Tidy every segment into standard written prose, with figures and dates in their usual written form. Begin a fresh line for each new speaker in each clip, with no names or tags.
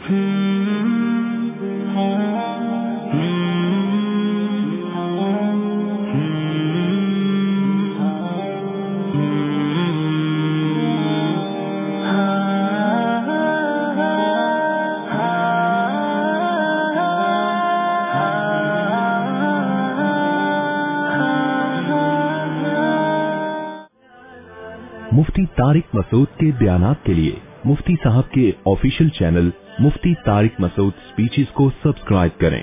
मुफ्ती तारिक मसूद के बयानात के लिए मुफ्ती साहब के official channel Mufti Tariq Masood speeches को सब्सक्राइब करें।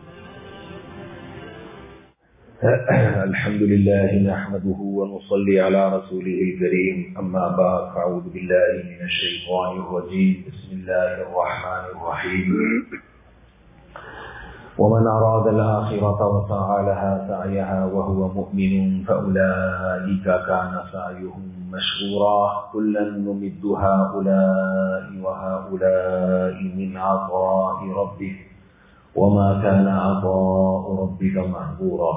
अल्हम्दुलिल्लाह नहमदुहु व नुसल्ली अला रसूलिहिल करीम अम्मा बाद फअऊज़ु बिल्लाहि मिनश शैतानिर रजीम बिस्मिल्लाहिर रहमानिर रहीम ومن أراد الآخرة وسعى لها سعيها وهو مؤمن فأولئك كان سعيهم مشكورا كلا نمد هؤلاء وهؤلاء من عطاء ربك وما كان عطاء ربك محظورا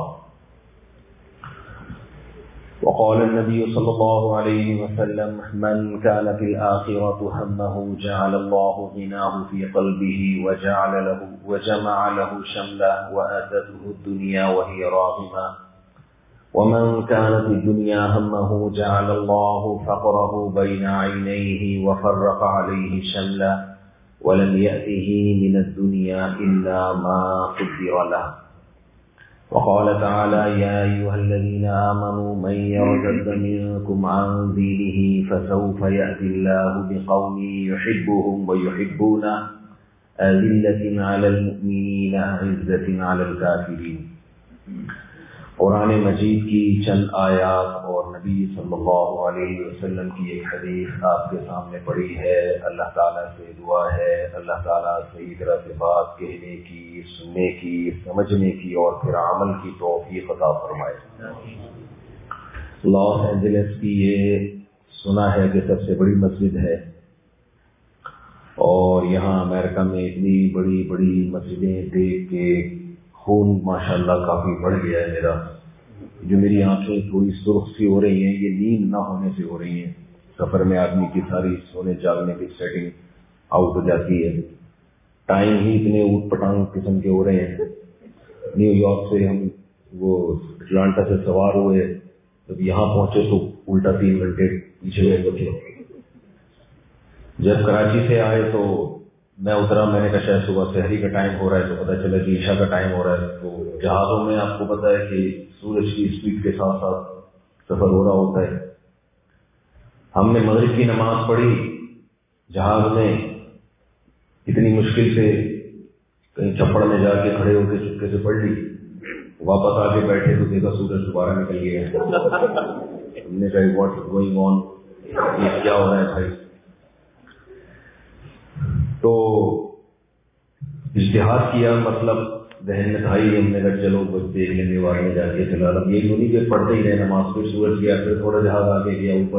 وقال النبي صلى الله عليه وسلم من كان في الآخرة همه جعل الله غناه في قلبه وجمع له شمله وآتته الدنيا وهي راغمة ومن كانت الدنيا همه جعل الله فقره بين عينيه وفرق عليه شمله ولم يأته من الدنيا إلا ما قدر له وقال تعالى يا أيها الذين آمنوا من يرتد منكم عن دينه فسوف يأتي الله بقوم يحبهم ويحبونه أذلة على المؤمنين أعزة على الكافرين۔ قرآن مجید کی چند آیات اور نبی صلی اللہ علیہ وسلم کی ایک حدیث آپ کے سامنے پڑی ہے۔ اللہ تعالیٰ سے دعا ہے اللہ تعالیٰ صحیح طرح سے بات کہنے کی، سننے کی، سمجھنے کی اور پھر عمل کی توفیق عطا فرمائے۔ لاس اینجلس کی یہ سنا ہے کہ سب سے بڑی مسجد ہے، اور یہاں امریکہ میں اتنی بڑی بڑی مسجدیں دیکھ کے خون ماشاءاللہ کافی بڑھ گیا ہے میرا۔ جو میری آنکھیں تھوڑی سرخ سی ہو رہی ہیں یہ نیند نہ ہونے سے ہو رہی ہیں۔ سفر میں آدمی کی ساری سونے جاگنے کی سیٹنگ آؤٹ ہو جاتی ہے، ٹائم ہی اتنے اوٹ پٹانگ قسم کے ہو رہے ہیں۔ نیو یارک سے ہم وہ اٹلانٹا سے سوار ہوئے، جب یہاں پہنچے تو الٹا 3 گھنٹے پیچھے ہو گئے۔ جب کراچی سے آئے تو میں اترا، میں نے کہا شاید صبح سحری کا ٹائم ہو رہا ہے، تو پتہ چلا کہ عشاء کا ٹائم ہو رہا ہے۔ تو جہازوں میں آپ کو پتہ ہے کہ سورج کی اسپیڈ کے ساتھ ساتھ سفر ہو رہا ہوتا ہے۔ ہم نے مغرب کی نماز پڑھی جہاز میں، اتنی مشکل سے کہیں چھپڑ میں جا کے کھڑے ہو کے چپکے سے پڑھ لی، واپس آ کے بیٹھے تو دیکھا سورج دوبارہ نکل گیا ہے۔ ہم نے کہا واٹ از گوئنگ آن، یہ کیا ہو رہا ہے بھائی؟ تو اجتہاد کیا، مطلب ذہن میں تھا ہی، ہم نے کہا چلو بس دیکھ لیں گے بعد میں جا کے، فی الحال اب یہ نہیں کہ پڑھتے ہی رہے نماز، پھر سورج گیا، پھر تھوڑا جہاز آگے گیا اوپر۔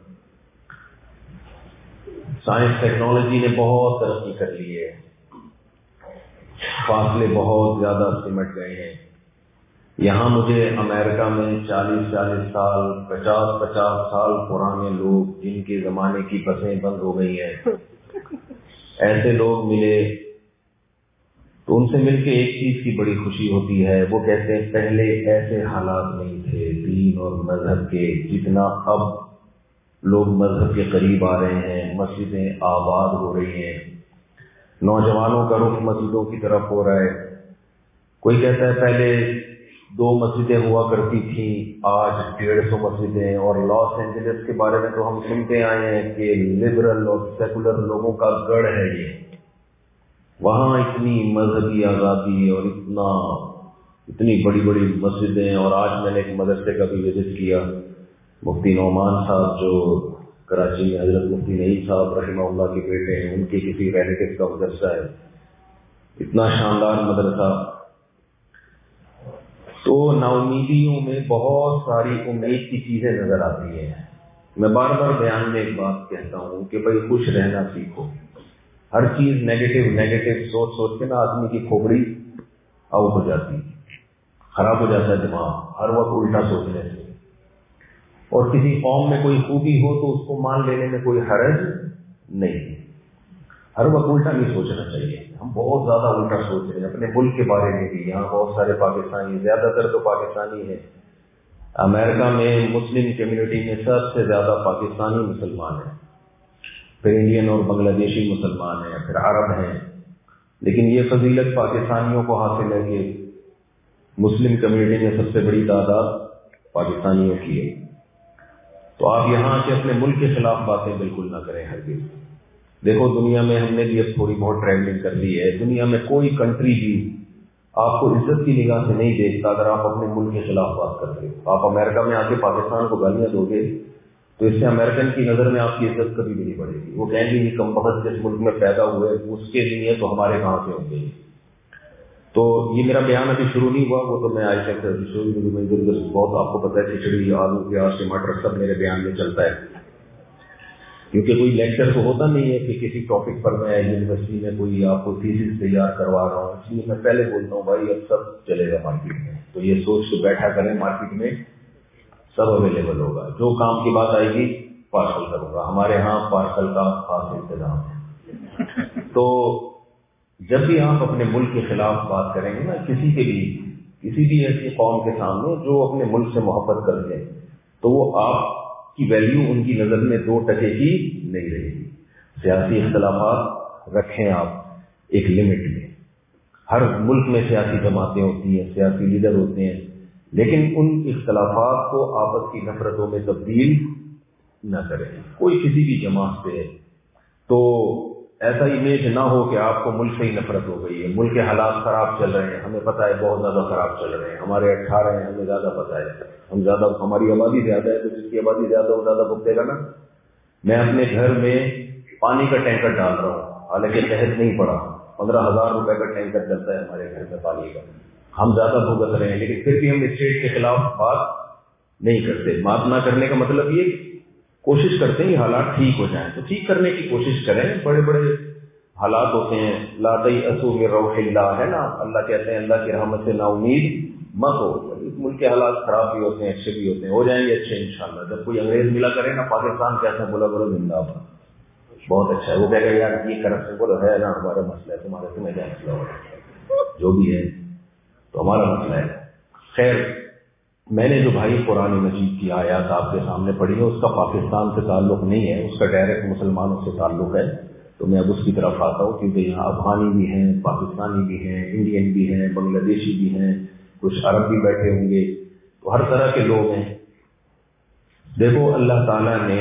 سائنس ٹیکنالوجی نے بہت ترقی کر لی ہے، فاصلے بہت زیادہ سمٹ گئے ہیں۔ یہاں مجھے امریکہ میں 40 سال 50 سال پرانے لوگ جن کے زمانے کی بسیں بند ہو گئی ہیں، ایسے لوگ ملے تو ان سے مل کے ایک چیز کی بڑی خوشی ہوتی ہے۔ وہ کہتے ہیں پہلے ایسے حالات نہیں تھے دین اور مذہب کے جتنا اب لوگ مذہب کے قریب آ رہے ہیں، مسجدیں آباد ہو رہی ہیں، نوجوانوں کا رخ مسجدوں کی طرف ہو رہا ہے۔ کوئی کہتا ہے پہلے 2 مسجدیں ہوا کرتی تھیں، آج 150 مسجدیں۔ اور لاس اینجلس کے بارے میں تو ہم سنتے آئے ہیں کہ لبرل اور سیکولر لوگوں کا گڑھ ہے یہ، وہاں اتنی مذہبی آزادی اور اتنی بڑی بڑی مسجدیں۔ اور آج میں نے ایک مدرسے کا بھی وزٹ کیا، مفتی نعمان صاحب جو کراچی میں حضرت مفتی نعیم صاحب رحمہ اللہ کے بیٹے ہیں، ان کے کسی ریلیٹو کا مدرسہ ہے، اتنا شاندار مدرسہ۔ تو نا امیدیوں میں بہت ساری امید کی چیزیں نظر آتی ہیں۔ میں بار بار بیان میں ایک بات کہتا ہوں کہ بھائی خوش رہنا سیکھو۔ ہر چیز نیگیٹو سوچ کے نا آدمی کی کھوپڑی آؤٹ ہو جاتی ہے، خراب ہو جاتا ہے دماغ ہر وقت الٹا سوچنے سے۔ اور کسی قوم میں کوئی خوبی ہو تو اس کو مان لینے میں کوئی حرج نہیں۔ ہر وقت الٹا نہیں سوچنا چاہیے. ہم بہت زیادہ الٹا سوچ رہے ہیں اپنے ملک کے بارے میں بھی. یہاں بہت سارے پاکستانی، زیادہ تر تو پاکستانی ہیں. امریکہ میں مسلم کمیونٹی میں سب سے زیادہ پاکستانی مسلمان ہیں، پھر انڈین اور بنگلہ دیشی مسلمان ہیں، پھر عرب ہیں. لیکن یہ فضیلت پاکستانیوں کو حاصل ہے کہ مسلم کمیونٹی میں سب سے بڑی تعداد پاکستانیوں کی ہے. تو آپ یہاں کے اپنے ملک کے خلاف باتیں بالکل نہ کریں ہرگز. دیکھو دنیا میں ہم نے بھی اب تھوڑی بہت ٹریولنگ کر لی ہے، دنیا میں کوئی کنٹری بھی آپ کو عزت کی نگاہ سے نہیں دیکھتا اگر آپ اپنے ملک کے خلاف بات کرتے ہو. آپ امریکہ میں آ کے پاکستان کو گالیاں دو گے تو اس سے امریکن کی نظر میں آپ کی عزت کبھی بھی نہیں بڑھے گی. وہ کہیں گے یہ کم بخت جس ملک میں پیدا ہوئے اس کے لیے تو ہمارے کہاں سے ہوں گے. تو یہ میرا بیان ابھی شروع نہیں ہوا، وہ تو میں آج تک بہت آپ کو پتہ ہے کھچڑی آلو پیاز ٹماٹر سب میرے بیان میں چلتا ہے، کیونکہ کوئی لیکچر تو ہوتا نہیں ہے کہ کسی ٹاپک پر میں یونیورسٹی میں کوئی آپ کو تھیسس تیار کروا رہا ہوں. اس لیے میں پہلے بولتا ہوں بھائی اب سب چلے گا مارکیٹ میں، تو یہ سوچ کے بیٹھا کریں مارکیٹ میں سب اویلیبل ہوگا. جو کام کی بات آئے گی پارسل کروں گا، ہمارے ہاں پارسل کا خاص انتظام ہے. تو جب بھی آپ اپنے ملک کے خلاف بات کریں گے نا کسی بھی ایسی قوم کے سامنے جو اپنے ملک سے محبت کرتے ہیں، تو وہ آپ کی ویلیو ان کی نظر میں 2 ٹکے کی نہیں رہے گی. سیاسی اختلافات رکھیں آپ ایک لمٹ میں. ہر ملک میں سیاسی جماعتیں ہوتی ہیں، سیاسی لیڈر ہوتے ہیں، لیکن ان اختلافات کو آپس کی نفرتوں میں تبدیل نہ کریں. کوئی کسی بھی جماعت سے ہے تو ایسا امیج نہ ہو کہ آپ کو ملک سے ہی نفرت ہو گئی ہے. ملک کے حالات خراب چل رہے ہیں، ہمیں پتہ ہے بہت زیادہ خراب چل رہے ہیں. ہمارے 18 ہیں، ہمیں زیادہ پتہ ہے، ہم زیادہ، ہماری آبادی زیادہ ہے تو جس کی آبادی زیادہ ہو زیادہ بھگتے گا نا. میں اپنے گھر میں پانی کا ٹینکر ڈال رہا ہوں، حالانکہ تحت نہیں پڑا، 15,000 روپے کا ٹینکر چلتا ہے ہمارے گھر میں پانی کا. ہم زیادہ بھگت رہے ہیں، لیکن پھر بھی ہم اسٹیٹ کے خلاف بات نہیں کرتے. بات نہ کرنے کا مطلب یہ کوشش کرتے ہیں حالات ٹھیک ہو جائیں تو ٹھیک کرنے کی کوشش کریں. بڑے بڑے حالات ہوتے ہیں، لا تیأسوا من روح اللہ ہے نا، اللہ کہتے ہیں اللہ کی رحمت سے نا امید مت ہو. ملک کے حالات خراب بھی ہوتے ہیں، اچھے بھی ہوتے ہیں، ہو جائیں گے اچھے انشاءاللہ. جب کوئی انگریز ملا کرے نا پاکستان کیسے بولا بولو زندہ باد، بہت اچھا ہے. وہ کہے گا یار یہ کرپشن بولو ہے نا ہمارا مسئلہ ہے، تمہارے تمہیں کیا مسئلہ ہو، جو بھی ہے تو ہمارا مسئلہ ہے. خیر، میں نے جو بھائی قرآن مجید کی آیات آپ کے سامنے پڑھی ہے اس کا پاکستان سے تعلق نہیں ہے، اس کا ڈائریکٹ مسلمانوں سے تعلق ہے. تو میں اب اس کی طرف آتا ہوں، کیونکہ یہاں افغانی بھی ہیں، پاکستانی بھی ہیں، انڈین بھی ہیں، بنگلہ دیشی بھی ہیں، کچھ عرب بھی بیٹھے ہوں گے، تو ہر طرح کے لوگ ہیں. دیکھو اللہ تعالیٰ نے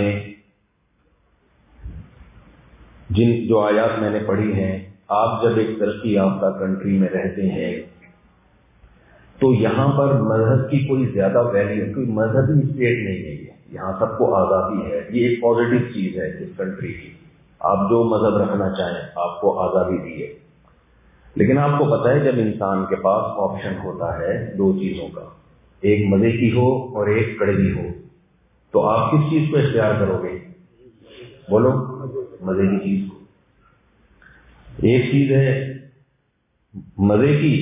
جو آیات میں نے پڑھی ہیں، آپ جب ایک ترقی یافتہ کنٹری میں رہتے ہیں تو یہاں پر مذہب کی کوئی زیادہ ویلیو، کوئی مذہبی اسٹیٹ نہیں ہے. یہاں سب کو آزادی ہے، یہ ایک پازیٹیو چیز ہے اس کنٹری کی. آپ جو مذہب رکھنا چاہیں آپ کو آزادی دی ہے. لیکن آپ کو پتہ ہے جب انسان کے پاس آپشن ہوتا ہے 2 چیزوں کا، ایک مزے کی ہو اور ایک کڑوی ہو، تو آپ کس چیز کو اختیار کرو گے؟ بولو، مزے کی چیز کو. ایک چیز ہے مزے کی،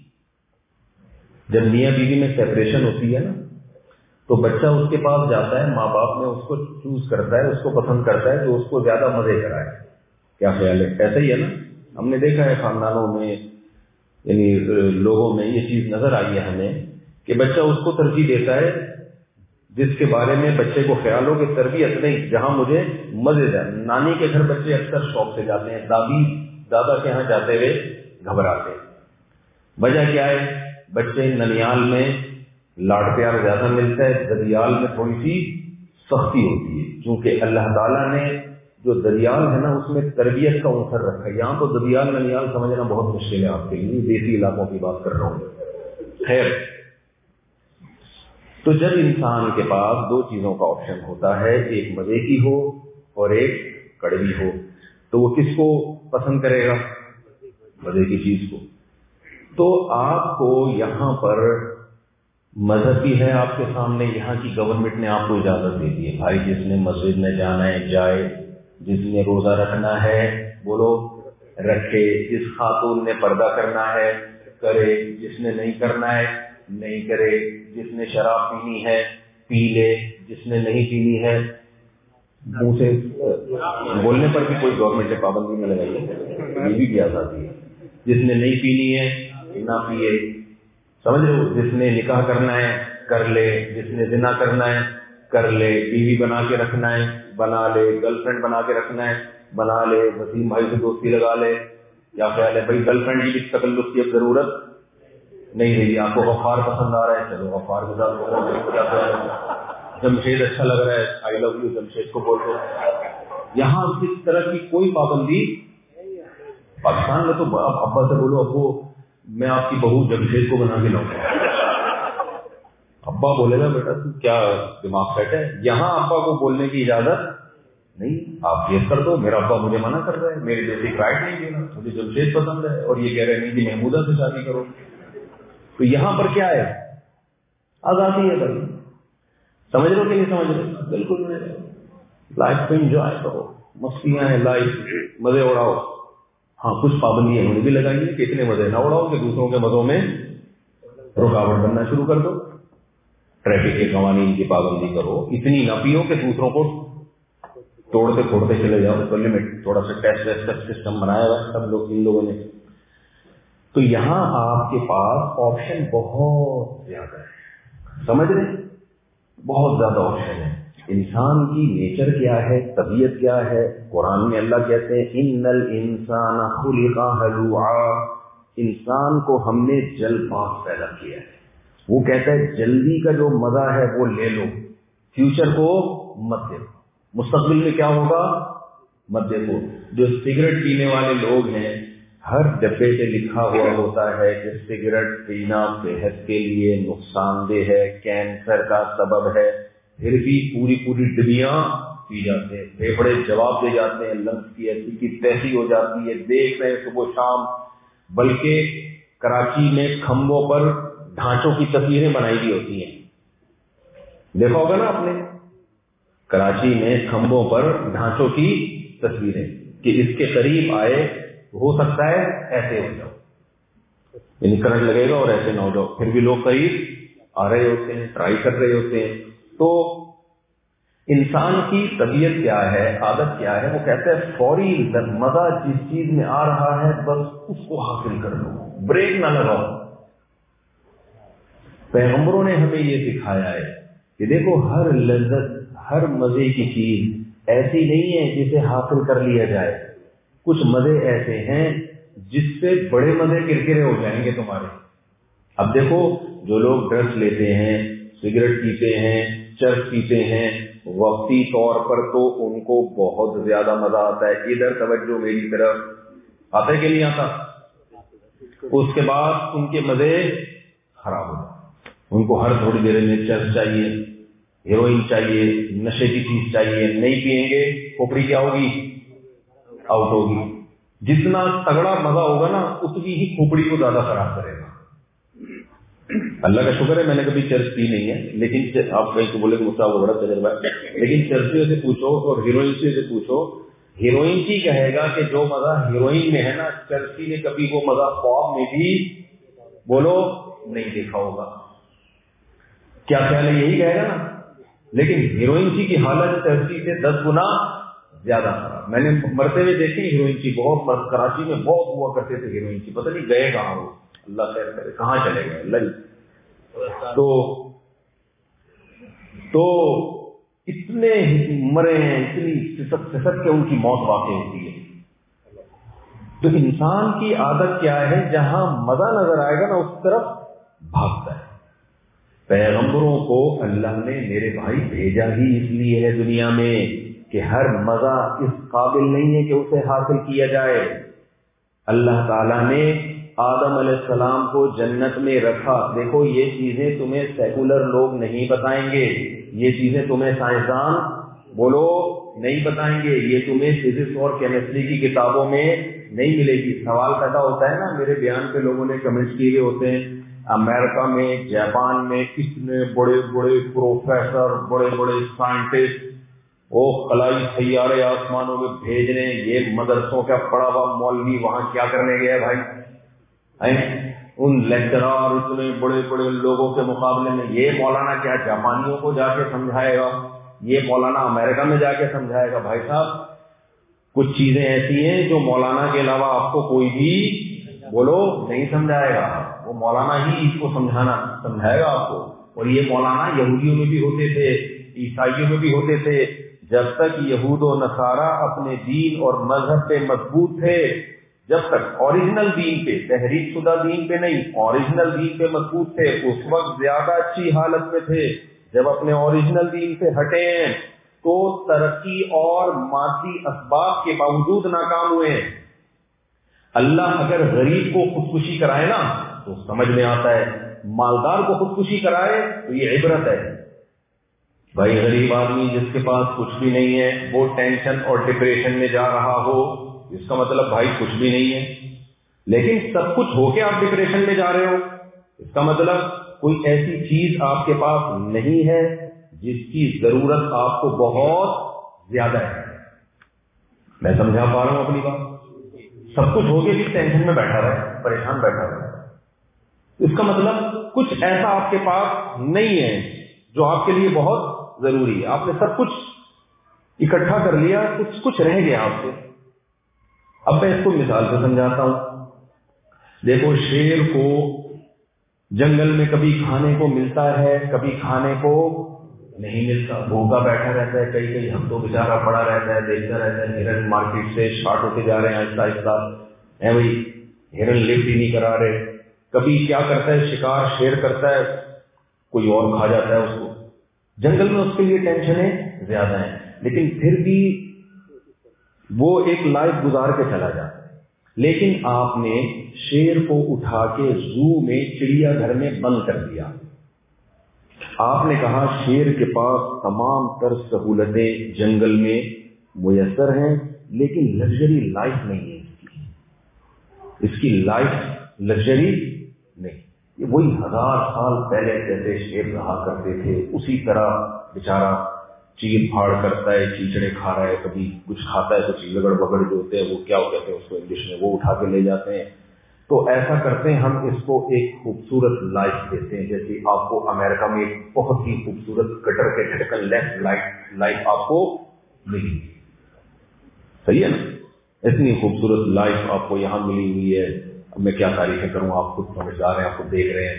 جب میاں بیوی میں سیپریشن ہوتی ہے نا تو بچہ اس کے پاس جاتا ہے، ماں باپ میں اس کو چوز کرتا ہے، اس کو پسند کرتا ہے جو اس کو زیادہ مزے کرائے. کیا خیال ہے؟ ایسا ہی ہے نا. ہم نے دیکھا ہے خاندانوں میں، یعنی لوگوں میں یہ چیز نظر آئی ہے ہمیں کہ بچہ اس کو ترجیح دیتا ہے جس کے بارے میں بچے کو خیال ہو کہ تربیت نہیں، جہاں مجھے مزے جائے. نانی کے گھر بچے اکثر شوق سے جاتے ہیں، دادی دادا کے ہاں جاتے ہوئے گھبراتے. وجہ کیا ہے؟ بچے ننیال میں لاڈ پیار زیادہ ملتا ہے، ددیال میں تھوڑی سی سختی ہوتی ہے، کیونکہ اللہ تعالیٰ نے جو ددیال ہے نا اس میں تربیت کا عنصر رکھا ہے. یہاں تو ددیال ننیال سمجھنا بہت مشکل ہے آپ کے لیے، دیسی علاقوں کی بات کر رہا ہوں. خیر، تو جب انسان کے پاس 2 چیزوں کا آپشن ہوتا ہے، ایک مزے کی ہو اور ایک کڑوی ہو، تو وہ کس کو پسند کرے گا؟ مزے کی چیز کو. تو آپ کو یہاں پر مذہب بھی ہے آپ کے سامنے، یہاں کی گورنمنٹ نے آپ کو اجازت دے دی ہے، بھائی جس نے مسجد میں جانا ہے جائے، جس نے روزہ رکھنا ہے بولو رکھے، جس خاتون نے پردہ کرنا ہے کرے، جس نے نہیں کرنا ہے نہیں کرے، جس نے شراب پینی ہے پی لے، جس نے نہیں پینی ہے منہ سے بولنے پر بھی کوئی گورنمنٹ نے پابندی نہیں لگائی ہے، یہ بھی آزادی ہے. جس نے نہیں پینی ہے نہ پیے، سمجھ رہے ہو. جس نے نکاح کرنا ہے کر لے، جس نے زنا کرنا ہے کر لے، بیوی بنا کے رکھنا ہے بنا لے، گرل فرینڈ بنا کے رکھنا ہے بنا لے، وسیم بھائی سے دوستی لگا لے. کیا خیال ہے بھائی، گرل فرینڈ کی بھی تکلف کی اب ضرورت نہیں رہی. آپ کو غفار پسند آ رہا ہے، چلو غفار کے ساتھ. جمشید اچھا لگ رہا ہے، آئی لو یو جمشید کو بول دو. یہاں اس طرح کی کوئی پابندی. پاکستان میں تو ابا سے بولو ابو میں آپ کی بہو جمشید کو بنا کے لاؤں گا، ابا بولے گا بیٹا تو کیا دماغ سیٹ ہے. یہاں ابا کو بولنے کی اجازت نہیں. آپ یہ کر دو، میرا ابا مجھے منع کر رہا ہے، میری بیٹی رائٹ نہیں دینا، مجھے جمشید پسند ہے، اور یہ کہہ رہے نہیں کہ محمودہ سے شادی کرو. تو یہاں پر کیا ہے؟ آزادی ہے بھائی. سمجھ رہے کہ نہیں سمجھ رہے؟ بالکل نہیں. لائف کو انجوائے کرو، مستیاں ہیں لائف، مزے اڑاؤ. ہاں کچھ پابندیاں انہوں نے بھی لگائی ہیں کہ اتنے مزے نہ اڑاؤ کہ دوسروں کے مزوں میں رکاوٹ بننا شروع کر دو. ٹریفک کے قوانین کی پابندی کرو، اتنی نہ پیو کہ دوسروں کو توڑتے پھوڑتے چلے جاؤ. تو لمٹ تھوڑا سا ٹیسٹ ویسٹ سسٹم بنایا ہوا سب لوگ ان لوگوں نے. تو یہاں آپ کے پاس آپشن بہت زیادہ ہے، سمجھ رہے؟ بہت زیادہ آپشن ہے. انسان کی نیچر کیا ہے، طبیعت کیا ہے؟ قرآن میں اللہ کہتے ہیں ان الانسان خلق ہلوعا، انسان کو ہم نے جلد باز پیدا کیا ہے. وہ کہتا ہے جلدی کا جو مزہ ہے وہ لے لو، فیوچر کو مت دیکھو. مستقبل میں کیا ہوگا مت دیکھو. جو سگریٹ پینے والے لوگ ہیں ہر ڈبے پہ لکھا ہوا ہوتا ہے کہ سگریٹ پینا صحت کے لیے نقصان دہ ہے، کینسر کا سبب ہے، پھر بھی پوری پوری ڈبیاں پی جاتے ہیں. پھیپھڑے جواب دے جاتے ہیں، لنگس کی ایسی کی تیسی ہو جاتی ہے، دیکھ رہے ہیں صبح شام. بلکہ کراچی میں کھمبوں پر ڈھانچوں کی تصویریں بنائی بھی ہوتی ہیں، دیکھا ہوگا نا آپ نے. کراچی میں کھمبوں پر ڈھانچوں کی تصویریں کہ اس کے قریب آئے ہو سکتا ہے ایسے ہو جاؤ، یعنی کرنٹ لگے گا اور ایسے نہ ہو جاؤ. پھر بھی لوگ قریب آ رہے ہوتے ہیں، ٹرائی کر رہے ہوتے ہیں. تو انسان کی طبیعت کیا ہے، عادت کیا ہے؟ وہ کہتا ہے فوری مزہ جس چیز میں آ رہا ہے بس اس کو حاصل کر لو، بریک نہ لگاؤ. پیغمبروں نے ہمیں یہ سکھایا ہے کہ دیکھو ہر لذت، ہر مزے کی چیز ایسی نہیں ہے جسے حاصل کر لیا جائے. کچھ مزے ایسے ہیں جس سے بڑے مزے کرکرے ہو جائیں گے تمہارے. اب دیکھو جو لوگ ڈرگس لیتے ہیں، سگریٹ پیتے ہیں، چرس پیتے ہیں، وقتی طور پر تو ان کو بہت زیادہ مزہ آتا ہے. ادھر توجہ میری طرف، آتا ہے کہ نہیں آتا؟ اس کے بعد ان کے مزے خراب ہو جائیں. ان کو ہر تھوڑی دیر میں چرس چاہیے، ہیروئن چاہیے، نشے کی چیز چاہیے. نہیں پیئیں گے کھوپڑی کیا ہوگی؟ آؤٹ ہوگی. جتنا تگڑا مزہ ہوگا نا اتنی ہی کھوپڑی کو زیادہ خراب کرے گا. اللہ کا شکر ہے میں نے کبھی چرس پی نہیں ہے، لیکن آپ کہیں تو بولے کہ مجھ سے بڑا تجربہ ہے، لیکن چرسیوں سے پوچھو اور ہیروئن سے پوچھو، ہیروئن کی کہے گا کہ جو مزہ ہیروئن میں ہے نا چرسی نے کبھی وہ مزہ خواب میں بھی بولو نہیں دیکھا ہوگا. کیا خیال ہے؟ یہی کہے گا نا. لیکن ہیروئن کی حالت چرسی سے 10 گنا زیادہ خراب. میں نے مرتے ہوئے دیکھی ہیروئن کی، بہت کراچی میں بہت ہوا کرتے تھے ہیروئن کی، پتہ نہیں گئے کہاں وہ، اللہ خیر کرے کہاں چلے گئے اللہ. تو اتنے مرے ہیں، اتنی سسک کے ان کی موت واقع ہوتی ہے. تو انسان کی عادت کیا ہے؟ جہاں مزہ نظر آئے گا نا اس طرف بھاگتا ہے. پیغمبروں کو اللہ نے میرے بھائی بھیجا ہی اس لیے ہے دنیا میں کہ ہر مزہ اس قابل نہیں ہے کہ اسے حاصل کیا جائے. اللہ تعالیٰ نے آدم علیہ السلام کو جنت میں رکھا. دیکھو یہ چیزیں تمہیں سیکولر لوگ نہیں بتائیں گے، یہ چیزیں تمہیں سائنسدان بولو نہیں بتائیں گے، یہ تمہیں فزکس اور کیمسٹری کی کتابوں میں نہیں ملے گی. سوال پیدا ہوتا ہے نا، میرے بیان پہ لوگوں نے کمنٹس کیے ہوتے ہیں امریکہ میں، جاپان میں کتنے بڑے بڑے پروفیسر، بڑے بڑے سائنٹسٹ وہ خلائی سیارے آسمانوں میں بھیج رہے ہیں، یہ مدرسوں کا پڑا ہوا مولوی وہاں کیا کرنے گیا بھائی؟ ان لیکچرار اتنے بڑے بڑے لوگوں کے مقابلے میں یہ مولانا کیا جاپانیوں کو جا کے سمجھائے گا؟ یہ مولانا امریکہ میں جا کے سمجھائے گا. بھائی صاحب کچھ چیزیں ایسی ہیں جو مولانا کے علاوہ آپ کو کوئی بھی بولو نہیں سمجھائے گا, وہ مولانا ہی اس کو سمجھائے گا آپ کو. اور یہ مولانا یہودیوں میں بھی ہوتے تھے, عیسائیوں میں بھی ہوتے تھے. جب تک یہود و نصارہ اپنے دین اور مذہب پہ مضبوط تھے, جب تک اوریجنل دین پہ, تحریف شدہ دین پہ نہیں, اوریجنل دین پہ مضبوط تھے, اس وقت زیادہ اچھی حالت میں تھے. جب اپنے اوریجنل دین سے ہٹے ہیں تو ترقی اور مادی اسباب کے باوجود ناکام ہوئے ہیں. اللہ اگر غریب کو خودکشی کرائے نا تو سمجھ میں آتا ہے, مالدار کو خودکشی کرائے تو یہ عبرت ہے. بھائی غریب آدمی جس کے پاس کچھ بھی نہیں ہے وہ ٹینشن اور ڈپریشن میں جا رہا ہو, اس کا مطلب بھائی کچھ بھی نہیں ہے. لیکن سب کچھ ہو کے آپ ڈپریشن میں جا رہے ہو, اس کا مطلب کوئی ایسی چیز آپ کے پاس نہیں ہے جس کی ضرورت آپ کو بہت زیادہ ہے. میں سمجھا پا رہا ہوں اپنی بات؟ سب کچھ ہو کے بھی ٹینشن میں بیٹھا رہے, پریشان بیٹھا رہے, اس کا مطلب کچھ ایسا آپ کے پاس نہیں ہے جو آپ کے لیے بہت ضروری ہے. آپ نے سب کچھ اکٹھا کر لیا, کچھ رہ گیا آپ سے. اب میں اس کو مثال سے سمجھاتا ہوں. دیکھو شیر کو جنگل میں کبھی کھانے کو ملتا ہے, کبھی کھانے کو نہیں ملتا, بھوکا بیٹھا رہتا ہے, کئی ہفتوں بیچارہ پڑا رہتا ہے, دیکھتا رہتا ہے. ہرن مارکیٹ سے شارٹ ہوتے جا رہے ہیں آہستہ آہستہ, ہے بھائی ہرن لفٹ ہی نہیں کرا رہے. کبھی کیا کرتا ہے, شکار شیر کرتا ہے, کوئی اور کھا جاتا ہے اس کو. جنگل میں اس کے لیے ٹینشنیں زیادہ ہیں, لیکن پھر بھی وہ ایک لائف گزار کے چلا جاتا ہے. لیکن آپ نے شیر کو اٹھا کے زو میں, چڑیا گھر میں بند کر دیا. آپ نے کہا شیر کے پاس تمام تر سہولتیں جنگل میں میسر ہیں, لیکن لگژری لائف نہیں ہے اس کی لائف لگژری نہیں. یہ وہی 1000 سال پہلے جیسے شیر رہا کرتے تھے اسی طرح بیچارہ چیر پھاڑ کرتا ہے, چیچڑے کھا رہا ہے, کبھی کچھ کھاتا ہے, کچھ لگڑ بگڑ جو ہوتے ہیں وہ کیا کہتے ہیں اس کو انگلش میں, وہ اٹھا کے لے جاتے ہیں. تو ایسا کرتے ہیں ہم اس کو ایک خوبصورت لائف دیتے ہیں. جیسے آپ کو امریکہ میں ایک بہت ہی خوبصورت کٹر کے ڈھکن لیس لائف آپ کو ملی, صحیح ہے نا, اتنی خوبصورت لائف آپ کو یہاں ملی ہوئی ہے. اب میں کیا تعریفیں کروں, آپ خود سمجھدار ہیں, آپ کو دیکھ رہے ہیں.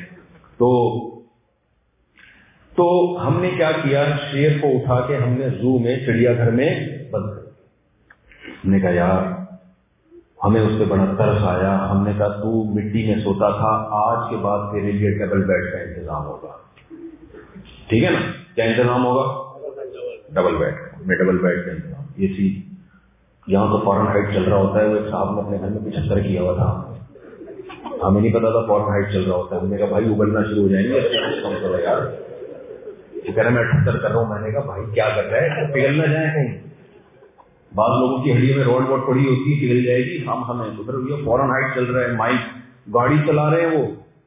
تو ہم نے کیا کیا, شیر کو اٹھا کے ہم نے زو میں, چڑیا گھر میں بند کر دیا. ہم نے کہا یار ہمیں اس پہ بڑا ترس آیا. ہم نے کہا تو مٹی میں سوتا تھا, آج کے بعد تیرے لیے ڈبل بیڈ کا انتظام ہوگا. ٹھیک ہے نا, کیا انتظام ہوگا؟ Double bed. میں ڈبل بیڈ کا انتظام, یہ سی یہاں تو فورن ہائٹ چل رہا ہوتا ہے. وہ ایک صاحب نے اپنے گھر میں 75 کیا ہوا تھا, ہمیں نہیں پتا تھا فورن ہائٹ چل رہا ہوتا ہے. ہم نے کہا بھائی ابلنا شروع ہو جائیں گے, کم کرو یار. وہ کہہ رہا میں 78 کر رہا ہوں. میں نے کہا بھائی کیا کر رہا ہے, پگھل نہ جائے کہیں. بعض لوگوں کی ہڈی میں روڈ ووڈ پڑی ہوتی ہے, پگھل جائے گی. ہمیں ادھر فورن ہائٹ چل رہا ہے, مائل گاڑی چلا رہے ہیں, وہ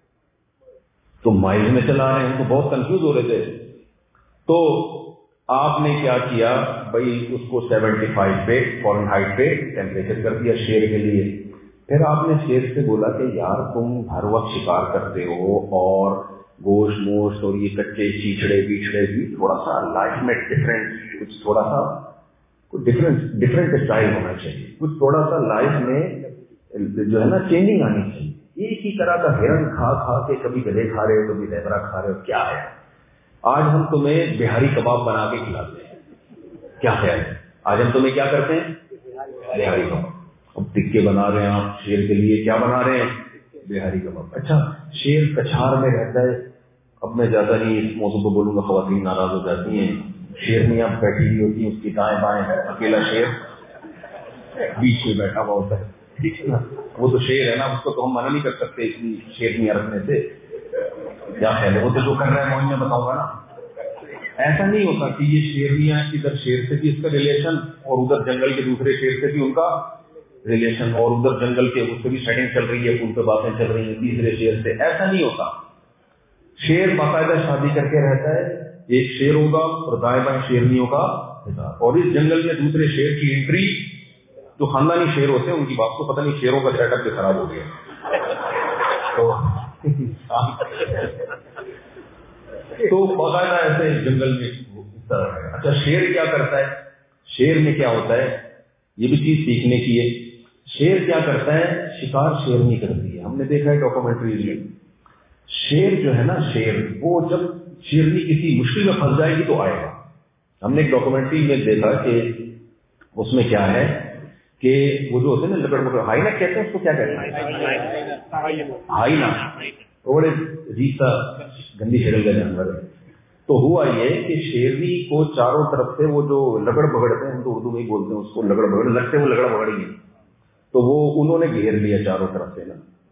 تو مائل میں چلا رہے ہیں. ہم تو بہت کنفیوز ہو رہے تھے. تو آپ نے کیا کیا بھائی, اس کو 75 پہ فورن ہائٹ پہ ٹیمپریچر کر دیا شیر کے لیے. پھر آپ نے شیر سے بولا کہ یار تم ہر وقت شکار کرتے ہو اور گوشت موشت اور یہ کچے چیچڑے بیچڑے بھی, تھوڑا سا لائف میں ڈفرینٹ, کچھ تھوڑا سا ڈفرینٹ اسٹائل ہونا چاہیے. کچھ تھوڑا سا لائف میں جو ہے نا چینجنگ آنی چاہیے. ایک ہی طرح کا ہرن کھا کھا کے کبھی گلے کھا رہے ہو, کبھی لیبرا کھا رہے ہو, کیا ہے. آج ہم تمہیں بہاری کباب بنا کے کھلاتے ہیں, کیا خیال ہے؟ آج ہم تمہیں کیا کرتے ہیں, بہاری کباب. اب ٹکے بنا رہے ہیں آپ شیر کے لیے, کیا بنا رہے ہیں, بہاری کباب. اچھا شیر کچھار میں رہتا ہے. اب میں زیادہ نہیں اس موضوع کو بولوں گا, خواتین ناراض ہو جاتی ہیں. شیرنی اب بیٹھی ہوئی ہوتی ہے, اس کی دائیں بائیں ہے, اکیلا شیر بیچ میں بیٹھا ہوا ہوتا ہے. ٹھیک ہے نا, وہ تو شیر ہے نا, اس کو تو ہم منع نہیں کر سکتے اتنی شیرنیاں رکھنے سے. کیا خیال ہے, وہ تو جو کر رہا ہے وہ میں بتاؤں گا نا. ایسا نہیں ہوتا کہ یہ شیرنیاں ادھر شیر سے بھی اس کا ریلیشن, اور ادھر جنگل کے دوسرے شیر سے بھی ان کا ریلیشن, اور ادھر جنگل کے اس سے بھی سیٹنگ چل رہی ہے, ان پہ باتیں چل رہی ہیں تیسرے شیر سے. ایسا نہیں ہوتا. شیر باقاعدہ شادی کر کے رہتا ہے, ایک شیر ہوگا اور دائیں بائیں شیرنیوں کا. اور اس جنگل میں دوسرے شیر کی انٹری, جو خاندانی شیر ہوتے ہیں ان کی بات کو پتہ نہیں شیروں کا سیٹ اپ بھی خراب ہو گیا. تو باقاعدہ ایسے جنگل میں طرح ہے. اچھا شیر کیا کرتا ہے؟ شیر میں کیا ہوتا ہے؟ یہ بھی چیز سیکھنے کی ہے. شیر کیا کرتا ہے؟ شکار شیر نہیں کرتی ہے. ہم نے دیکھا ہے ڈاکومنٹریز میں شیر جو ہے نا، شیر وہ جب شیرنی کسی مشکل میں پھنس جائے گی تو آئے گا. ہم نے ایک ڈاکومنٹری میں دیکھا کہ اس میں کیا ہے کہ وہ جو ہوتے ہیں نا لکڑ مکڑ، ہائینا کہتے ہیں اس کو، کیا کہتے ہیں؟ ہائینا. بڑے عجیب سا گندی شکل کا جانور ہے. تو ہوا یہ کہ شیرنی کو چاروں طرف سے وہ جو لگڑ بگڑتے ہیں، ہم تو اردو میں ہی بولتے ہیں اس کو لگڑ بگڑ، لگتے وہ لگڑ بگڑ گئی، تو وہ انہوں نے گھیر لیا چاروں طرف سے نا.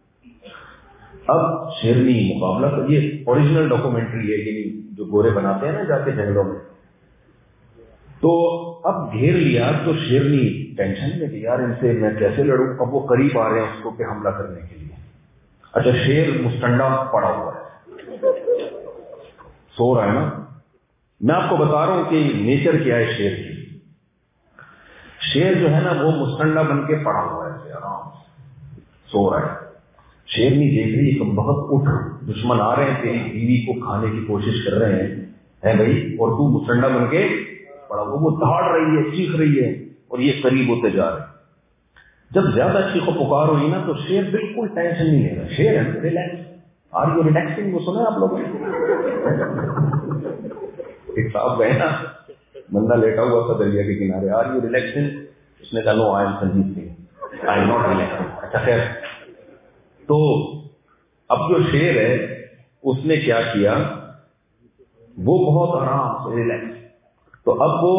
اب شیرنی مقابلہ، یہ اوریجنل ڈاکومنٹری ہے کہ جو گورے بناتے ہیں نا جا کے جنگلوں میں، تو اب گھیر لیا تو شیرنی ٹینشن میں کہ یار ان سے میں کیسے لڑوں. اب وہ قریب آ رہے ہیں اس کو کہ حملہ کرنے کے لیے. اچھا شیر مستنڈا پڑا ہوا ہے، سو رہا ہے نا. میں آپ کو بتا رہا ہوں کہ نیچر کیا ہے شیر کی. شیر جو ہے نا وہ مستنڈا بن کے پڑا ہوا ہے، آرام سے سو رہا ہے. شیرنی دیکھ رہی ہے بہت اٹھ، دشمن آ رہے ہیں، تیری بیوی کو کھانے کی کوشش کر رہے ہیں بھائی، اور تو مستنڈا بن کے پڑا. وہ دہاڑ رہی ہے، چیخ رہی ہے، اور یہ قریب ہوتے جا رہے ہیں. جب زیادہ چیخو پکار ہوئی نا تو شیر بالکل ٹینشن نہیں لے رہا. شیر ہے ریلیکس. Are you relaxing? وہ سنا آپ لوگوں نے؟ ایک صاحب گئے نا، بندہ لیٹا ہوا تھا دریا کے کنارے، آر یو ریلیکسنگ؟ اس نے کہا no I am Sanjeet Singh, I am not relaxing. اچھا خیر. تو اب جو شیر ہے اس نے کیا کیا، وہ بہت آرام سے ریلیکس. تو اب وہ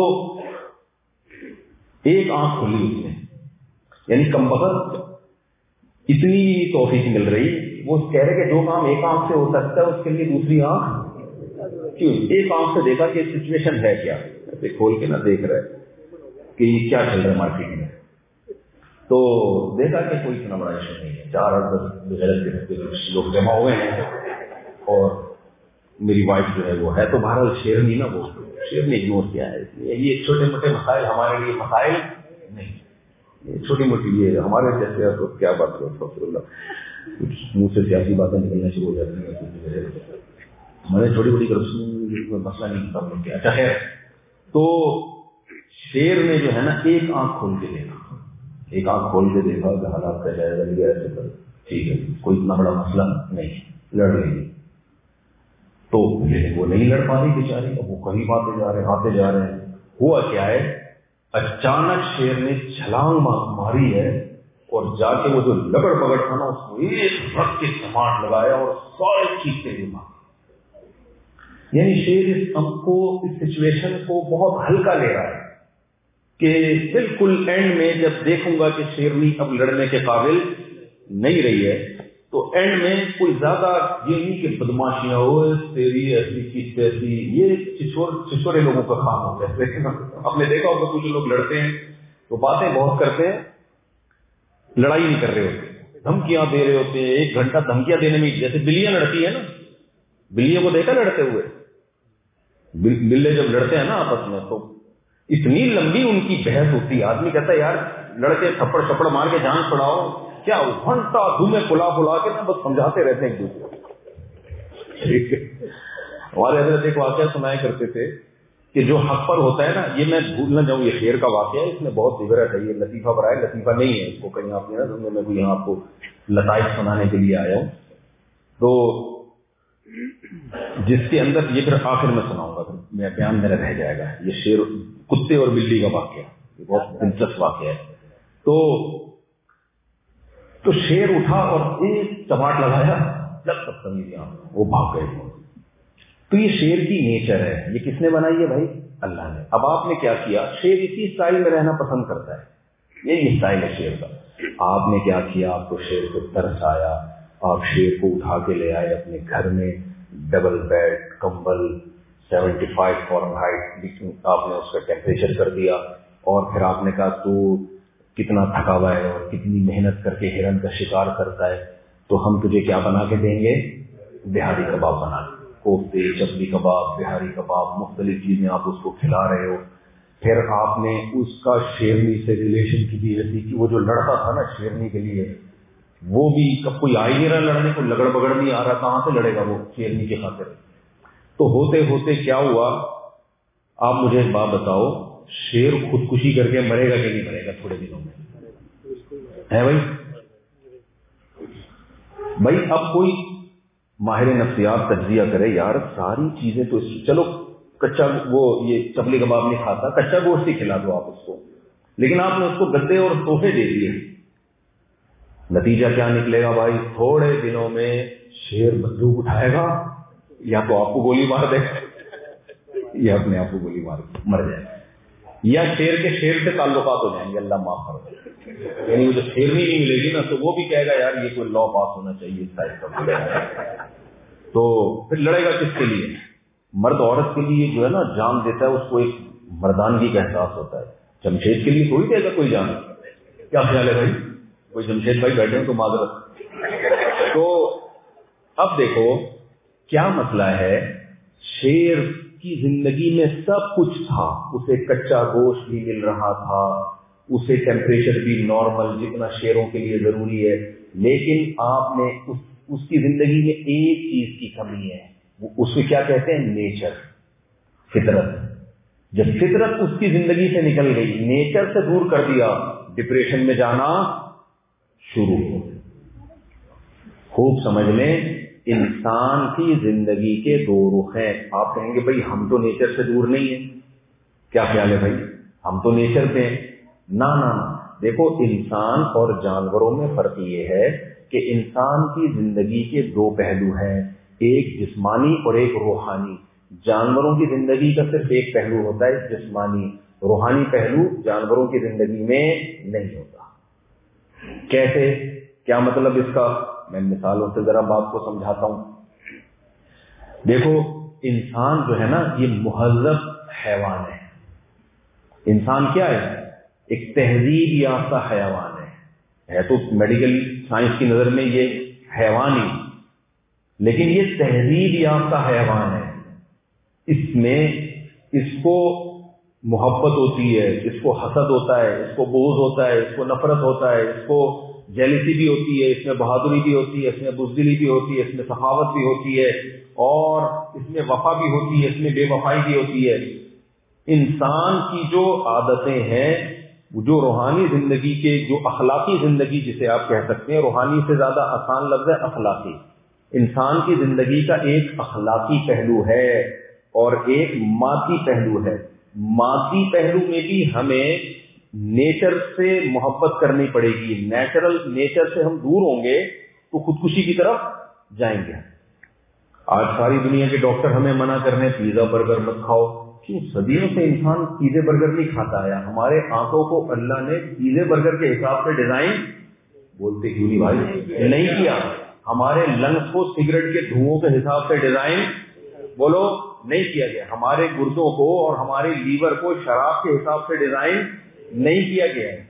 ایک آنکھ کھلی اس نے، یعنی کم وقت اتنی توفیق مل رہی. وہ کہہ رہے کہ جو کام ایک آنکھ سے ہو سکتا ہے اس کے لیے دوسری آنکھ کیوں؟ ایک آنکھ سے دیکھا کہ سچویشن ہے کیا، ایسے کھول کے نہ دیکھ رہے کہ یہ کیا چل رہا ہے مارکیٹ میں. تو دیکھا کہ کوئی اتنا بڑا ایشو نہیں ہے. 4-10 غیرت کے لوگ جمع ہوئے ہیں اور میری وائف جو ہے وہ ہے. تو بہرحال شیرنی نا، وہ شیر نے اگنور کیا ہے. یہ چھوٹے موٹے مسائل ہمارے لیے مسائل نہیں، یہ چھوٹی موٹی یہ ہمارے جیسے تو کیا بات کرو، منہ سے سیاسی باتیں نکلنا شروع ہو جاتی ہیں. ہمارے چھوٹی بڑی کرپشن مسئلہ نہیں کرنا کیا. اچھا خیر. تو شیر نے جو ہے نا ایک آنکھ کھول کے دیکھا، ایک آنکھ کھول کے دیکھا کہ حالات کا جائزہ لیا، ایسے کر ٹھیک ہے کوئی اتنا بڑا مسئلہ نہیں، لڑ لیں گے. تو وہ نہیں لڑ پا رہی بیچاری. اب وہ کہیں آتے جا رہے ہیں. ہوا کیا ہے، اچانک شیر نے چھلانگ ماری ہے اور جا کے وہ جو لگڑ پگڑ تھا نا اس کو ایک رکھ کے سماٹ لگایا اور سارے چیختے ہوئے مار. یعنی شیر اس سچویشن کو بہت ہلکا لے رہا ہے کہ بالکل اینڈ میں جب دیکھوں گا کہ شیرنی اب لڑنے کے قابل نہیں رہی ہے تو اینڈ میں کوئی زیادہ یہ نہیں کہ بدماشیاں ہو تیری ایسی چیز ایسی، یہ چھچورے لوگوں کا کام ہوتا ہے. آپ نے دیکھا ہوگا کچھ لوگ لڑتے ہیں تو باتیں بہت کرتے ہیں، لڑائی نہیں کر رہے ہوتے، دھمکیاں دے رہے ہوتے ہیں. 1 گھنٹہ دھمکیاں دینے میں، جیسے بلیاں لڑتی ہیں نا، بلیوں کو دیکھا لڑتے ہوئے، بلے جب لڑتے ہیں نا آپس میں تو اتنی لمبی ان کی بحث ہوتی ہے. آدمی کہتا ہے یار لڑکے تھپڑ چھپڑ مار کے جان چھڑاؤ، کیا گھنٹہ دھومے پلا کے نا بس سمجھاتے رہتے ہیں ایک دوسرے. ہمارے حضرت ایک واقعہ سنایا کرتے تھے کہ جو حق پر ہوتا ہے نا، یہ میں بھول نہ جاؤں، یہ شیر کا واقعہ ہے، اس میں بہت عبرت ہے. یہ لطیفہ برائے لطیفہ نہیں ہے، اس کو کہیں آپ نے نہ سمجھو میں کوئی یہاں آپ کو لطائف سنانے کے لیے آیا ہوں. تو جس کے اندر یہ پھر آخر میں سناؤں گا، میں بیان میرا رہ جائے گا. یہ شیر کتے اور بلی کا واقعہ، یہ بہت دلچسپ واقعہ ہے. تو شیر اٹھا اور ایک چماٹ لگایا، جب تک سمجھ وہ بھاگ گئے. تو یہ شیر کی نیچر ہے. یہ کس نے بنائی ہے بھائی؟ اللہ نے. اب آپ نے کیا کیا، شیر اسی اسٹائل میں رہنا پسند کرتا ہے، یہی اسٹائل ہے شیر کا. آپ نے کیا کیا، آپ کو شیر کو ترس آیا، آپ شیر کو اٹھا کے لے آئے اپنے گھر میں، ڈبل بیڈ، کمبل، 75 فارنہائٹ آپ نے اس کا ٹیمپریچر کر دیا، اور پھر آپ نے کہا تو کتنا تھکا ہوا ہے اور کتنی محنت کر کے ہرن کا شکار کرتا ہے، تو ہم تجھے کیا بنا کے دیں گے، بہاری کباب بنا کے، کوفتے، چپلی کباب، بہاری کباب، مختلف چیزیں آپ اس کو کھلا رہے ہو. پھر آپ نے اس کا شیرنی سے ریلیشن کی بھی ایسی کہ وہ جو لڑتا تھا نا شیرنی کے لیے، وہ بھی کب کوئی آ ہی نہیں رہا لڑنے کو، لگڑ بگڑ نہیں آ رہا، کہاں سے لڑے گا وہ شیرنی کی خاطر. تو ہوتے ہوتے کیا ہوا آپ مجھے ایک بات بتاؤ، شیر خودکشی کر کے مرے گا کہ نہیں مرے گا تھوڑے دنوں میں؟ ہے بھائی اب کوئی ماہر نفسیات تجزیہ کرے، یار ساری چیزیں تو چلو کچا وہ یہ چپلی کباب نہیں کھاتا، کچا گوشت ہی کھلا دو آپ اس کو، لیکن آپ نے اس کو گدے اور تحفے دے دیے، نتیجہ کیا نکلے گا بھائی؟ تھوڑے دنوں میں شیر بندوق اٹھائے گا، یا تو آپ کو گولی مار دے گا یا اپنے آپ کو گولی مار مر جائے گا، یا شیر کے شیر سے تعلقات ہو جائیں گے، اللہ معاف کر دے، یعنی وہ جو شیرنی نہیں ملے گی نا تو وہ بھی کہے گا یار یہ کوئی لا پاس ہونا چاہیے اس ٹائپ کا، تو پھر لڑے گا کس کے لیے؟ مرد عورت کے لیے جو ہے نا جان دیتا ہے، اس کو ایک مردانگی کا احساس ہوتا ہے، جمشید کے لیے تھوڑی دے گا کوئی جان، کیا خیال ہے بھائی؟ کوئی جمشید بھائی بیٹھے ہیں تو معذرت۔ تو اب دیکھو کیا مسئلہ ہے، شیر کی زندگی میں سب کچھ تھا، اسے کچا گوشت بھی مل رہا تھا، اسے ٹیمپریچر بھی نارمل جتنا شیروں کے لیے ضروری ہے، لیکن آپ نے اس کی زندگی میں ایک چیز کی کمی ہے، اس کو کیا کہتے ہیں؟ نیچر، فطرت۔ جب فطرت اس کی زندگی سے نکل گئی، نیچر سے دور کر دیا، ڈپریشن میں جانا شروع ہو۔ خوب سمجھ لیں، انسان کی زندگی کے دو رخ ہیں۔ آپ کہیں گے بھائی ہم تو نیچر سے دور نہیں ہیں، کیا خیال ہے بھائی؟ ہم تو نیچر پہ ہیں۔ نہ دیکھو، انسان اور جانوروں میں فرق یہ ہے کہ انسان کی زندگی کے دو پہلو ہیں، ایک جسمانی اور ایک روحانی۔ جانوروں کی زندگی کا صرف ایک پہلو ہوتا ہے جسمانی، روحانی پہلو جانوروں کی زندگی میں نہیں ہوتا۔ کیسے؟ کیا مطلب اس کا؟ میں مثالوں سے ذرا بات کو سمجھاتا ہوں۔ دیکھو انسان جو ہے نا یہ مہذب حیوان ہے۔ انسان کیا ہے؟ ایک تہذیب یافتہ حیوان ہے تو میڈیکل سائنس کی نظر میں یہ حیوان ہی، لیکن یہ تہذیب یافتہ حیوان ہے۔ اس میں اس کو محبت ہوتی ہے، اس کو حسد ہوتا ہے، اس کو بغض ہوتا ہے، اس کو نفرت ہوتا ہے، اس کو جیلسی بھی ہوتی ہے، اس میں بہادری بھی ہوتی ہے، اس میں بزدلی بھی ہوتی ہے، اس میں سخاوت بھی ہوتی ہے، اور اس میں وفا بھی ہوتی ہے، اس میں بے وفائی بھی ہوتی ہے۔ انسان کی جو عادتیں ہیں، جو روحانی زندگی کے، جو اخلاقی زندگی جسے آپ کہہ سکتے ہیں، روحانی سے زیادہ آسان لفظ ہے اخلاقی۔ انسان کی زندگی کا ایک اخلاقی پہلو ہے اور ایک مادی پہلو ہے۔ مادی پہلو میں بھی ہمیں نیچر سے محبت کرنی پڑے گی۔ نیچر سے ہم دور ہوں گے تو خودکشی کی طرف جائیں گے۔ آج ساری دنیا کے ڈاکٹر ہمیں منع کر رہے ہیں پیزا برگر مت کھاؤ۔ کیوں؟ صدیوں سے انسان پیزے برگر نہیں کھاتا آیا، ہمارے آنکھوں کو اللہ نے پیزے برگر کے حساب سے ڈیزائن، بولتے کیوں نہیں بھائی، نہیں کیا۔ ہمارے لنگس کو سگریٹ کے دھوؤں کے حساب سے ڈیزائن، بولو، نہیں کیا گیا۔ ہمارے گردوں کو اور ہمارے لیور کو شراب کے حساب سے ڈیزائن نہیں کیا گیا ہے۔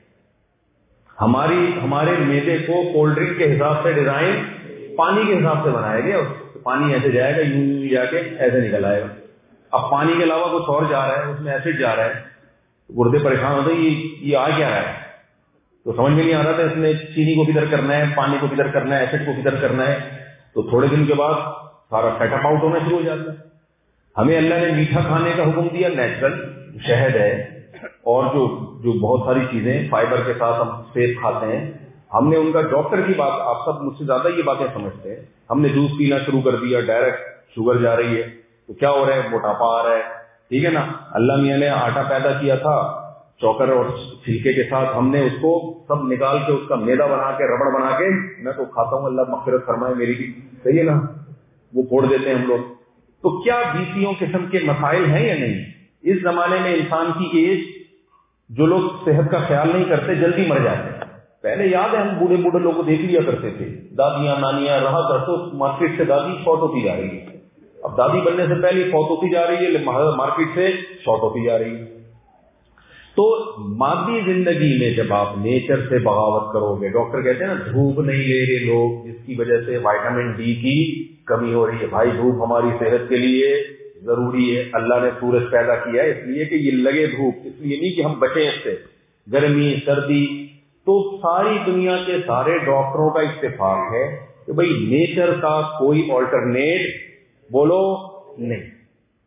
ہمارے معدے کو کولڈ ڈرنک کے حساب سے ڈیزائن پانی کے حساب سے بنایا گیا۔ پانی ایسے جائے گا، یوں جا کے ایسے نکل آئے گا۔ اب پانی کے علاوہ کچھ اور جا رہا ہے، اس میں ایسڈ جا رہا ہے، گردے پریشان ہوتے ہیں یہ آ کیا رہا ہے، تو سمجھ میں نہیں آ رہا تھا اس میں چینی کو کدھر کرنا ہے، پانی کو کدھر کرنا ہے، ایسڈ کو کدھر کرنا ہے۔ تو تھوڑے دن کے بعد سارا سیٹ اپ آؤٹ ہونا شروع ہو جاتا ہے۔ ہمیں اللہ نے میٹھا کھانے کا حکم دیا، نیچرل شہد ہے اور جو بہت ساری چیزیں فائبر کے ساتھ ہم سیب کھاتے ہیں۔ ہم نے ان کا ڈاکٹر کی بات، آپ سب مجھ سے زیادہ یہ باتیں سمجھتے ہیں، ہم نے جوس پینا شروع کر دیا، ڈائریکٹ شوگر جا رہی ہے، تو کیا ہو رہا ہے؟ موٹاپا آ رہا ہے، ٹھیک ہے نا۔ اللہ میاں نے آٹا پیدا کیا تھا چوکر اور چھلکے کے ساتھ، ہم نے اس کو سب نکال کے اس کا میدا بنا کے، ربڑ بنا کے، میں تو کھاتا ہوں، اللہ مغفرت فرمائے میری بھی، صحیح ہے نا، وہ پھوڑ دیتے ہیں ہم لوگ۔ تو کیا بیسیوں قسم کے مسائل ہیں یا نہیں؟ اس زمانے میں انسان کی ایج، جو لوگ صحت کا خیال نہیں کرتے جلدی مر جاتے ہیں۔ پہلے یاد ہے ہم بوڑھے بوڑھے لوگ کو دیکھ لیا کرتے تھے، دادیاں نانیاں رہا کرتے، مارکیٹ سے دادی شارٹ ہوتی جا رہی ہے، اب دادی بننے سے پہلے فوت ہوتی جا رہی ہے، مارکیٹ سے شارٹ ہوتی جا رہی ہے۔ تو مادی زندگی میں جب آپ نیچر سے بغاوت کرو گے، ڈاکٹر کہتے ہیں نا دھوپ نہیں لے رہے لوگ، جس کی وجہ سے وائٹامن ڈی کی کمی ہو رہی ہے۔ بھائی دھوپ ہماری صحت کے لیے ضروری ہے، اللہ نے سورج پیدا کیا ہے اس لیے کہ یہ لگے دھوپ، اس لیے نہیں کہ ہم بچیں اس سے، گرمی سردی۔ تو ساری دنیا کے سارے ڈاکٹروں کا اتفاق ہے کہ بھئی نیچر کا کوئی آلٹرنیٹ بولو نہیں۔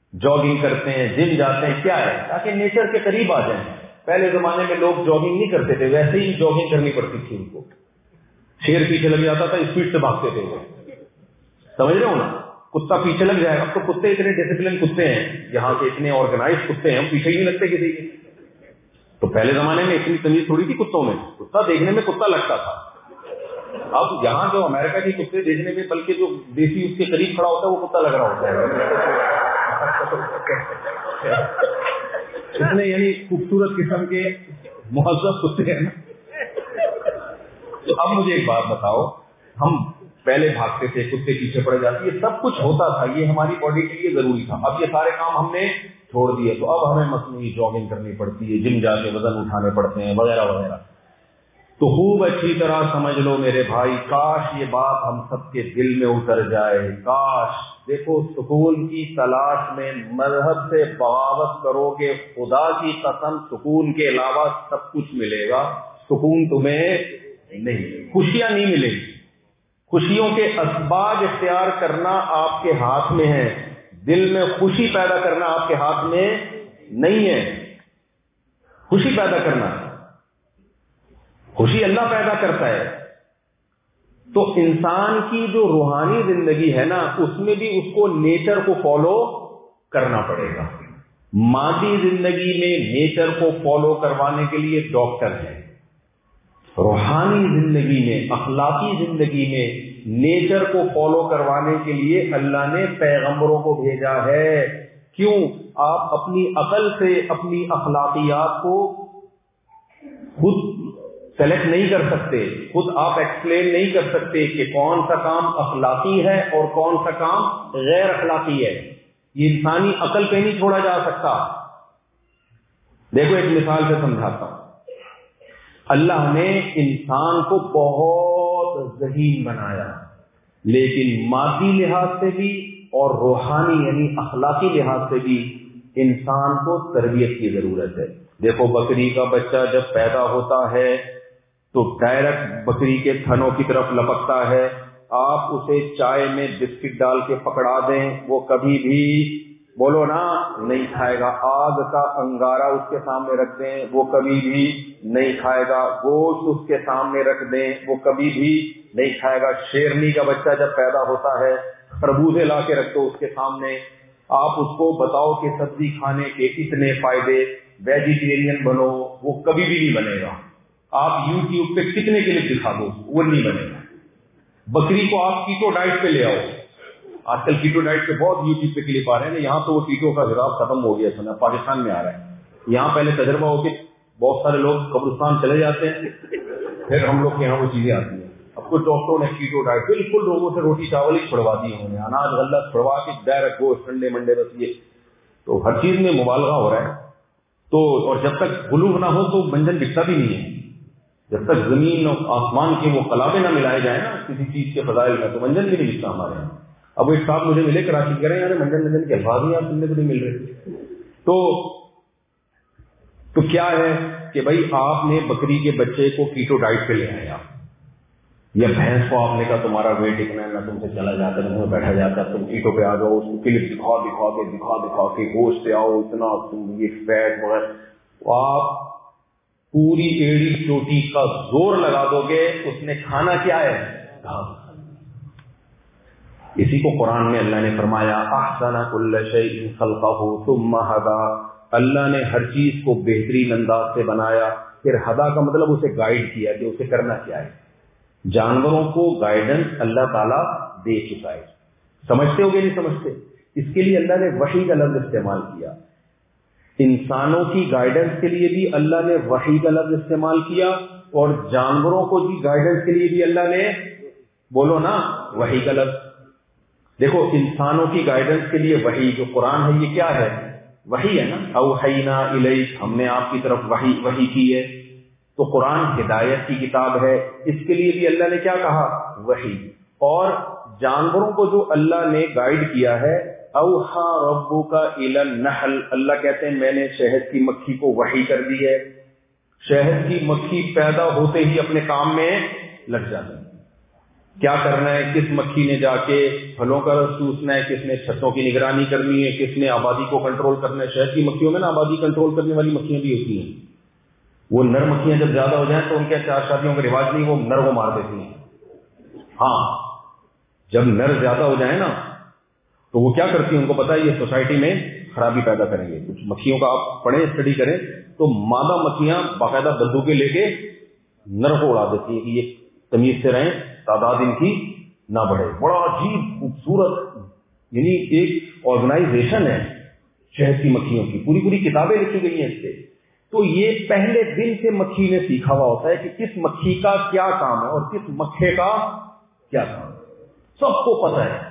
جاگنگ کرتے ہیں, جم جاتے ہیں, کیا ہے؟ تاکہ نیچر کے قریب آ جائیں. پہلے زمانے میں لوگ جاگنگ نہیں کرتے تھے, ویسے ہی جاگنگ کرنی پڑتی تھی ان کو. شیر پیچھے لگ جاتا تھا, اسپیڈ سے بھاگتے تھے وہ, سمجھ رہے ہو نا. کتا پیچھے لگ جائے گا. اب تو کتے اتنے ڈسپلن کتے ہیں, یہاں کے اتنے آرگنائز کتے ہیں, ہم پیچھے ہی نہیں لگتے کسی کے. تو پہلے زمانے میں اتنی تمیز تھوڑی تھی کتوں میں, کتا دیکھنے میں کتا لگتا تھا. اب یہاں جو امریکہ کے کتے دیکھنے میں, بلکہ جو دیسی اس کے قریب کھڑا ہوتا ہے وہ کتا لگ رہا ہوتا ہے. اتنے یعنی خوبصورت قسم کے مہذب کتے ہیں نا. تو اب مجھے ایک بات بتاؤ, ہم پہلے بھاگتے تھے, کتے پیچھے پڑے جاتے, یہ سب کچھ ہوتا تھا, یہ ہماری باڈی کے لیے ضروری تھا. اب یہ سارے کام ہم نے چھوڑ دیے, تو اب ہمیں مصنوعی جاگنگ کرنی پڑتی ہے, جم جا کے وزن اٹھانے پڑتے ہیں, وغیرہ وغیرہ. تو خوب اچھی طرح سمجھ لو میرے بھائی, کاش یہ بات ہم سب کے دل میں اتر جائے. کاش, دیکھو سکون کی تلاش میں مذہب سے بغاوت کرو گے, خدا کی قسم سکون کے علاوہ سب کچھ ملے گا, سکون تمہیں نہیں, خوشیاں نہیں ملے گی. خوشیوں کے اسباب اختیار کرنا آپ کے ہاتھ میں ہے, دل میں خوشی پیدا کرنا آپ کے ہاتھ میں نہیں ہے. خوشی پیدا کرنا, خوشی اللہ پیدا کرتا ہے. تو انسان کی جو روحانی زندگی ہے نا, اس میں بھی اس کو نیچر کو فالو کرنا پڑے گا. مادی زندگی میں نیچر کو فالو کروانے کے لیے ڈاکٹر ہیں, روحانی زندگی میں, اخلاقی زندگی میں نیچر کو فالو کروانے کے لیے اللہ نے پیغمبروں کو بھیجا ہے. کیوں؟ آپ اپنی عقل سے اپنی اخلاقیات کو خود سلیکٹ نہیں کر سکتے, خود آپ ایکسپلین نہیں کر سکتے کہ کون سا کام اخلاقی ہے اور کون سا کام غیر اخلاقی ہے. یہ انسانی عقل پہ نہیں چھوڑا جا سکتا. دیکھو ایک مثال سے سمجھاتا ہوں. اللہ نے انسان کو بہت ذہین بنایا, لیکن مادی لحاظ سے بھی اور روحانی یعنی اخلاقی لحاظ سے بھی انسان کو تربیت کی ضرورت ہے. دیکھو بکری کا بچہ جب پیدا ہوتا ہے تو ڈائریکٹ بکری کے تھنوں کی طرف لپکتا ہے. آپ اسے چائے میں بسکٹ ڈال کے پکڑا دیں, وہ کبھی بھی بولو نا نہیں کھائے گا. آگ کا انگارہ اس کے سامنے رکھ دیں, وہ کبھی بھی نہیں کھائے گا. گوشت اس کے سامنے رکھ دیں, وہ کبھی بھی نہیں کھائے گا. شیرنی کا بچہ جب پیدا ہوتا ہے, خربوزے لا کے رکھ دو اس کے سامنے, آپ اس کو بتاؤ کہ سبزی کھانے کے اتنے فائدے, ویجیٹیرین بنو, وہ کبھی بھی نہیں بنے گا. آپ یوٹیوب پہ کتنے کلپ دکھا دو, وہ نہیں بنے گا. بکری کو آپ کیٹو ڈائٹ پہ لے آؤ, آج کل کیٹو ڈائٹ پہ بہت یوٹیوب پہ کلپ آ رہے ہیں. یہاں تو وہ کیٹو کا حساب ختم ہو گیا, سنا پاکستان میں آ رہا ہے. یہاں پہلے تجربہ ہو کے بہت سارے لوگ قبرستان چلے جاتے ہیں, پھر ہم لوگ کے یہاں وہ چیزیں آتی ہیں. اب کچھ ڈاکٹروں نے کیٹو ڈائٹ بالکل لوگوں سے روٹی چاول ہی چھڑوا دی, انہوں نے اناج غلہ چھڑوا کے ڈائریکٹ گوشت ٹھنڈے منڈے بس. یہ تو ہر چیز میں مبالغہ ہو رہا ہے. تو اور جب تک بلوغ نہ ہو تو منجن بکتا بھی نہیں ہے. جب تک زمین اور آسمان کے وہ کلابے نہ ملائے جائیں نا کسی چیز کے فضائل میں, تو منجن بھی نہیں بکتا ہمارے یہاں. اب ایک صاحب مجھے ملے کراچی, کہہ رہے ہیں یار منجن کے الفاظ ہی آپ سننے کو نہیں مل رہے. تو کیا ہے کہ بھائی آپ نے بکری کے بچے کو کیٹو ڈائٹ پہ لے آیا, یا بھینس کو آپ نے کہا تمہارا ویٹ اتنا ہے, میں تم سے چلا جاتا تم سے بیٹھا جاتا, تم کیٹو پہ آ جاؤ, اس کو کلپ دکھا کے گوشت سے آؤ اتنا, تم یہ فیٹ وغیرہ. آپ پوری ایڑی چوٹی کا زور لگا دو گے, اس نے کھانا کیا ہے, گھاس. اسی کو قرآن میں اللہ نے فرمایا احسن کل شیء خلقہ ثم ہدی, اللہ نے ہر چیز کو بہترین انداز سے بنایا, پھر ہدا کا مطلب اسے گائیڈ کیا کہ اسے کرنا کیا ہے. جانوروں کو گائیڈنس اللہ تعالیٰ دے چکا ہے. سمجھتے ہو گے نہیں سمجھتے؟ اس کے لیے اللہ نے وحی کا لفظ استعمال کیا. انسانوں کی گائیڈنس کے لیے بھی اللہ نے وحی کا لفظ استعمال کیا, اور جانوروں کو بھی گائیڈنس کے لیے بھی اللہ نے بولو نا وحی کا لفظ. دیکھو انسانوں کی گائیڈنس کے لیے وحی جو قرآن ہے یہ کیا ہے, وحی ہے نا. اوحینا الیک, ہم نے آپ کی طرف وحی کی ہے. تو قرآن ہدایت کی کتاب ہے, اس کے لیے بھی اللہ نے کیا کہا, وحی. اور جانوروں کو جو اللہ نے گائیڈ کیا ہے, اوحا ربک الی النحل, اللہ کہتے ہیں میں نے شہد کی مکھی کو وحی کر دی ہے. شہد کی مکھی پیدا ہوتے ہی اپنے کام میں لگ جاتی ہے. کیا کرنا ہے، کس مکھی نے جا کے پھلوں کا رس چوسنا ہے، کس نے چھتوں کی نگرانی کرنی ہے، کس نے آبادی کو کنٹرول کرنا ہے. شہد کی مکھیوں میں نا آبادی کنٹرول کرنے والی مکھیاں بھی ہوتی ہیں. وہ نر مکھیاں جب زیادہ ہو جائیں تو ان کے 4 شادیوں کا رواج نہیں، وہ نر کو مار دیتی ہیں. ہاں جب نر زیادہ ہو جائیں نا تو وہ کیا کرتی ہیں، ان کو پتا ہے یہ سوسائٹی میں خرابی پیدا کریں گے. کچھ مکھیوں کا آپ پڑھیں، اسٹڈی کریں تو مادہ مکھیاں باقاعدہ بندوقیں لے کے نر کو اڑا دیتی ہیں کہ یہ تمیز سے رہیں، تعداد ان کی نہ بڑھے. بڑا عجیب خوبصورت، یعنی ایک آرگنائزیشن ہے شہد کی مکھیوں کی، پوری پوری کتابیں لکھی گئی ہیں اس سے. تو یہ پہلے دن سے مکھی نے سیکھا ہوا ہوتا ہے کہ کس مکھی کا کیا کام ہے اور کس مکھے کا کیا کام ہے. سب کو پتہ ہے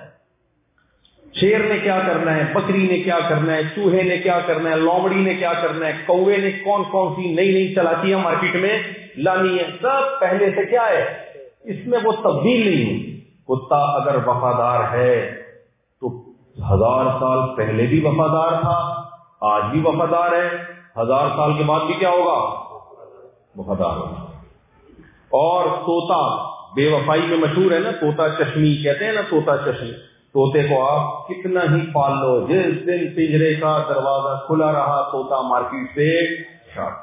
شیر نے کیا کرنا ہے، بکری نے کیا کرنا ہے، چوہے نے کیا کرنا ہے، لومڑی نے کیا کرنا ہے، کوے نے کون کون سی نئی نئی چالاکیاں مارکیٹ میں لانی ہے. سب پہلے سے کیا ہے، اس میں وہ تبدیل نہیں ہوئی. کتا اگر وفادار ہے تو 1000 سال پہلے بھی وفادار تھا، آج بھی وفادار ہے، 1000 سال کے بعد بھی کیا ہوگا، وفادار ہوگا. اور طوطا بے وفائی میں مشہور ہے نا، طوطا چشمی کہتے ہیں نا، طوطا چشمی. طوطے کو آپ کتنا ہی پال لو، جس دن پنجرے کا دروازہ کھلا رہا طوطا مارکیٹ سے شاٹ.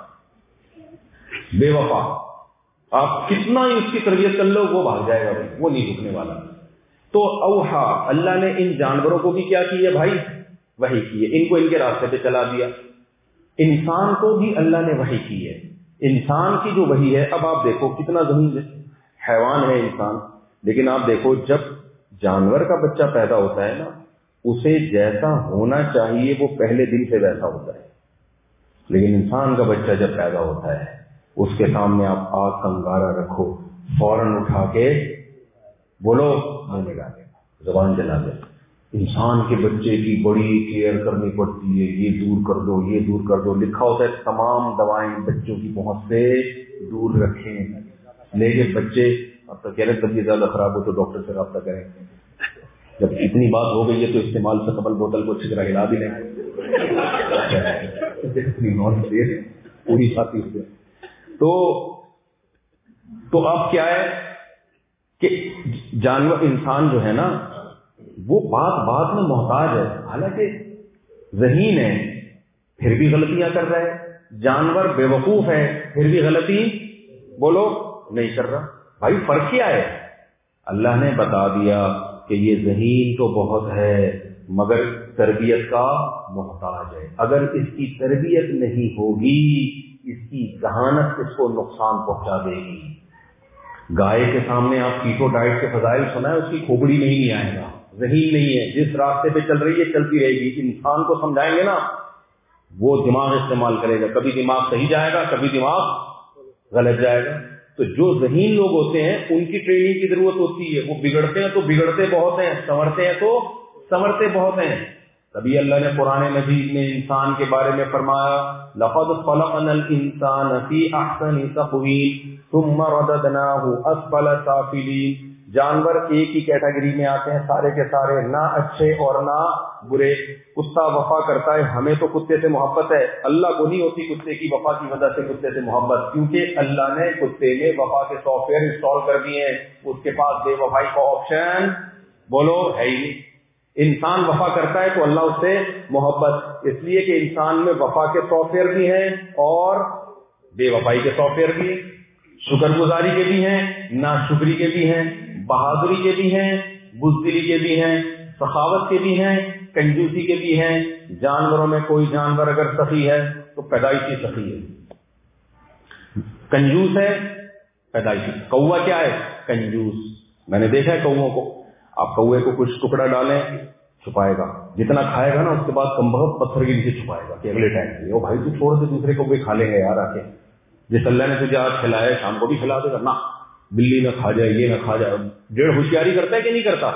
بے وفا، آپ کتنا ہی اس کی تربیت کر لو وہ بھاگ جائے گا، وہ نہیں رکنے والا. تو اوحا، اللہ نے ان جانوروں کو بھی کیا کی ہے بھائی، وحی کی ہے، ان کو ان کے راستے پہ چلا دیا. انسان کو بھی اللہ نے وحی کی ہے. انسان کی جو وحی ہے، اب آپ دیکھو کتنا زمین حیوان ہے انسان، لیکن آپ دیکھو جب جانور کا بچہ پیدا ہوتا ہے نا، اسے جیسا ہونا چاہیے وہ پہلے دن سے ویسا ہوتا ہے. لیکن انسان کا بچہ جب پیدا ہوتا ہے، اس کے سامنے آپ آگ کا انگارہ رکھو، فوراً اٹھا کے بولو منہ میں ڈالے، زبان جلا دے. انسان کے بچے کی بڑی کیئر کرنی پڑتی ہے، یہ دور کر دو، یہ دور کر دو. لکھا ہوتا ہے تمام دوائیں بچوں کی پہنچ سے دور رکھیں. لیکن بچے اب تک کہہ رہے طبیعت زیادہ خراب ہو تو ڈاکٹر سے رابطہ کریں. جب اتنی بات ہو گئی ہے تو استعمال سے قبل بوتل کو اچھی طرح ہلا بھی لیں. پوری ساتھی سے تو اب کیا ہے کہ جانور انسان جو ہے نا وہ بات میں محتاج ہے، حالانکہ ذہین ہے پھر بھی غلطیاں کر رہا ہے. جانور بے وقوف ہے پھر بھی غلطی بولو نہیں کر رہا. بھائی فرق کیا ہے؟ اللہ نے بتا دیا کہ یہ ذہین تو بہت ہے مگر تربیت کا محتاج ہے. اگر اس کی تربیت نہیں ہوگی اس کی ذہانت اس کو نقصان پہنچا دے گی. گائے کے سامنے آپ کیٹو ڈائٹ کے فضائل سنائیں، اس کی کھوپڑی میں ہی نہیں آئے گا. ذہین نہیں ہے، جس راستے پہ چل رہی ہے چلتی رہے گی. انسان کو سمجھائیں گے نا وہ دماغ استعمال کرے گا، کبھی دماغ صحیح جائے گا کبھی دماغ غلط جائے گا. تو جو ذہین لوگ ہوتے ہیں ان کی ٹریننگ کی ضرورت ہوتی ہے. وہ بگڑتے ہیں تو بگڑتے بہت ہیں، سنورتے ہیں تو سنورتے بہت ہیں. تبھی اللہ نے قرآن مجید میں انسان کے بارے میں فرمایا لقد خلقنا الانسان فی احسن تقویم ثم رددناہ اسفل سافلین. جانور ایک ہی کیٹیگری میں آتے ہیں سارے کے سارے، نہ اچھے اور نہ برے. کتا وفا کرتا ہے، ہمیں تو کتے سے محبت ہے، اللہ کو نہیں ہوتی کتے کی وفا کی وجہ سے کتے سے محبت، کیونکہ اللہ نے کتے میں وفا کے سافٹ ویئر انسٹال کر دیے ہیں. اس کے پاس بے وفائی کا آپشن بولو ہے ہی نہیں. انسان وفا کرتا ہے تو اللہ اس سے محبت، اس لیے کہ انسان میں وفا کے سافٹ ویئر بھی ہیں اور بے وفائی کے سافٹ ویئر بھی ہیں، شکر گزاری کے بھی ہیں، ناشکری کے بھی ہیں، بہادری کے بھی ہیں، بزدلی کے بھی ہیں، سخاوت کے بھی ہیں، کنجوسی کے بھی ہیں. جانوروں میں کوئی جانور اگر سخی ہے تو پیدائشی سخی ہے، کنجوس ہے پیدائشی. کوا کیا ہے؟ کنجوس. میں نے دیکھا ہے کووں کو، آپ کوے کو کچھ ٹکڑا ڈالیں چھپائے گا، جتنا کھائے گا نا اس کے بعد کم بہت پتھر کے نیچے چھپائے گا کہ اگلے ٹائم کے لیے بھائی تو چھوڑ دے دوسرے کو بھی کھا لیں گے یار آ کے. جس اللہ نے تجھے آج کھلایا ہے شام کو بھی کھلا دے گا. نہ بلی نہ کھا جائے، یہ نہ کھا جائے. ڈیڑھ ہوشیاری کرتا ہے کہ نہیں کرتا؟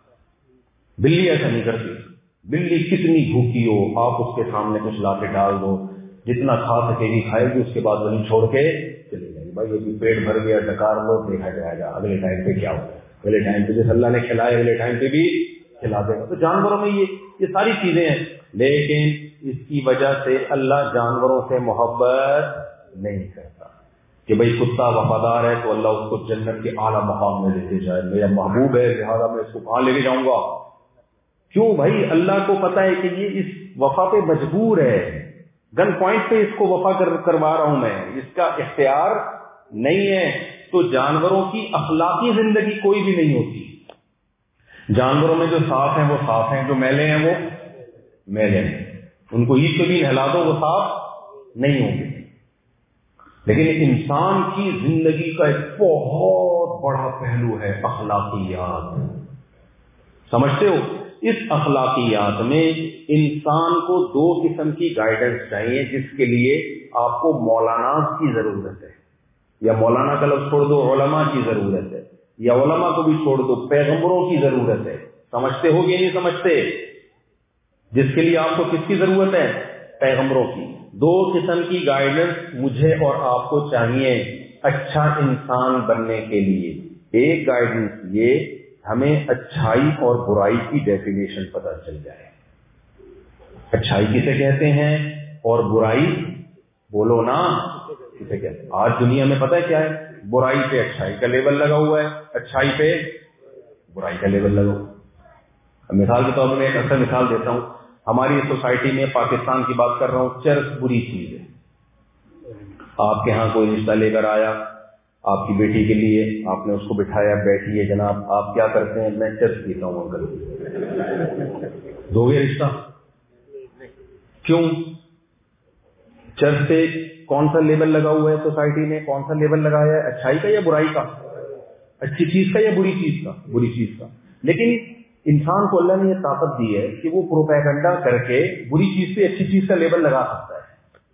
بلی ایسا نہیں کرتی. بلی کتنی بھوکی ہو آپ اس کے سامنے کچھ لا کے ڈال دو، جتنا کھا سکے گی کھائے گی، اس کے بعد وہیں چھوڑ کے چلے جائے گی. بھائی یہ پیٹ بھر گیا ڈکار لو، دیکھا جائے گا اگلے ٹائم پہ کیا ہوگا. اگلے ٹائم پہ جیسے اللہ نے کھلائے اگلے ٹائم پہ بھی کھلا دے گا. تو جانوروں میں یہ ساری چیزیں ہیں، لیکن اس کی وجہ سے اللہ جانوروں سے محبت نہیں کرتا. کہ بھئی کتا وفادار ہے تو اللہ اس کو جنت کے اعلیٰ مقام میں لے کے جائے، میرا محبوب ہے لہٰذا میں اس کو کہاں لے کے جاؤں گا؟ کیوں بھائی؟ اللہ کو پتا ہے کہ یہ اس وفا پہ مجبور ہے، گن پوائنٹ پہ اس کو وفا کروا رہا ہوں میں، اس کا اختیار نہیں ہے۔ تو جانوروں کی اخلاقی زندگی کوئی بھی نہیں ہوتی۔ جانوروں میں جو صاف ہیں وہ صاف ہیں، جو میلے ہیں وہ میلے ہیں، ان کو عید کے دن نہلا دو وہ صاف نہیں ہوں گے۔ لیکن انسان کی زندگی کا ایک بہت بڑا پہلو ہے اخلاقیات، سمجھتے ہو؟ اس اخلاقیات میں انسان کو دو قسم کی گائیڈنس چاہیے، جس کے لیے آپ کو مولانا کی ضرورت ہے، یا مولانا کا لفظ چھوڑ دو علماء کی ضرورت ہے، یا علماء کو بھی چھوڑ دو پیغمبروں کی ضرورت ہے۔ سمجھتے ہو کہ نہیں سمجھتے؟ جس کے لیے آپ کو کس کی ضرورت ہے؟ پیغمبروں کی۔ دو قسم کی گائیڈنس مجھے اور آپ کو چاہیے اچھا انسان بننے کے لیے۔ ایک گائیڈنس یہ ہمیں اچھائی اور برائی کی ڈیفینیشن پتہ چل جائے، اچھائی کسے کہتے ہیں اور برائی بولو نا کسے کہتے ہیں۔ آج دنیا میں پتہ ہے کیا ہے؟ برائی پہ اچھائی کا لیبل لگا ہوا ہے، اچھائی پہ برائی کا لیبل لگا ہوا ہے۔ مثال کے طور پر میں ایک اچھا مثال دیتا ہوں، ہماری سوسائٹی میں پاکستان کی بات کر رہا ہوں، چرس بری چیز ہے۔ آپ کے ہاں کوئی رشتہ لے کر آیا آپ کی بیٹی کے لیے، آپ نے اس کو بٹھایا، بیٹھیے جناب، آپ کیا کرتے ہیں؟ میں چرس پیتا ہوں انکل۔ دو گے رشتہ؟ کیوں؟ چرس پہ کون سا لیبل لگا ہوا ہے سوسائٹی نے؟ کون سا لیبل لگایا ہے؟ اچھائی کا یا برائی کا؟ اچھی چیز کا یا بری چیز کا؟ بری چیز کا۔ لیکن انسان کو اللہ نے یہ طاقت دی ہے کہ وہ پروپیگنڈا کر کے بری چیز پہ اچھی چیز کا لیبل لگا سکتا ہے،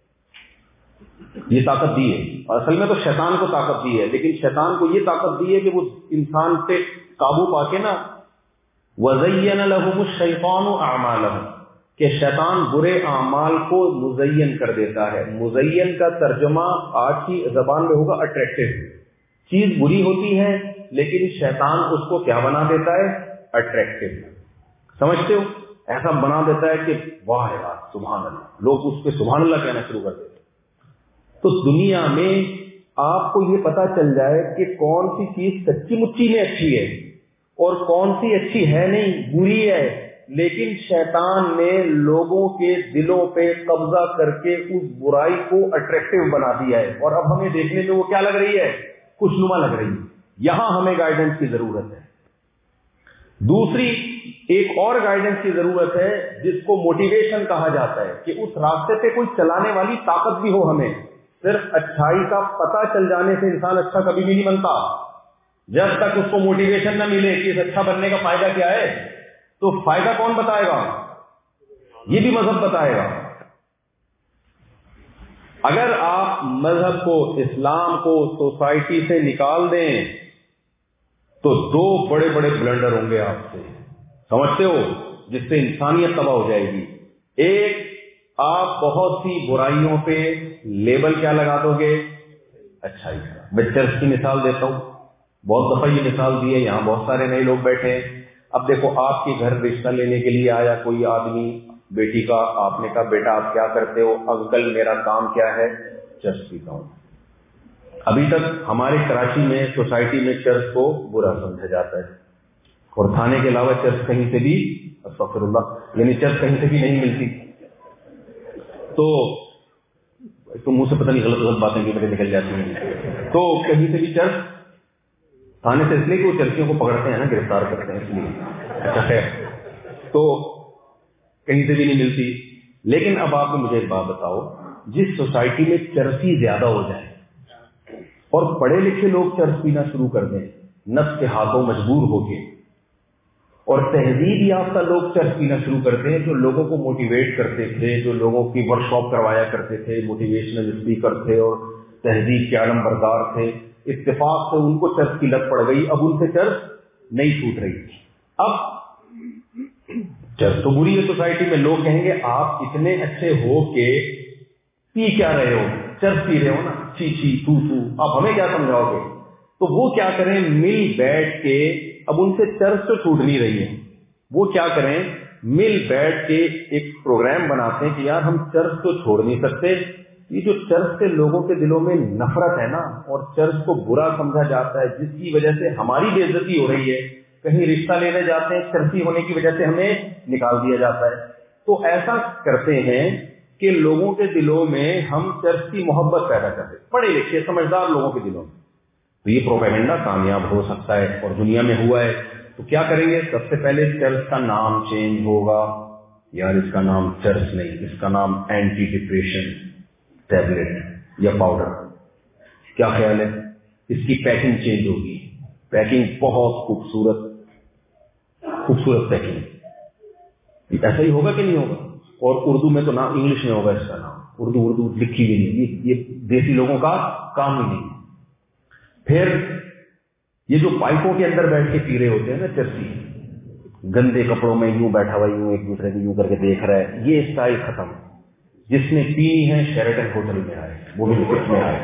یہ طاقت دی ہے۔ اور اصل میں تو شیطان کو طاقت دی ہے، لیکن شیطان کو یہ طاقت دی ہے کہ وہ انسان سے قابو پا کے نا وَزَيَّنَ لَهُمُ الشَّيْطَانُ أَعْمَالَهُمْ، کہ شیطان برے اعمال کو مزین کر دیتا ہے۔ مزین کا ترجمہ آج کی زبان میں ہوگا اٹریکٹیو۔ چیز بری ہوتی ہے لیکن شیطان اس کو کیا بنا دیتا ہے؟ اٹریکٹیو۔ سمجھتے ہو؟ ایسا بنا دیتا ہے کہ واہ یار سبحان اللہ، لوگ اس پہ سبحان اللہ کہنا شروع کر دیتے۔ تو دنیا میں آپ کو یہ پتا چل جائے کہ کون سی چیز سچی مچی میں اچھی ہے اور کون سی اچھی ہے نہیں، بری ہے، لیکن شیطان نے لوگوں کے دلوں پہ قبضہ کر کے اس برائی کو اٹریکٹیو بنا دیا ہے، اور اب ہمیں دیکھنے میں وہ کیا لگ رہی ہے؟ خوشنما لگ رہی ہے۔ یہاں ہمیں گائیڈنس کی ضرورت ہے۔ دوسری ایک اور گائیڈنس کی ضرورت ہے جس کو موٹیویشن کہا جاتا ہے، کہ اس راستے پہ کوئی چلانے والی طاقت بھی ہو ہمیں۔ صرف اچھائی کا پتہ چل جانے سے انسان اچھا کبھی بھی نہیں بنتا، جب تک اس کو موٹیویشن نہ ملے کہ اس اچھا بننے کا فائدہ کیا ہے۔ تو فائدہ کون بتائے گا؟ یہ بھی مذہب بتائے گا۔ اگر آپ مذہب کو، اسلام کو سوسائٹی سے نکال دیں تو دو بڑے بڑے بلنڈر ہوں گے آپ سے، سمجھتے ہو، جس سے انسانیت تباہ ہو جائے گی۔ ایک، آپ بہت سی برائیوں پہ لیبل کیا لگا دو گے؟ اچھائی کا۔ میں چرچ کی مثال دیتا ہوں، بہت دفعہ یہ مثال دی ہے، یہاں بہت سارے نئے لوگ بیٹھے ہیں۔ اب دیکھو آپ کے گھر رشتہ لینے کے لیے آیا کوئی آدمی، بیٹی کا، آپ نے کہا بیٹا آپ کیا کرتے ہو؟ انکل میرا کام کیا ہے؟ چرچ پیتا ہوں۔ ابھی تک ہمارے کراچی میں سوسائٹی میں چرچ کو برا سمجھا جاتا ہے، اور تھانے کے علاوہ چرچ کہیں سے بھی، استغفر اللہ، یعنی چرچ کہیں سے بھی نہیں ملتی۔ تو منہ سے پتہ نہیں غلط باتیں بھی میرے نکل جاتی ہیں۔ تو کہیں سے بھی چرچ، تھانے سے اس لیے کہ وہ چرچیوں کو پکڑتے ہیں نا، گرفتار کرتے ہیں اس لیے، اچھا خیر، تو کہیں سے بھی نہیں ملتی۔ لیکن اب آپ مجھے ایک بات بتاؤ، جس سوسائٹی میں چرسی زیادہ ہو جائے اور پڑھے لکھے لوگ چرس پینا شروع کر دیں نفس کے ہاتھوں مجبور ہو کے، اور تہذیب یافتہ لوگ چرس پینا شروع کرتے ہیں جو لوگوں کو موٹیویٹ کرتے تھے، جو لوگوں کی ورک شاپ کروایا کرتے تھے، موٹیویشنل اسپیکر تھے اور تہذیب کے عالم بردار تھے، اتفاق سے ان کو چرس کی لت پڑ گئی، اب ان سے چرس نہیں چھوٹ رہی۔ اب چرس تو بری ہے سوسائٹی میں، لوگ کہیں گے آپ اتنے اچھے ہو کے پی کیا رہے ہو؟ چرس پی رہے ہو نا، چھی چھی تو آپ ہمیں کیا سمجھاؤ گے؟ تو وہ کیا کریں، مل بیٹھ کے، اب ان سے چرس تو چھوٹ نہیں رہی ہے، وہ کیا کریں، مل بیٹھ کے ایک پروگرام بناتے ہیں کہ یار ہم چرس تو چھوڑ نہیں سکتے، یہ جو چرچ سے لوگوں کے دلوں میں نفرت ہے نا، اور چرچ کو برا سمجھا جاتا ہے، جس کی وجہ سے ہماری بے عزتی ہو رہی ہے، کہیں رشتہ لینے جاتے ہیں چرچی ہونے کی وجہ سے ہمیں نکال دیا جاتا ہے، تو ایسا کرتے ہیں کہ لوگوں کے دلوں میں ہم چرچ کی محبت پیدا کرتے ہیں، پڑھے لکھے سمجھدار لوگوں کے دلوں میں. تو یہ پروپیگنڈا کامیاب ہو سکتا ہے، اور دنیا میں ہوا ہے. تو کیا کریں گے؟ سب سے پہلے چرچ کا نام چینج ہوگا. یار اس کا نام چرچ نہیں، اس کا نام اینٹی ڈپریشن ٹیبلٹ یا پاؤڈر. کیا خیال ہے؟ اس کی پیکنگ چینج ہوگی، پیکنگ بہت خوبصورت پیکنگ. ایسا ہی ہوگا کہ نہیں ہوگا؟ اور اردو میں تو نام انگلش میں ہوگا اس کا نام، اردو لکھی بھی نہیں، یہ دیسی لوگوں کا کام ہی نہیں. پھر یہ جو پائپوں کے اندر بیٹھ کے پی رہے ہوتے ہیں نا چرسی، گندے کپڑوں میں یوں بیٹھا ہوا یوں ایک دوسرے کو یوں کر کے دیکھ رہا ہے، یہ اسٹائل ختم. جس نے پی ہے شیرٹن ہوٹل میں آئے، وہ بھی لکھ میں آئے.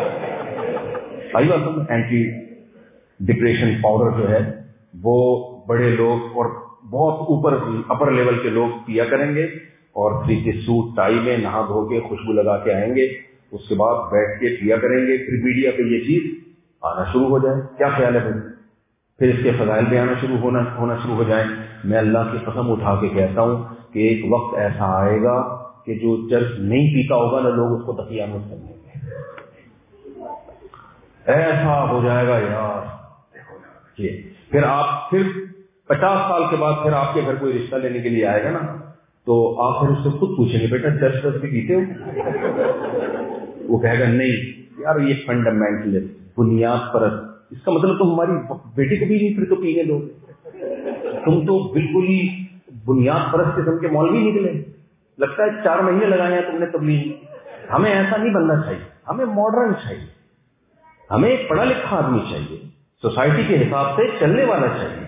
آئی بات سمجھ؟ اینٹی ڈپریشن پاؤڈر جو ہے وہ بڑے لوگ اور بہت اپر لیول کے لوگ پیا کریں گے، اور 3 پیس سوٹ ٹائی میں نہا دھو کے خوشبو لگا کے آئیں گے. اس کے بعد بیٹھ کے پیا کریں گے، پھر میڈیا پہ یہ چیز آنا شروع ہو جائے. کیا خیال ہے پھر اس کے فضائل بھی آنا شروع ہو جائیں. میں اللہ کی قسم اٹھا کے کہتا ہوں کہ ایک وقت ایسا آئے گا کہ جو چرچ نہیں پیتا ہوگا نا، لوگ اس کو دقیانت سمجھیں گے. ایسا ہو جائے گا یار. پھر 50 سال کے بعد پھر آپ کے گھر کوئی رشتہ لینے کے لیے آئے گا نا، تو آپ پھر اس سے خود پوچھیں گے بیٹا چرچ بھی پیتے ہو؟ وہ کہے گا نہیں یار، یہ فنڈامنٹلسٹ بنیاد پرست. اس کا مطلب تم ہماری بیٹی کو بھی نہیں پھر تو پینے دو، تم تو بالکل ہی بنیاد پرست قسم کے مولوی نکلے. لگتا ہے 4 مہینے لگائے ہیں تم نے تبلیغ. ہمیں ایسا نہیں بننا چاہیے، ہمیں ماڈرن چاہیے، ہمیں ایک پڑھا لکھا آدمی چاہیے، سوسائٹی کے حساب سے چلنے والا چاہیے.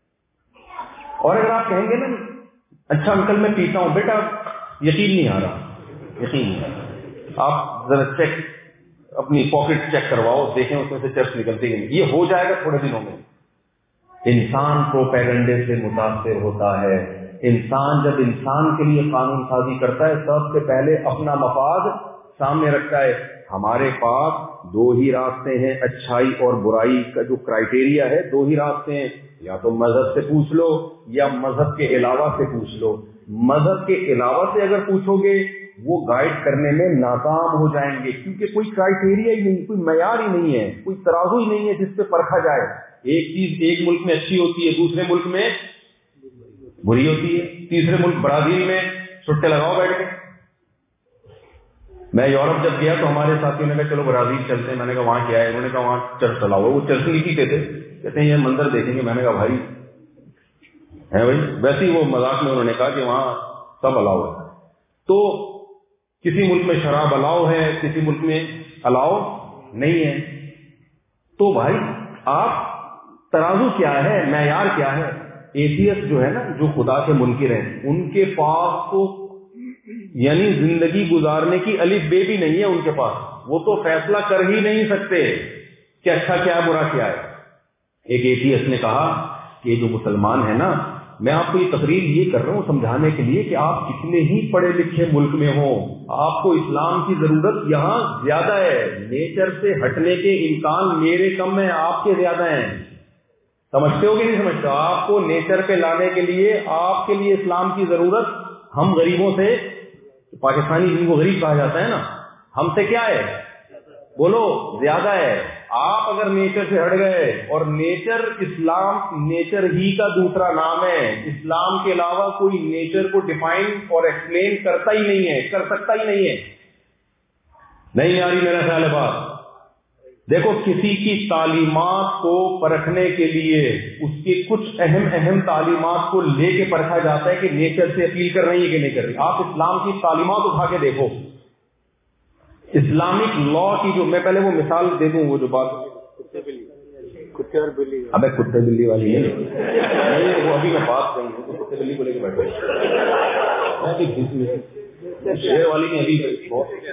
اور اگر آپ کہیں گے نا اچھا انکل میں پیتا ہوں، بیٹا یقین نہیں آ رہا، آپ ذرا چیک اپنی پاکٹ چیک کرواؤ، دیکھیں اس میں سے چرچ نکلتے ہی نہیں. یہ ہو جائے گا تھوڑے دنوں میں. انسان پروپیگنڈے سے متاثر ہوتا ہے. انسان جب انسان کے لیے قانون سازی کرتا ہے، سب سے پہلے اپنا مفاد سامنے رکھتا ہے. ہمارے پاس 2 ہی راستے ہیں، اچھائی اور برائی کا جو کرائٹیریا ہے 2 ہی راستے ہیں. یا تو مذہب سے پوچھ لو یا مذہب کے علاوہ سے پوچھ لو. مذہب کے علاوہ سے اگر پوچھو گے وہ گائیڈ کرنے میں ناکام ہو جائیں گے، کیونکہ کوئی کرائٹیریا ہی نہیں، کوئی معیار ہی نہیں ہے، کوئی ترازو ہی نہیں ہے جس پہ پرکھا جائے. ایک چیز ایک ملک میں اچھی ہوتی ہے، دوسرے ملک میں بری ہوتی ہے. تیسرے ملک برازیل میں چھٹے لگاؤ بیٹھ کے. میں یورپ جب گیا تو ہمارے ساتھیوں نے کہا چلو برازیل چلتے ہیں. میں نے کہا وہاں کیا ہے؟ انہوں نے کہا وہاں چرچ چلا ہوا. وہ چرچ نہیں پیتے تھے، کہتے ہیں یہ منظر دیکھیں گے. میں نے کہا بھائی ہے بھائی. ویسے ہی وہ مذاق میں انہوں نے کہا کہ وہاں سب الاؤ ہے. تو کسی ملک میں شراب الاؤ ہے، کسی ملک میں الاؤ نہیں ہے. تو بھائی آپ ترازو کیا ہے، معیار کیا ہے؟ ایتھیسٹ جو ہے نا، جو خدا کے منکر ہیں، ان کے پاس تو یعنی زندگی گزارنے کی الف بے بھی نہیں ہے ان کے پاس. وہ تو فیصلہ کر ہی نہیں سکتے کہ اچھا کیا برا کیا ہے. ایک ایتھیسٹ نے کہا کہ جو مسلمان ہے نا، میں آپ کو یہ تقریر یہ کر رہا ہوں سمجھانے کے لیے کہ آپ کتنے ہی پڑھے لکھے ملک میں ہوں، آپ کو اسلام کی ضرورت یہاں زیادہ ہے. نیچر سے ہٹنے کے امکان میرے کم ہیں، آپ کے زیادہ ہیں. سمجھتے ہو کہ نہیں سمجھتے؟ آپ کو نیچر پہ لانے کے لیے آپ کے لیے اسلام کی ضرورت ہم غریبوں سے، پاکستانی جن کو غریب کہا جاتا ہے نا، ہم سے کیا ہے بولو؟ زیادہ ہے. آپ اگر نیچر سے ہٹ گئے، اور نیچر اسلام نیچر ہی کا دوسرا نام ہے. اسلام کے علاوہ کوئی نیچر کو ڈیفائن اور ایکسپلین کرتا ہی نہیں ہے، کر سکتا ہی نہیں ہے. نہیں آ رہی میرا خیال ہے بات؟ دیکھو کسی کی تعلیمات کو پرکھنے کے لیے اس کی کچھ اہم تعلیمات کو لے کے پرکھا جاتا ہے کہ نیچر سے اپیل کر رہی ہے کہ نہیں کر رہی. آپ اسلام کی تعلیمات اٹھا کے دیکھو، اسلامک لا کی جو، میں پہلے وہ مثال دے دوں، وہ جو بات کتے اور بلی، ابے کتے بلی والی ہے وہ ابھی میں بات کروں گا. کتے بلی کو لے کے بیٹھے شیر والی نے ابھی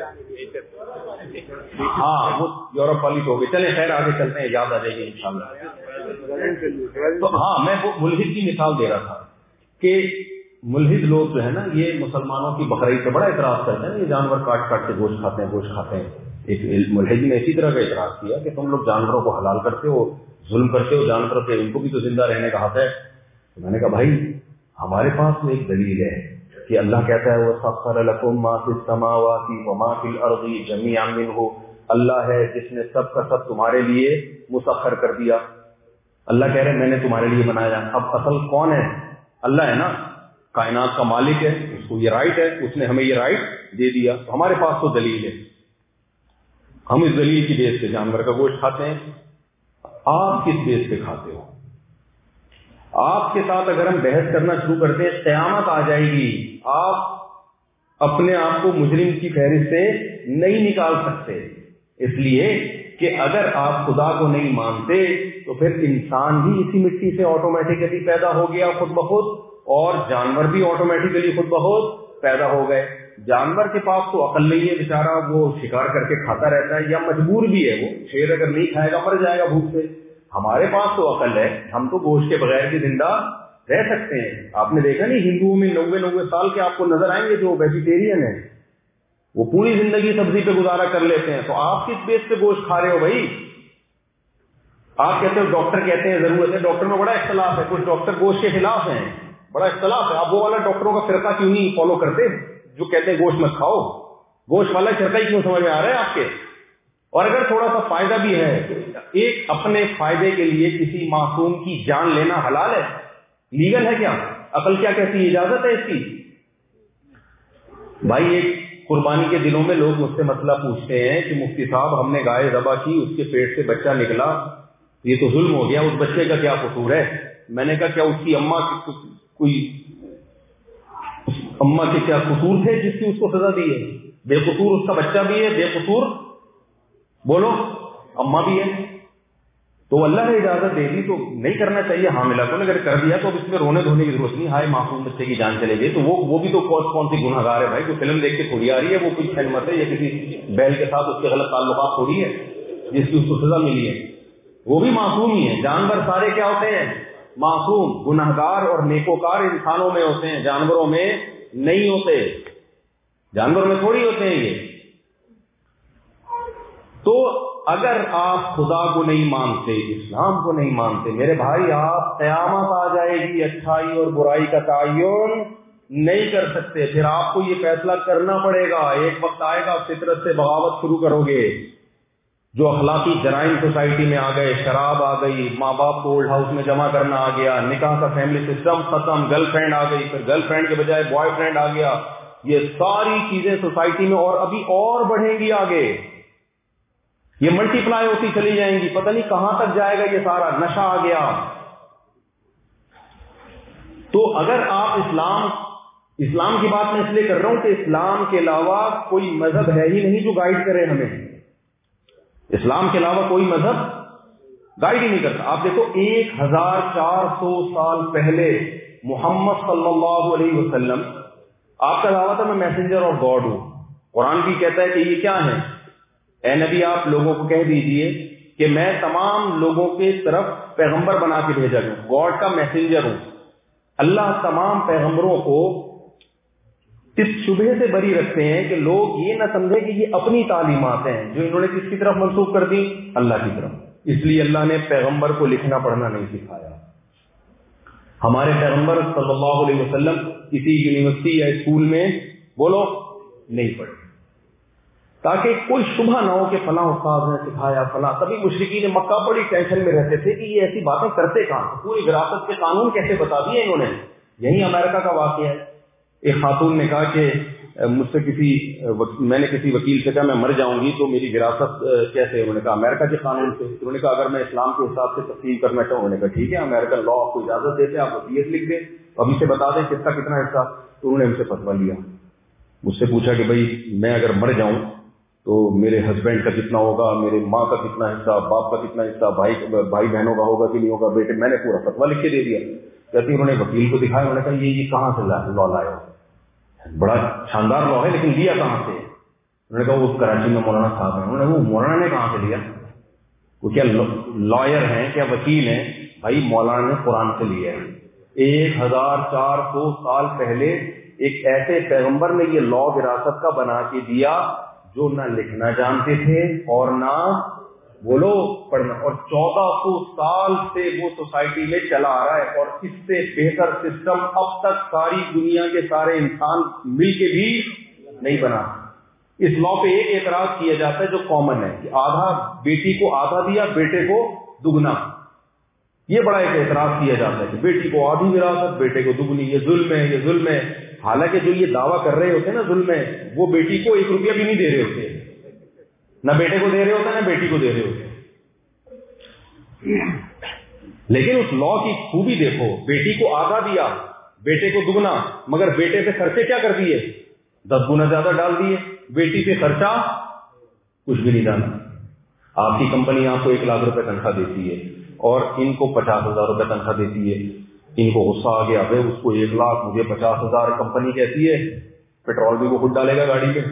ہاں وہ یورپ والی تو ہو گئی. چلیں خیر آگے چلتے ہیں، یاد آ جائے گی انشاءاللہ. تو ہاں میں وہ ملحد کی مثال دے رہا تھا کہ ملحد لوگ جو ہے نا یہ مسلمانوں کی بقرعید پہ بڑا اعتراض کرتے ہیں، یہ جانور کاٹ کاٹ کے گوشت کھاتے ہیں. ایک ملحد نے اسی طرح کا اعتراض کیا کہ تم لوگ جانوروں کو حلال کرتے ہو، ظلم کرتے ہو جانوروں پہ، ان کو بھی تو زندہ رہنے کا حق ہے. میں نے کہا بھائی ہمارے پاس تو ایک دلیل ہے کہ اللہ کہتا ہے وَسَخَّرَ لَكُم مَّا فِي السَّمَاوَاتِ وَمَا فِي الْأَرْضِ جَمِيعًا مِّنْهُ، اللہ ہے جس نے سب کا سب تمہارے لیے مسخر کر دیا. اللہ کہہ رہے میں نے تمہارے لیے بنایا. اب اصل کون ہے؟ اللہ ہے نا، کائنات کا مالک ہے، اس کو یہ رائٹ ہے، اس نے ہمیں یہ رائٹ دے دیا. تو ہمارے پاس تو دلیل ہے، ہم اس دلیل کی بیس پہ جانور کا گوشت کھاتے ہیں. آپ کس بیس پہ کھاتے ہو؟ آپ کے ساتھ اگر ہم بحث کرنا شروع کرتے ہیں قیامت آ جائے گی. آپ اپنے آپ کو مجرم کی فہرست سے نہیں نکال سکتے، اس لیے کہ اگر آپ خدا کو نہیں مانتے تو پھر انسان بھی اسی مٹی سے آٹومیٹیکلی پیدا ہو گیا خود بخود، اور جانور بھی آٹومیٹیکلی خود بخود پیدا ہو گئے. جانور کے پاس تو عقل نہیں ہے بیچارہ، وہ شکار کر کے کھاتا رہتا ہے یا مجبور بھی ہے، وہ شیر اگر نہیں کھائے گا مر جائے گا بھوک سے. ہمارے پاس تو عقل ہے، ہم تو گوشت کے بغیر بھی زندہ رہ سکتے ہیں. آپ نے دیکھا نہیں ہندوؤں میں 90 سال کے آپ کو نظر آئیں گے جو ویجیٹیرین ہیں، وہ پوری زندگی سبزی پہ گزارا کر لیتے ہیں. تو آپ کس بیس پہ گوشت کھا رہے ہو بھائی؟ آپ کہتے ہو ڈاکٹر کہتے ہیں ضرورت ہے، ڈاکٹر میں بڑا اختلاف ہے، کچھ ڈاکٹر گوشت کے خلاف ہیں، بڑا اختلاف ہے. آپ وہ والا ڈاکٹروں کا فرقہ کیوں نہیں فالو کرتے جو کہتے ہیں گوشت مت کھاؤ؟ گوشت والا فرقہ ہی کیوں سمجھ میں آ رہا ہے آپ کے؟ اور اگر تھوڑا سا فائدہ بھی ہے، ایک اپنے فائدے کے لیے کسی معصوم کی جان لینا حلال ہے، لیگل ہے کیا؟ عقل کیا کہتی ہے؟ اجازت ہے اس کی؟ بھائی ایک قربانی کے دنوں میں لوگ مجھ سے مسئلہ پوچھتے ہیں کہ مفتی صاحب ہم نے گائے ذبح کی، اس کے پیٹ سے بچہ نکلا، یہ تو ظلم ہو گیا، اس بچے کا کیا قصور ہے؟ میں نے کہا کیا اس کی اماں کے کیا قصور تھے جس کی اس کو سزا دی ہے؟ بے قصور اس کا بچہ بھی ہے، بے قصور بولو اماں بھی ہے. تو اللہ نے اجازت دے دی تو نہیں کرنا چاہیے حاملہ کو، اگر کر دیا تو اس میں رونے دھونے کی ضرورت نہیں. ہائے معصوم بچے کی جان چلے گئی، تو وہ بھی تو کون سی گناہ گار ہے بھائی؟ کوئی فلم دیکھ کے تھوڑی آ رہی ہے، وہ کوئی خدمت ہے یا کسی بیل کے ساتھ اس کے غلط تعلقات تھوڑی ہے جس کی اس کو سزا ملی ہے. وہ بھی معصوم ہی ہے. جانور سارے کیا ہوتے ہیں؟ معصوم. گناہگار اور نیکوکار انسانوں میں ہوتے ہیں، جانوروں میں نہیں ہوتے. جانوروں میں تھوڑی ہوتے ہیں یہ. تو اگر آپ خدا کو نہیں مانتے، اسلام کو نہیں مانتے، میرے بھائی آپ قیامت آ جائے گی، اچھائی اور برائی کا تعین نہیں کر سکتے. پھر آپ کو یہ فیصلہ کرنا پڑے گا. ایک وقت آئے گا فطرت سے بغاوت شروع کرو گے. جو اخلاقی جرائم سوسائٹی میں آ گئے، شراب آ گئی، ماں باپ کو اولڈ ہاؤس میں جمع کرنا آ گیا، نکاح کا فیملی سسٹم ختم، گرل فرینڈ آ گئی، پھر گرل فرینڈ کے بجائے بوائے فرینڈ آ گیا. یہ ساری چیزیں سوسائٹی میں اور ابھی اور بڑھیں گی آگے. یہ ملٹی پلائی ہوتی چلی جائیں گی، پتہ نہیں کہاں تک جائے گا یہ سارا. نشہ آ گیا. تو اگر آپ اسلام کی بات میں اس لیے کر رہا ہوں کہ اسلام کے علاوہ کوئی مذہب ہے ہی نہیں جو گائیڈ کرے ہمیں. اسلام کے علاوہ کوئی مذہب گائیڈ ہی نہیں کرتا. آپ دیکھو 1400 سال پہلے محمد صلی اللہ علیہ وسلم، آپ کا دعویٰ تھا میں میسنجر اور گاڈ ہوں. قرآن بھی کہتا ہے کہ یہ کیا ہے؟ اے نبی آپ لوگوں کو کہہ دیجئے کہ میں تمام لوگوں کے طرف پیغمبر بنا کے بھیجا ہوں، گاڈ کا میسنجر ہوں. اللہ تمام پیغمبروں کو اس شبہ سے بری رکھتے ہیں کہ لوگ یہ نہ سمجھے کہ یہ اپنی تعلیمات ہیں جو انہوں نے کس کی طرف منسوخ کر دی؟ اللہ کی طرف. اس لیے اللہ نے پیغمبر کو لکھنا پڑھنا نہیں سکھایا. ہمارے پیغمبر صلی اللہ علیہ وسلم کسی یونیورسٹی یا اسکول میں بولو نہیں پڑھے تاکہ کوئی شبہ نہ ہو کہ فلاں استاد نے سکھایا فلاں. تبھی مشرکین مکہ بڑی ٹینشن میں رہتے تھے کہ یہ ایسی باتیں کرتے کہاں، پوری وراثت کے قانون کیسے بتا دیے انہوں نے. یہی امریکہ کا واقعہ ہے. ایک خاتون نے کہا کہ مجھ سے میں نے کسی وکیل سے کہا میں مر جاؤں گی تو میری وراثت کیسے؟ انہوں نے کہا امریکہ کے قانون سے. انہوں نے کہا اگر میں اسلام کے حساب سے تقسیم کرنا چاہوں. انہوں نے کہا ٹھیک ہے امریکن لا آپ کو اجازت دیتے ہیں، آپ وصیت لکھ دیں، ابھی سے بتا دیں کس کا کتنا حصہ. تو انہوں نے ہم سے فتویٰ لیا. مجھ سے پوچھا کہ بھائی میں اگر مر جاؤں تو میرے ہسبینڈ کا کتنا ہوگا، میرے ماں کا کتنا حصہ، باپ کا کتنا حصہ، بھائی بہنوں کا ہوگا کہ نہیں ہوگا. بیٹے میں نے پورا فتویٰ لکھ کے دے دیا. کہتی انہوں نے وکیل کو دکھایا. انہوں نے کہا یہ کہاں سے لا لائے ہو؟ بڑا شاندار لا ہے لیکن لیا کہاں سے؟ انہوں نے کہا وہ کراچی میں مولانا صاحب ہیں. انہوں نے وہ مولانا نے کہاں سے لیا؟ وہ کیا لائر ہیں، کیا وکیل ہیں؟ بھائی مولانا نے قرآن سے لیا ہے. 1400 سال پہلے ایک ایسے پیغمبر نے یہ لا وراثت کا بنا کے دیا جو نہ لکھنا جانتے تھے اور نہ بولو پڑھنا، اور 1400 سال سے وہ سوسائٹی میں چلا آ رہا ہے، اور اس سے بہتر سسٹم اب تک ساری دنیا کے سارے انسان مل کے بھی نہیں بنا۔ اس لا پہ ایک اعتراض کیا جاتا ہے جو کامن ہے کہ آدھا بیٹی کو آدھا دیا، بیٹے کو دگنا۔ یہ بڑا ایک اعتراض کیا جاتا ہے کہ بیٹی کو آدھی وراثت، بیٹے کو دگنی، یہ ظلم ہے، یہ ظلم ہے۔ حالانکہ جو یہ دعویٰ کر رہے ہوتے ہیں نا ظلم ہے، وہ بیٹی کو 1 روپیہ بھی نہیں دے رہے ہوتے، نہ بیٹے کو دے رہے ہوتے نہ بیٹی کو دے رہے ہوتے۔ لیکن اس لا کی خوبی دیکھو، بیٹی کو آدھا دیا، بیٹے کو دگنا، مگر بیٹے پہ خرچے کیا کر دیے؟ 10 گنا زیادہ ڈال دیے۔ بیٹی پہ خرچہ کچھ بھی نہیں ڈالا۔ آپ کی کمپنی آپ کو 1 لاکھ روپے تنخواہ دیتی ہے اور ان کو 50,000 روپے تنخواہ دیتی ہے۔ ان کو غصہ آ گیا، بھائی اس کو 1 لاکھ، مجھے 50,000 کمپنی کہتی ہے، پیٹرول بھی وہ خود ڈالے گا گاڑی میں،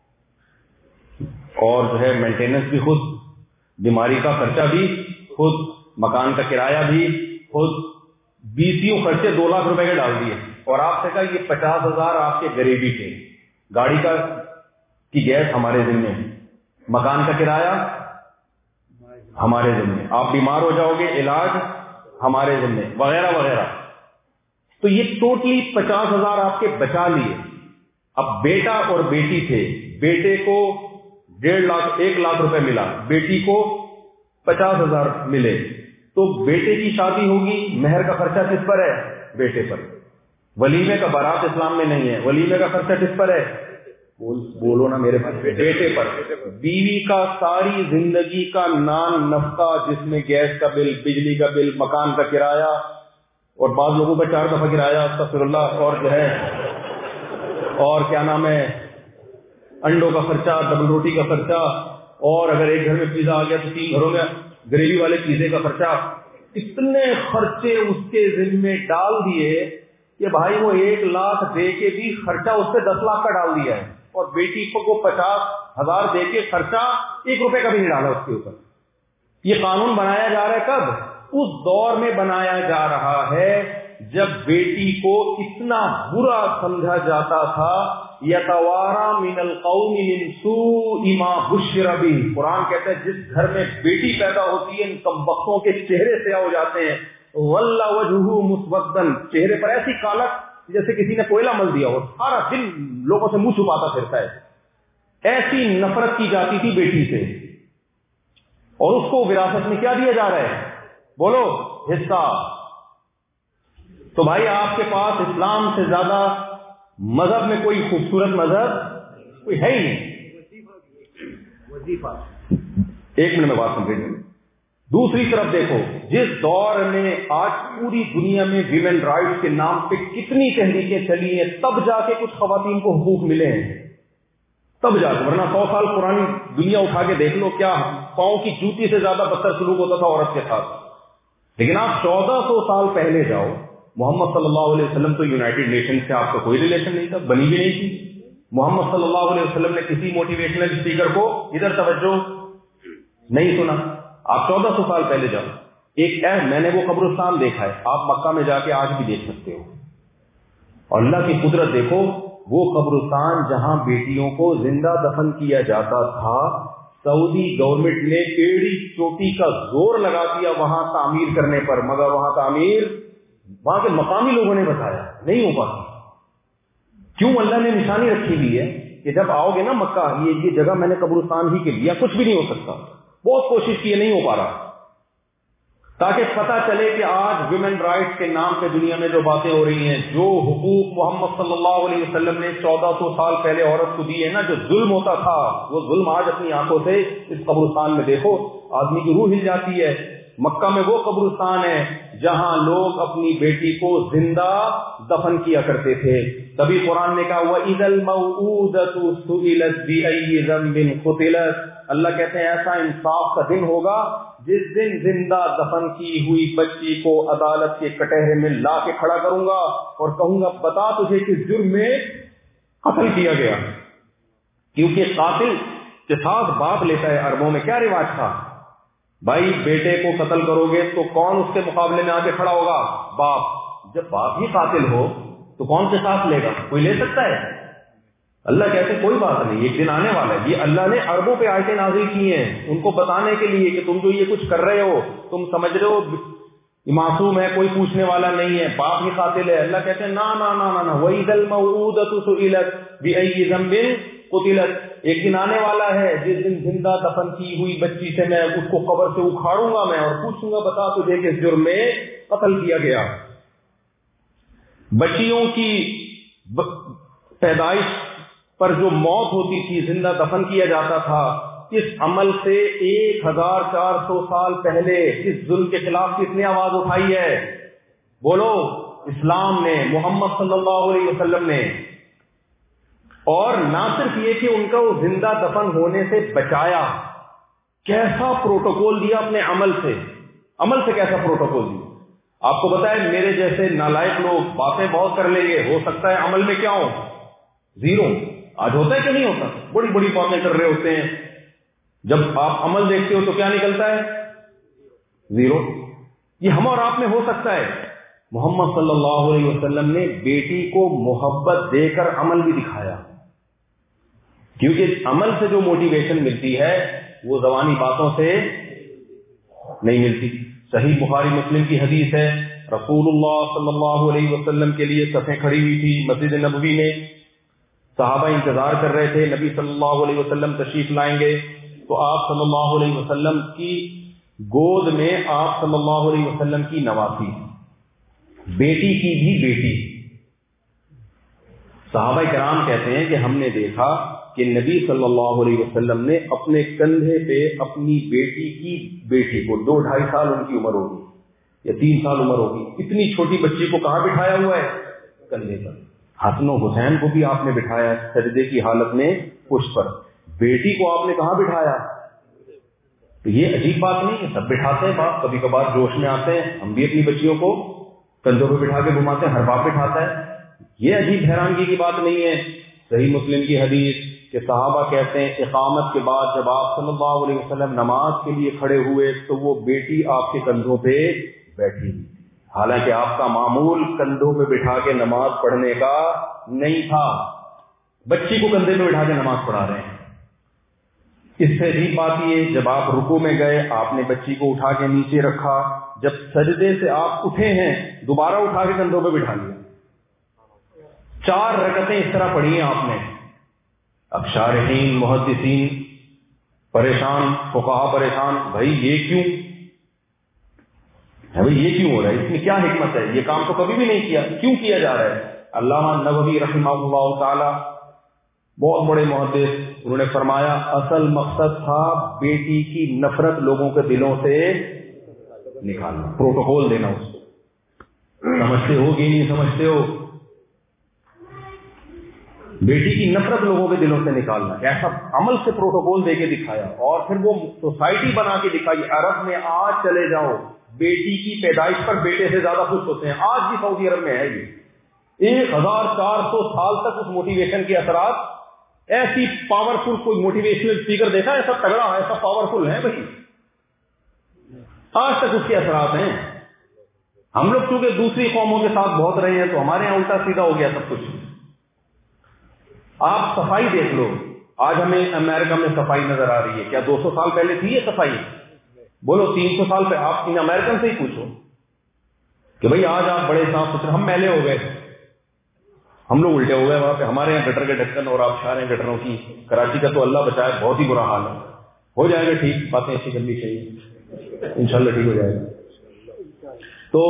اور جو ہے مینٹیننس بھی خود، بیماری کا خرچہ بھی خود، مکان کا کرایہ بھی خود، 20 خرچے 2 لاکھ روپے کے ڈال دیے، اور آپ سے کہا یہ 50,000 آپ کے غریبی کے، گاڑی کی گیس ہمارے ذمہ، مکان کا کرایہ ہمارے ذمہ، آپ بیمار ہو جاؤ گے علاج ہمارے ذمہ، وغیرہ وغیرہ۔ تو یہ ٹوٹلی 50,000 آپ کے بچا لیے۔ اب بیٹا اور بیٹی تھے، بیٹے کو 1.5 لاکھ روپے ملا، بیٹی کو 50,000 ملے، تو بیٹے کی شادی ہوگی، مہر کا خرچہ کس پر ہے؟ بیٹے پر۔ ولیمے کا، بارات اسلام میں نہیں ہے، ولیمے کا خرچہ کس پر ہے؟ بولو نا میرے پاس، بیٹے پر۔ بیوی کا ساری زندگی کا نان نفقہ، جس میں گیس کا بل، بجلی کا بل، مکان کا کرایہ، اور بعض لوگوں کا 4 دفعہ کرایہ، استغفر اللہ، اور جو ہے اور کیا نام ہے، انڈوں کا خرچہ، ڈبل روٹی کا خرچہ، اور اگر ایک گھر میں پیزا آ گیا تو 3 گھروں میں گریوی والے پیزے کا خرچہ۔ اتنے خرچے اس کے ذمہ ڈال دیے کہ بھائی وہ 1 لاکھ دے کے بھی خرچہ اس سے 10 لاکھ کا ڈال دیا ہے، اور بیٹی کو 50,000 دے کے خرچہ 1 روپے کا بھی نہیں ڈالا اس کے اوپر۔ یہ قانون بنایا جا رہا ہے کب؟ اس دور میں بنایا جا رہا ہے جب بیٹی کو اتنا برا سمجھا جاتا تھا، یتوارا من القوم من سوء ما بشر به۔ قرآن کہتا ہے جس گھر میں بیٹی پیدا ہوتی ہے ان کمبختوں کے چہرے سیاہ ہو جاتے ہیں، ولّ وجهه مسودا، چہرے پر ایسی کالک جیسے کسی نے کوئلہ مل دیا ہو، سارا دن لوگوں سے منہ چھپاتا پھرتا ہے۔ ایسی نفرت کی جاتی تھی بیٹی سے، اور اس کو وراثت میں کیا دیا جا رہا ہے؟ بولو، حصہ۔ تو بھائی آپ کے پاس اسلام سے زیادہ مذہب میں کوئی خوبصورت مذہب کوئی ہے ہی نہیں۔ ایک منٹ میں بات سن رہی ہوں۔ دوسری طرف دیکھو، جس دور میں آج پوری دنیا میں ویمن رائٹس کے نام پہ کتنی تحریکیں چلی ہیں، تب جا کے کچھ خواتین کو حقوق ملے ہیں، تب جا کے، ورنہ 100 سال پرانی دنیا اٹھا کے دیکھ لو، کیا پاؤں کی جوتی سے زیادہ بدتر سلوک ہوتا تھا عورت کے ساتھ۔ لیکن آپ 1400 سال پہلے جاؤ، محمد صلی اللہ علیہ وسلم تو یونائٹڈ نیشن سے آپ کا کوئی ریلیشن نہیں تھا، بنی بھی نہیں تھی۔ محمد صلی اللہ علیہ وسلم نے کسی موٹیویشنل اسپیکر کو ادھر توجہ نہیں سنا۔ آپ 1400 سال پہلے جاؤ، میں نے وہ قبرستان دیکھا ہے، آپ مکہ میں جا کے آج بھی دیکھ سکتے ہو، اور اللہ کی قدرت دیکھو، وہ قبرستان جہاں بیٹیوں کو زندہ دفن کیا جاتا تھا، سعودی گورنمنٹ نے ایڑی چوٹی کا زور لگا دیا وہاں تعمیر کرنے پر، مگر وہاں تعمیر وہاں کے مقامی لوگوں نے بتایا نہیں ہو پاتی۔ کیوں؟ اللہ نے نشانی رکھی ہوئی ہے کہ جب آؤ گے نا مکہ، یہ جگہ میں نے قبرستان ہی کے لیا، کچھ بھی نہیں ہو سکتا، بہت کوشش کی ہے، نہیں ہو پا رہا، تاکہ پتہ چلے کہ آج ویمن رائٹس کے نام پہ دنیا میں جو باتیں ہو رہی ہیں، جو حقوق محمد صلی اللہ علیہ وسلم نے 1400 سال پہلے عورت کو دیے نا، جو ظلم ہوتا تھا، وہ ظلم آج اپنی آنکھوں سے اس قبرستان میں دیکھو، آدمی کی روح ہل جاتی ہے۔ مکہ میں وہ قبرستان ہے جہاں لوگ اپنی بیٹی کو زندہ دفن کیا کرتے تھے۔ تبھی قرآن نے کہا وَإِذَا الْمَوْءُودَةُ سُئِلَتْ بِأَيِّ ذَنبٍ قُتِلَتْ۔ اللہ کہتے ہیں ایسا انصاف کا دن ہوگا جس دن زندہ دفن کی ہوئی بچی کو عدالت کے کٹہرے میں لا کے کھڑا کروں گا اور کہوں گا بتا تجھے کس جرم میں قتل کیا گیا، کیونکہ قاتل قصاص باپ لیتا ہے۔ عربوں میں کیا رواج تھا؟ بھائی بیٹے کو قتل کرو گے تو کون اس کے مقابلے میں آ کے کھڑا ہوگا؟ باپ۔ جب باپ ہی قاتل ہو تو کون سے ساتھ لے گا؟ کوئی لے سکتا ہے؟ اللہ کہتے ہیں کوئی بات نہیں، ایک دن آنے والا ہے. یہ اللہ نے اربوں پہ آیتیں نازل کی ہیں ان کو بتانے کے لیے کہ تم جو یہ کچھ کر رہے ہو، تم سمجھ رہے ہو معصوم ہے، کوئی پوچھنے والا نہیں ہے، باپ ہی قاتل ہے. اللہ کہتے ہیں نا نا نا نا نا، وَإِذَا الْمَوْءُودَةُ سُئِلَتْ بِأَيِّ ذَنبٍ قُتِلَتْ، ایک دن آنے والا ہے جس دن زندہ دفن کی ہوئی بچی سے میں اس کو قبر سے اکھاڑوں گا میں اور پوچھوں گا بتا تجھے کس جرم میں قتل کیا گیا. بچیوں کی پیدائش پر جو موت ہوتی تھی، زندہ دفن کیا جاتا تھا، اس عمل سے 1400 سال پہلے اس ظلم کے خلاف کس نے آواز اٹھائی ہے؟ بولو، اسلام نے، محمد صلی اللہ علیہ وسلم نے. اور نہ صرف یہ کہ ان کا وہ زندہ دفن ہونے سے بچایا، کیسا پروٹوکول دیا اپنے عمل سے. عمل سے کیسا پروٹوکول دیا؟ آپ کو پتا ہے میرے جیسے نالائق لوگ باتیں بہت کر لیں گے، ہو سکتا ہے عمل میں کیا ہو؟ زیرو. آج ہوتا ہے کہ نہیں ہوتا؟ بڑی بڑی باتیں کر رہے ہوتے ہیں، جب آپ عمل دیکھتے ہو تو کیا نکلتا ہے؟ زیرو. یہ ہم اور آپ میں ہو سکتا ہے. محمد صلی اللہ علیہ وسلم نے بیٹی کو محبت دے کر عمل بھی دکھایا، کیونکہ عمل سے جو موٹیویشن ملتی ہے وہ زبانی باتوں سے نہیں ملتی. صحیح بخاری مسلم کی حدیث ہے، رسول اللہ صلی اللہ علیہ وسلم کے لیے صفیں کھڑی ہوئی تھی مسجد نبوی میں، صحابہ انتظار کر رہے تھے نبی صلی اللہ علیہ وسلم تشریف لائیں گے، تو آپ صلی اللہ علیہ وسلم کی گود میں آپ صلی اللہ علیہ وسلم کی نواسی، بیٹی کی بھی بیٹی. صحابہ کرام کہتے ہیں کہ ہم نے دیکھا کہ نبی صلی اللہ علیہ وسلم نے اپنے کندھے پہ اپنی بیٹی کی بیٹی کو، 2-2.5 سال ان کی عمر ہوگی یا 3 سال عمر ہوگی، اتنی چھوٹی بچی کو کہاں بٹھایا ہوا ہے؟ کندھے پر. حسن و حسین کو بھی آپ نے بٹھایا سجدے کی حالت میں پشت پر. بیٹی کو آپ نے کہاں بٹھایا؟ تو یہ عجیب بات نہیں ہے، سب بٹھاتے ہیں باپ، کبھی کبھار جوش میں آتے ہیں ہم بھی اپنی بچیوں کو کندھوں پہ بٹھا کے گھماتے ہیں، ہر باپ بٹھاتا ہے. یہ عجیب حیرانگی کی بات نہیں ہے. صحیح مسلم کی حدیث کہ صحابہ کہتے ہیں اقامت کے بعد جب آپ صلی اللہ علیہ وسلم نماز کے لیے کھڑے ہوئے تو وہ بیٹی آپ کے کندھوں پہ بیٹھی ہوئی، حالانکہ آپ کا معمول کندھوں پہ بٹھا کے نماز پڑھنے کا نہیں تھا. بچی کو کندھے پہ بٹھا کے نماز پڑھا رہے ہیں. اس سے عجیب بات یہ، جب آپ رکوع میں گئے آپ نے بچی کو اٹھا کے نیچے رکھا، جب سجدے سے آپ اٹھے ہیں دوبارہ اٹھا کے کندھوں پہ بٹھا لیا. 4 رکعتیں اس طرح پڑھی ہیں آپ نے. اب شارحین محدثین پریشان، فقہا پریشان، بھائی یہ کیوں ہو رہا ہے؟ اس میں کیا حکمت ہے؟ یہ کام تو کبھی بھی نہیں کیا، کیوں کیا جا رہا ہے؟ علامہ نووی رحمہ اللہ تعالی بہت بڑے محدث، انہوں نے فرمایا اصل مقصد تھا بیٹی کی نفرت لوگوں کے دلوں سے نکالنا، پروٹوکول دینا. اس کو سمجھتے ہو کہ نہیں سمجھتے ہو؟ بیٹی کی نفرت لوگوں کے دلوں سے نکالنا، ایسا عمل سے پروٹوکول دے کے دکھایا. اور پھر وہ سوسائٹی بنا کے دکھائی. عرب میں آج چلے جاؤ، بیٹی کی پیدائش پر بیٹے سے زیادہ خوش ہوتے ہیں. آج بھی سعودی عرب میں ہے یہ 1400 سال تک اس موٹیویشن کے اثرات. ایسی پاورفل کوئی موٹیویشنل اسپیکر دیکھا ایسا تگڑا، ایسا پاورفل ہے بھائی، آج تک اس کے اثرات ہیں. ہم لوگ چونکہ دوسری قوموں کے ساتھ بہت رہے ہیں تو ہمارے یہاں الٹا سیدھا ہو گیا سب کچھ. آپ صفائی دیکھ لو، آج ہمیں امریکہ میں صفائی نظر آ رہی ہے، کیا 200 سال پہلے تھی یہ صفائی؟ بولو 300 سال پہ. آپ ان امریکن سے ہی پوچھو کہ بھئی آج آپ بڑے صاف ستھرے، ہم میلے ہو گئے، ہم لوگ الٹے ہو گئے وہاں پہ. ہمارے یہاں گٹر کے ڈھکن اور آپ شاہ رہے ہیں گٹروں کی. کراچی کا تو اللہ بچائے بہت ہی برا حال ہے. ہو جائے گا ٹھیک، باتیں ایسی کرنی چاہیے، انشاءاللہ ٹھیک ہو جائے گا. تو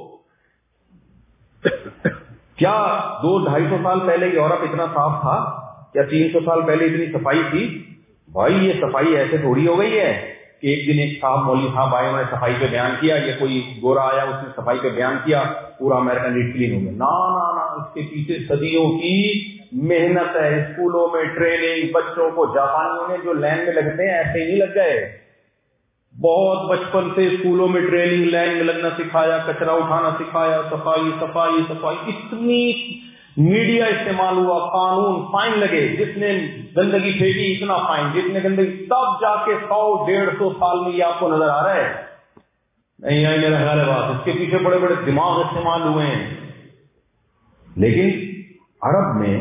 کیا 200-250 سال پہلے یورپ اتنا صاف تھا؟ کیا 300 سال پہلے اتنی صفائی تھی؟ بھائی یہ صفائی ایسے تھوڑی ہو گئی ہے کہ ایک دن ایک صاحب مولوی صاحب آئے، انہوں نے صفائی پہ بیان کیا، یہ کوئی گورا آیا اس نے صفائی پہ بیان کیا، پورا امریکن ریٹ کلین ہو گیا. نا، اس کے پیچھے صدیوں کی محنت ہے. اسکولوں میں ٹریننگ، بچوں کو جاپانیوں نے جو لائن میں لگتے ہیں ایسے ہی نہیں لگ گئے، بہت بچپن سے اسکولوں میں ٹریننگ، لائن میں لگنا سکھایا، کچرا اٹھانا سکھایا، صفائی صفائی صفائی. اتنی میڈیا استعمال ہوا، قانون، فائن لگے، جس نے گندگی پھینکی اتنا فائن، جس نے گندگی، تب جا کے 100-150 سال میں یہ آپ کو نظر آ رہا ہے. نہیں آئی میرا خیال ہے بات. اس کے پیچھے بڑے بڑے دماغ استعمال ہوئے ہیں. لیکن عرب میں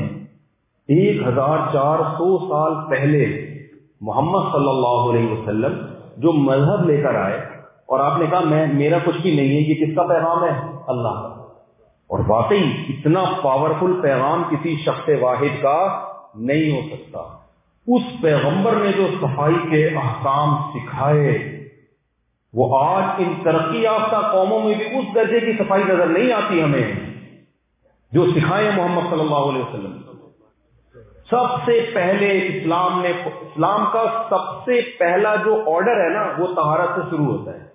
1400 سال پہلے محمد صلی اللہ علیہ وسلم جو مذہب لے کر آئے اور آپ نے کہا میرا کچھ بھی نہیں ہے, یہ کس کا پیغام ہے؟ اللہ کا. اور واقعی اتنا پاورفل پیغام کسی شخص واحد کا نہیں ہو سکتا. اس پیغمبر نے جو صفائی کے احکام سکھائے وہ آج ان ترقی یافتہ قوموں میں بھی اس درجے کی صفائی نظر نہیں آتی ہمیں جو سکھائے محمد صلی اللہ علیہ وسلم. سب سے پہلے اسلام کا سب سے پہلا جو آرڈر ہے نا وہ طہارت سے شروع ہوتا ہے.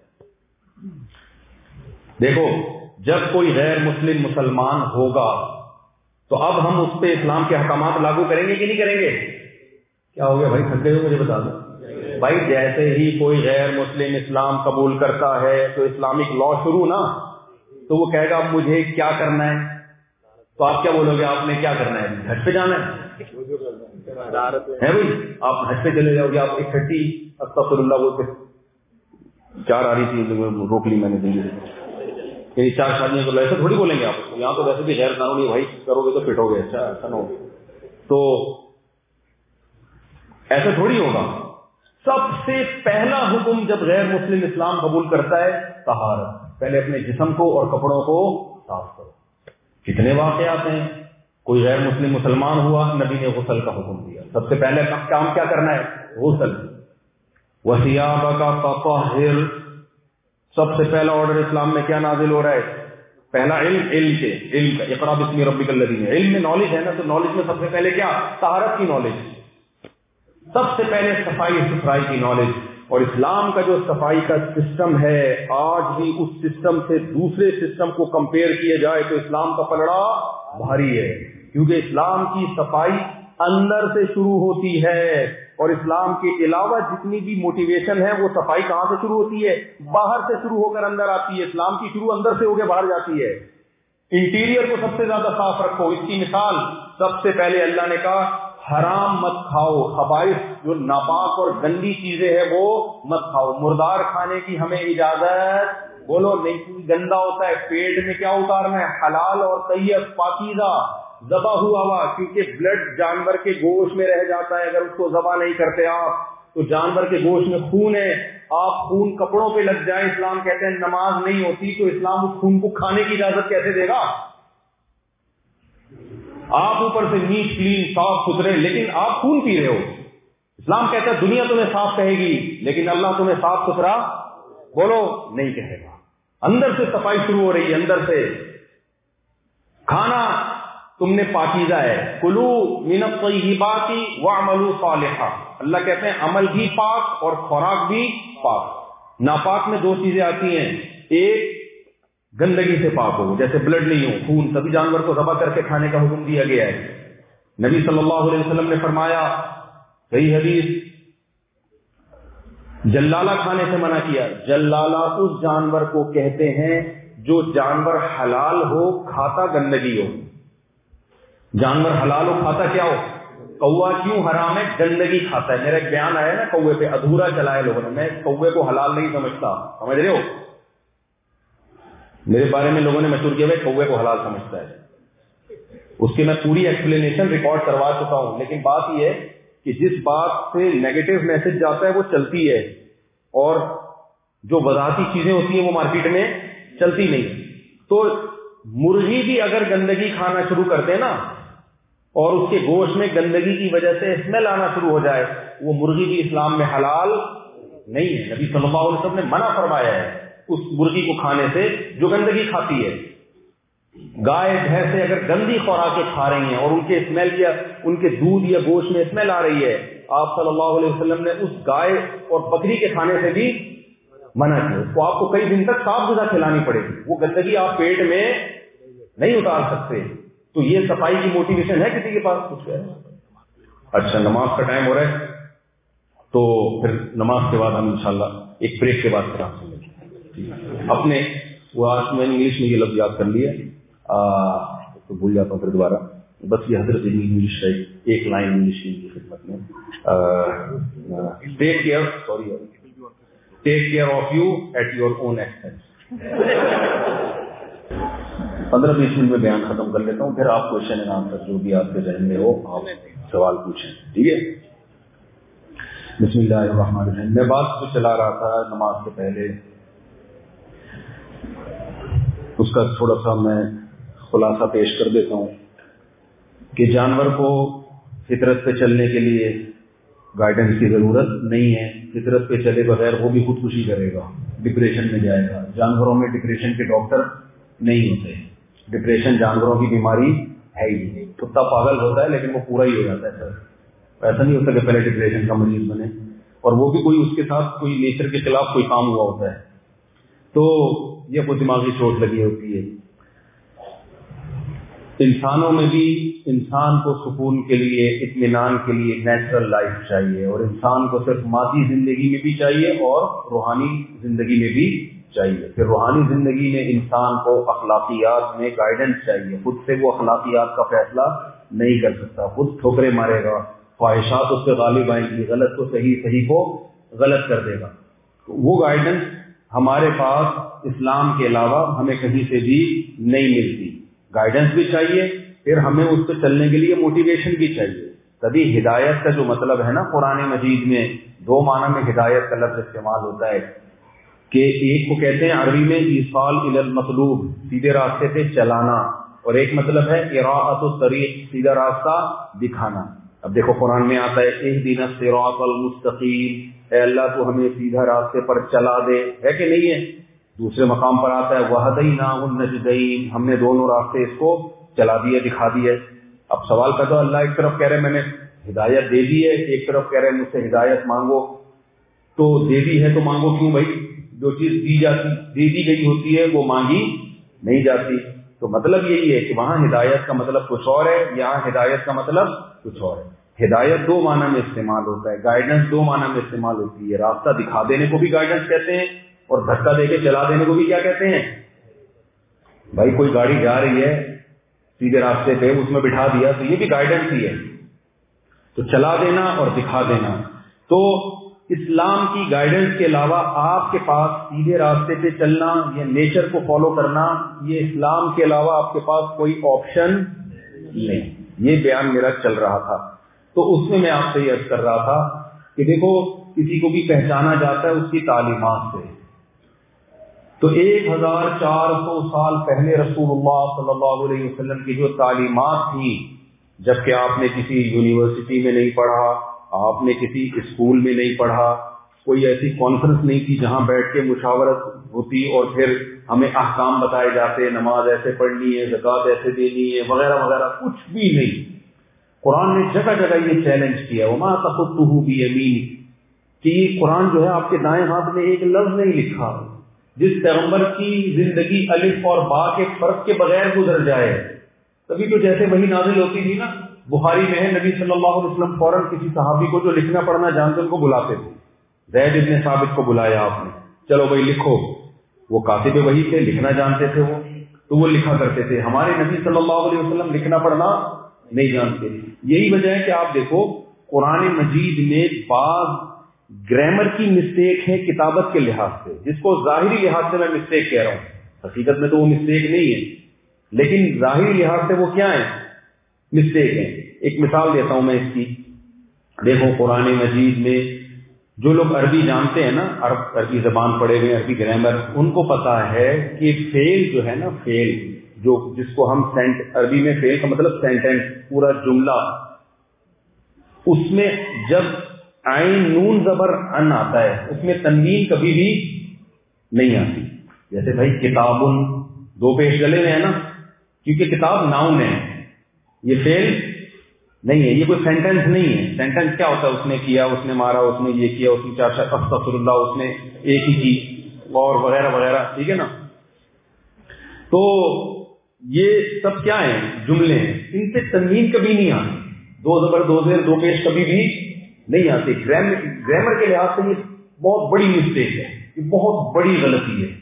دیکھو جب کوئی غیر مسلم مسلمان ہوگا تو اب ہم اس پہ اسلام کے احکامات لاگو کریں گے کہ نہیں کریں گے؟ کیا ہو گیا بھائی, تھک گئے ہو مجھے بتا دو. بھائی جیسے ہی کوئی غیر مسلم اسلام قبول کرتا ہے تو اسلامک لا شروع نا, تو وہ کہے گا اب مجھے کیا کرنا ہے, تو آپ کیا بولو گے؟ آپ نے کیا کرنا ہے؟ حج پہ جانا ہے بھائی, آپ حج پہ چلے جاؤ گے. آپ 31 استغفر اللہ بولتے 4 آ رہی تھی روک لی میں نے دلی سے, 4 شادیوں کو ایسے تھوڑی بولیں گے آپ. یہاں تو ویسے بھی غیر قانونی بھائی کرو گے تو پٹو گے. اچھا ایسا نہ ہو تو ایسا تھوڑی ہوگا. سب سے پہلا حکم جب غیر مسلم اسلام قبول کرتا ہے طہارت. پہلے اپنے جسم کو اور کپڑوں کو صاف کرو. کتنے واقعات ہیں, کوئی غیر مسلم مسلمان ہوا, نبی نے غسل کا حکم دیا. سب سے پہلے کام کیا کرنا ہے؟ غسل. وَثِيَابَكَ فَطَهِّرْ. سب سے پہلا آرڈر اسلام میں کیا نازل ہو رہا ہے؟ پہلا علم کا اقرا بسم ربک الذی. علم میں نالج ہے نا, تو نالج میں سب سے پہلے کیا؟ طہارت کی نالج. سب سے پہلے صفائی ستھرائی کی نالج. اور اسلام کا جو صفائی کا سسٹم ہے آج بھی اس سسٹم سے دوسرے سسٹم کو کمپیئر کیے جائے تو اسلام کا پلڑا بھاری ہے, کیونکہ اسلام کی صفائی اندر سے شروع ہوتی ہے. اور اسلام کے علاوہ جتنی بھی موٹیویشن ہے وہ صفائی کہاں سے شروع ہوتی ہے؟ باہر سے شروع ہو کر اندر آتی ہے. اسلام کی شروع اندر سے ہو کے باہر جاتی ہے. انٹیریئر کو سب سے زیادہ صاف رکھو. اس کی مثال سب سے پہلے اللہ نے کہا حرام مت کھاؤ, خبائث جو ناپاک اور گندی چیزیں ہیں وہ مت کھاؤ. مردار کھانے کی ہمیں اجازت بولو نہیں, گندا ہوتا ہے. پیٹ میں کیا اتارنا ہے؟ حلال اور طیب پاکیزہ ذبح ہوا ہوا, کیونکہ بلڈ جانور کے گوشت میں رہ جاتا ہے. اگر اس کو ذبح نہیں کرتے آپ تو جانور کے گوشت میں خون ہے, آپ خون کپڑوں پہ لگ جائیں, اسلام کہتے ہیں نماز نہیں ہوتی, تو اسلام اس خون کو کھانے کی اجازت کیسے دے گا؟ آپ اوپر سے نیٹ کلین صاف ستھرے, لیکن آپ خون پی رہے ہو. اسلام کہتا ہے دنیا تمہیں صاف کہے گی لیکن اللہ تمہیں صاف ستھرا بولو نہیں کہے گا. اندر سے صفائی شروع ہو رہی ہے. اندر سے کھانا تم نے پاکیزہ ہے. کلو من الطیبات واعملوا صالحا. اللہ کہتے ہیں عمل بھی پاک اور خوراک بھی پاک. ناپاک میں 2 چیزیں آتی ہیں, ایک گندگی سے پاک ہو, جیسے بلڈ نہیں ہو, خون. سبھی جانور کو ذبح کر کے کھانے کا حکم دیا گیا ہے. نبی صلی اللہ علیہ وسلم نے فرمایا, صحیح حدیث, جلالہ کھانے سے منع کیا. جلالہ اس جانور کو کہتے ہیں جو جانور حلال ہو کھاتا گندگی ہو. جانور حلال ہو کھاتا کیا ہو؟ کوا کیوں حرام ہے؟ گندگی کھاتا ہے. میرا ایک بیان آیا نا کوے پہ, ادھورا چلایا لوگوں نے. میں کوے کو حلال نہیں سمجھتا, سمجھ رہے ہو؟ میرے بارے میں لوگوں نے مشہور کیا ہے کوے کو حلال سمجھتا ہے. اس کی میں پوری ایکسپلینیشن ریکارڈ کروا چکا ہوں. لیکن بات یہ ہے کہ جس بات سے نیگیٹو میسج جاتا ہے وہ چلتی ہے, اور جو وضاحتی چیزیں ہوتی ہیں وہ مارکیٹ میں چلتی نہیں. تو مرغی بھی اگر گندگی کھانا شروع کرتے ہیں نا, اور اس کے گوشت میں گندگی کی وجہ سے اسمیل آنا شروع ہو جائے, وہ مرغی بھی اسلام میں حلال نہیں ہے. نبی صلی اللہ علیہ وسلم نے منع فرمایا ہے اس مرغی کو کھانے سے جو گندگی کھاتی ہے. گائے بھینسیں اگر گندی خوراکیں کھا رہی ہیں اور ان کے اسمیل یا ان کے دودھ یا گوشت میں اسمیل آ رہی ہے, آپ صلی اللہ علیہ وسلم نے اس گائے اور بکری کے کھانے سے بھی منع کیا. اس کو آپ کو کئی دن تک صاف غذا کھلانی پڑے گی, وہ گندگی آپ پیٹ میں نہیں اتار سکتے. تو یہ صفائی کی موٹیویشن ہے کسی کے پاس کچھ ہے؟ اچھا نماز کا ٹائم ہو رہا ہے, تو پھر نماز کے بعد ہم انشاءاللہ ایک بریک کے بعد پھر آپ سے ملیں. اپنے وہ آج میں نے انگلش میں یہ لفظ یاد کر لیا, تو بھول جاتا ہوں پھر دوبارہ. بس یہ حضرت انگلش ہے, ایک لائن انگلش کی خدمت میں. Take care, sorry take care of you at your own expense. 15-20 minute میں بیان ختم کر لیتا ہوں, پھر آپ کوشچن اینڈ آنسر جو بھی آپ کے ذہن میں ہو آپ سوال پوچھیں, ٹھیک ہے. بسم اللہ الرحمن الرحیم. میں بات جو چلا رہا تھا نماز سے پہلے, اس کا تھوڑا سا میں خلاصہ پیش کر دیتا ہوں کہ جانور کو فطرت پہ چلنے کے لیے گائیڈنس کی ضرورت نہیں ہے. فطرت پہ چلے بغیر وہ بھی خودکشی کرے گا, ڈپریشن میں جائے گا. جانوروں میں ڈپریشن کے ڈاکٹر نہیں ہوتے. ڈپریشن جانوروں کی بیماری ہے ہی نہیں. کتا پاگل ہوتا ہے لیکن وہ پورا ہی ہو جاتا ہے. سر ایسا نہیں ہوتا کہ پہلے ڈپریشن کا مریض بنے, اور وہ بھی کوئی اس کے ساتھ کوئی نیچر کے خلاف کوئی کام ہوا ہوتا ہے تو یہ کوئی دماغی چوٹ لگی ہوتی ہے. انسانوں میں بھی انسان کو سکون کے لیے, اطمینان کے لیے نیچرل لائف چاہیے, اور انسان کو صرف مادی زندگی میں بھی چاہیے اور روحانی زندگی میں بھی چاہیے. پھر روحانی زندگی میں انسان کو اخلاقیات میں گائیڈنس چاہیے. خود سے وہ اخلاقیات کا فیصلہ نہیں کر سکتا, خود ٹھوکریں مارے گا, خواہشات اس پہ غالب آئیں گی, غلط کو صحیح, صحیح کو غلط کر دے گا. وہ گائیڈنس ہمارے پاس اسلام کے علاوہ ہمیں کہیں سے بھی نہیں ملتی. گائیڈنس بھی چاہیے, پھر ہمیں اس پہ چلنے کے لیے موٹیویشن بھی چاہیے. تبھی ہدایت کا جو مطلب ہے نا, قرآن مجید میں 2 معنی میں ہدایت کا لفظ استعمال ہوتا ہے کہ ایک کو کہتے ہیں عربی میں ایصال الی المطلوب, سیدھے راستے پہ چلانا, اور ایک مطلب ہے اراءۃ الطریق, سیدھا راستہ دکھانا. اب دیکھو قرآن میں آتا ہے اہدنا الصراط المستقیم, اے اللہ تو ہمیں سیدھا راستے پر چلا دے, ہے کہ نہیں ہے. دوسرے مقام پر آتا ہے وہدیناہ النجدین, ہم نے دونوں راستے اس کو چلا دیے, دکھا دیے. اب سوال کر دو, اللہ ایک طرف کہہ رہے میں نے ہدایت دے دی ہے, ایک طرف کہہ رہے مجھ سے ہدایت مانگو, تو دے دی ہے تو مانگو کیوں بھائی؟ جو چیز دے دی گئی ہوتی ہے وہ مانگی نہیں جاتی. تو مطلب یہی ہے کہ وہاں ہدایت کا مطلب کچھ اور ہے, یہاں ہدایت کا مطلب کچھ اور ہے. ہدایت 2 معنی میں استعمال ہوتا ہے, گائیڈنس 2 معنی میں استعمال ہوتی ہے. راستہ دکھا دینے کو بھی گائیڈنس کہتے ہیں, اور دھکا دے کے چلا دینے کو بھی کیا کہتے ہیں؟ بھائی کوئی گاڑی جا رہی ہے سیدھے راستے پہ, اس میں بٹھا دیا تو یہ بھی گائیڈنس ہی ہے. تو چلا دینا اور دکھا دینا. تو اسلام کی گائیڈنس کے علاوہ آپ کے پاس سیدھے راستے پہ چلنا یا نیچر کو فالو کرنا, یہ اسلام کے علاوہ آپ کے پاس کوئی آپشن نہیں. یہ بیان میرا چل رہا تھا, تو اس میں آپ سے یہ عرض کر رہا تھا کہ دیکھو کسی کو بھی پہچانا جاتا ہے اس کی تعلیمات سے. تو 1400 سال پہلے رسول اللہ صلی اللہ علیہ وسلم کی جو تعلیمات تھیں, جبکہ آپ نے کسی یونیورسٹی میں نہیں پڑھا, آپ نے کسی اسکول میں نہیں پڑھا, کوئی ایسی کانفرنس نہیں تھی جہاں بیٹھ کے مشاورت ہوتی اور پھر ہمیں احکام بتائے جاتے, نماز ایسے پڑھنی ہے, زکوٰۃ ایسے دینی ہے, وغیرہ وغیرہ, کچھ بھی نہیں. قرآن نے جگہ جگہ یہ چیلنج کیا وما تخطہ بیمینک, کہ قرآن جو ہے آپ کے دائیں ہاتھ میں ایک لفظ نہیں لکھا. جس پیغمبر کی زندگی الف اور با کے فرق کے بغیر گزر جائے, تبھی تو جیسے وہی نازل ہوتی تھی نا, بخاری میں ہے نبی صلی اللہ علیہ وسلم فوراً کسی صحابی کو جو لکھنا پڑھنا جانتے ان کو بلاتے تھے. زید بن ثابت کو بلایا آپ نے, چلو بھائی لکھو. وہ کاتب وحی تھے, لکھنا جانتے تھے وہ, تو وہ لکھا کرتے تھے. ہمارے نبی صلی اللہ علیہ وسلم لکھنا پڑھنا نہیں جانتے. یہی وجہ ہے کہ آپ دیکھو قرآن مجید میں بعض گرامر کی مسٹیک ہے کتابت کے لحاظ سے, جس کو ظاہری لحاظ سے میں مسٹیک کہہ رہا ہوں, حقیقت میں تو وہ مسٹیک نہیں ہے, لیکن ظاہری لحاظ سے وہ کیا ہے, مسٹیک ہے. ایک مثال دیتا ہوں میں اس کی. دیکھو قرآن مجید میں جو لوگ عربی جانتے ہیں نا, عربی زبان پڑھے ہوئے, عربی گرامر, ان کو پتا ہے کہ فعل جو ہے نا, فعل جو جس کو ہم عربی میں فعل کا مطلب سینٹینس, پورا جملہ, اس میں جب عین نون زبر ان آتا ہے اس میں تنوین کبھی بھی نہیں آتی. جیسے بھائی کتابن 2 پیش گلے میں ہے نا, کیونکہ کتاب ناؤن ہے, یہ فعل نہیں ہے, یہ کوئی سینٹینس نہیں ہے. سینٹینس کیا ہوتا ہے, اس نے کیا, اس نے مارا, اس نے یہ کیا, اس نے 4 استغفر اللہ, اس نے ایک ہی کی, اور وغیرہ وغیرہ, ٹھیک ہے نا. تو یہ سب کیا ہیں, جملے ہیں, ان سے تنوین کبھی نہیں آتی, 2 زبر 2 زیر 2 پیش کبھی بھی نہیں آتی. گرامر کے لحاظ سے یہ بہت بڑی مسٹیک ہے, یہ بہت بڑی غلطی ہے.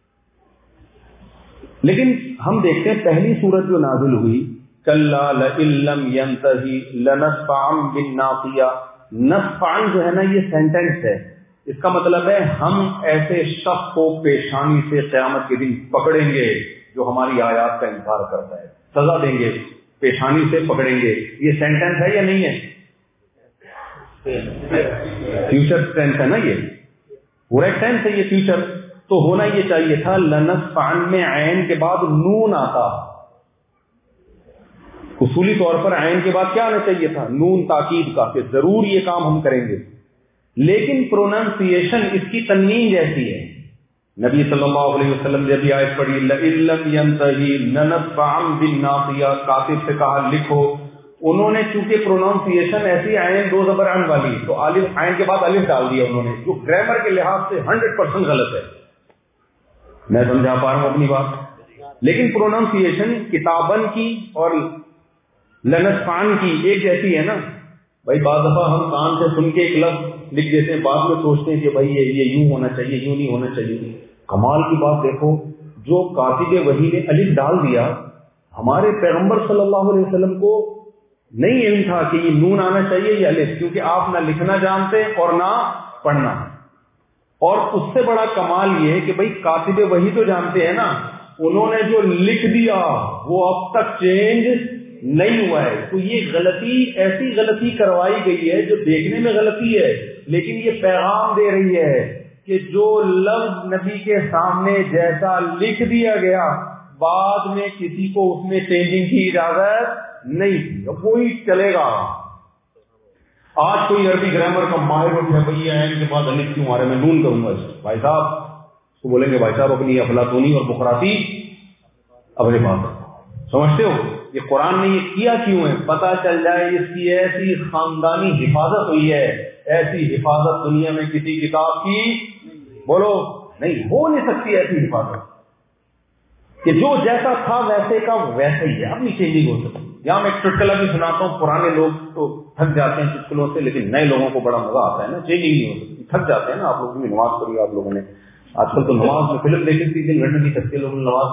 لیکن ہم دیکھتے ہیں پہلی سورت جو نازل ہوئی, کلا لئن لم ينتهي لنسفعا بالناصیہ, نسفعا جو ہے نا یہ سینٹینس ہے,
اس کا مطلب ہے ہم ایسے شخص کو پیشانی سے قیامت کے دن پکڑیں گے جو ہماری آیات کا انکار کرتا ہے، سزا دیں گے، پیشانی سے پکڑیں گے. یہ سینٹینس ہے یا نہیں ہے؟ فیوچر ٹینس ہے نا، یہ پورا ٹینس ہے یہ فیوچر. تو ہونا یہ چاہیے تھا لنسفعن میں عین کے بعد نون آتا. اصولی طور پر عین کے بعد کیا آنا چاہیے تھا؟ نون تاکید کا، کہ ضرور یہ کام ہم کریں گے. لیکن پروننسیشن اس کی تنوین جیسی ہے. نبی صلی اللہ علیہ وسلم نے بھی آیت پڑھی لئن لم ينتهي لنسفعا بالناصیہ، کاتب سے کہا لکھو. انہوں نے چونکہ پروننسیشن ایسی عین دو زبر عن والی، تو الف عین کے بعد الف ڈال دیا انہوں نے، جو گرامر کے لحاظ سے 100% غلط ہے. میں سمجھا پا رہا ہوں اپنی بات. لیکن پروننسیشن کتابن کی اور لنسفعن کی ایک جیسی ہے نا. بھائی بعض دفعہ ہم کان سے سن کے ایک لفظ لکھ دیتے ہیں، بعد میں سوچتے ہیں کہ بھائی یہ یوں ہونا چاہیے، یوں نہیں ہونا چاہیے. کمال کی بات دیکھو، جو کاتب وحی نے الف ڈال دیا، ہمارے پیغمبر صلی اللہ علیہ وسلم کو نہیں علم تھا کہ یہ نون آنا چاہیے یا الف، کیونکہ آپ نہ لکھنا جانتے اور نہ پڑھنا. اور اس سے بڑا کمال یہ کہ بھائی کاتب وحی تو جانتے ہیں نا، انہوں نے جو لکھ دیا وہ اب تک چینج نہیں ہوا ہے. تو یہ غلطی ایسی غلطی کروائی گئی ہے جو دیکھنے میں غلطی ہے، لیکن یہ پیغام دے رہی ہے کہ جو لفظ نبی کے سامنے جیسا لکھ دیا گیا، بعد میں کسی کو اس میں چینجنگ کی اجازت نہیں تھی، اب وہی چلے گا. آج کوئی عربی گرامر کا ماہر اٹھے بھائی عین کے بعد الف کیوں آ رہا ہے، میں نون کروں گا. بھائی صاحب اس کو بولیں گے بھائی صاحب اپنی افلاطونی اور بقراطی اپنے بات سمجھتے ہو. یہ قرآن نے یہ کیا کیوں ہے؟ پتہ چل جائے اس کی ایسی خاندانی حفاظت ہوئی ہے، ایسی حفاظت دنیا میں کسی کتاب کی بولو نہیں ہو نہیں سکتی. ایسی حفاظت کہ جو جیسا تھا ویسے کا ویسے ہی ہے، اب نہیں چینجنگ ہو سکتی. یہاں میں ایک چٹکلا بھی سناتا ہوں. پرانے لوگ تو تھک جاتے ہیں چٹکلوں سے، لیکن نئے لوگوں کو بڑا مزہ آتا ہے نا. چینجنگ نہیں ہو سکتی، تھک جاتے ہیں نا. آپ لوگوں نے نماز پڑھی، آپ لوگوں نے آج کل تو نماز میں فلم دیکھیں 3 گھنٹے نہیں سکتے لوگ نماز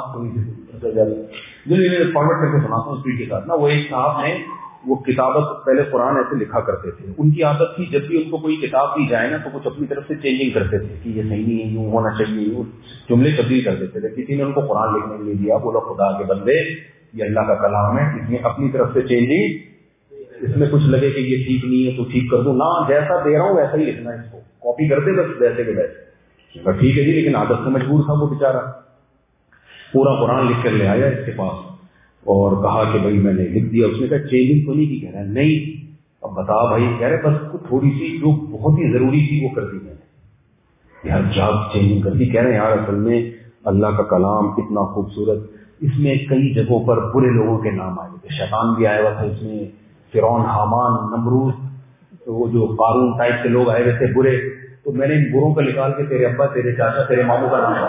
فارورڈ کر کے سناتا ہوں اسپیڈ کے ساتھ نا. وہ ایک صاحب نے وہ کتابت پہلے قرآن ایسے لکھا کرتے تھے. ان کی عادت تھی جب بھی ان کو کوئی کتاب دی جائے نا تو کچھ اپنی طرف سے چینجنگ کرتے تھے کہ یہ صحیح نہیں ہے، یوں ہونا چاہیے، جملے تبدیل کر دیتے تھے. کسی نے ان کو قرآن لکھنے کے لیے دیا، بولا خدا کے بندے یہ اللہ کا کلام ہے، اس میں اپنی طرف سے چینجنگ، اس میں کچھ لگے کہ یہ ٹھیک نہیں ہے تو ٹھیک کر دوں. نہ جیسا دے رہا ہوں ویسا ہی لکھنا ہے، اس کو کاپی کرتے بس ویسے کے ویسے. ٹھیک ہے جی، لیکن عادت سے مجبور تھا وہ بیچارہ. پورا قرآن لکھ کر لے آیا اس کے پاس اور کہا کہ بھائی میں نے لکھ دیا. اس نے کہا چینجنگ تو نہیں کی؟ کہہ رہا ہے نہیں. اب بتا بھائی. کہہ رہے بس تھوڑی سی جو بہت ہی ضروری تھی وہ کر دی میں نے. یار جاب چینجنگ کر دی. کہہ رہے ہیں یار اصل میں اللہ کا کلام اتنا خوبصورت، اس میں کئی جگہوں پر برے لوگوں کے نام آئے تھے، شیطان بھی آیا ہوا تھا اس میں، فرعون، حامان، نمرود، وہ جو قارون ٹائپ کے لوگ آئے ہوئے تھے برے. تو میں نے ان بروں کو نکال کے تیرے ابا، تیرے چاچا، تیرے ماموں کا نام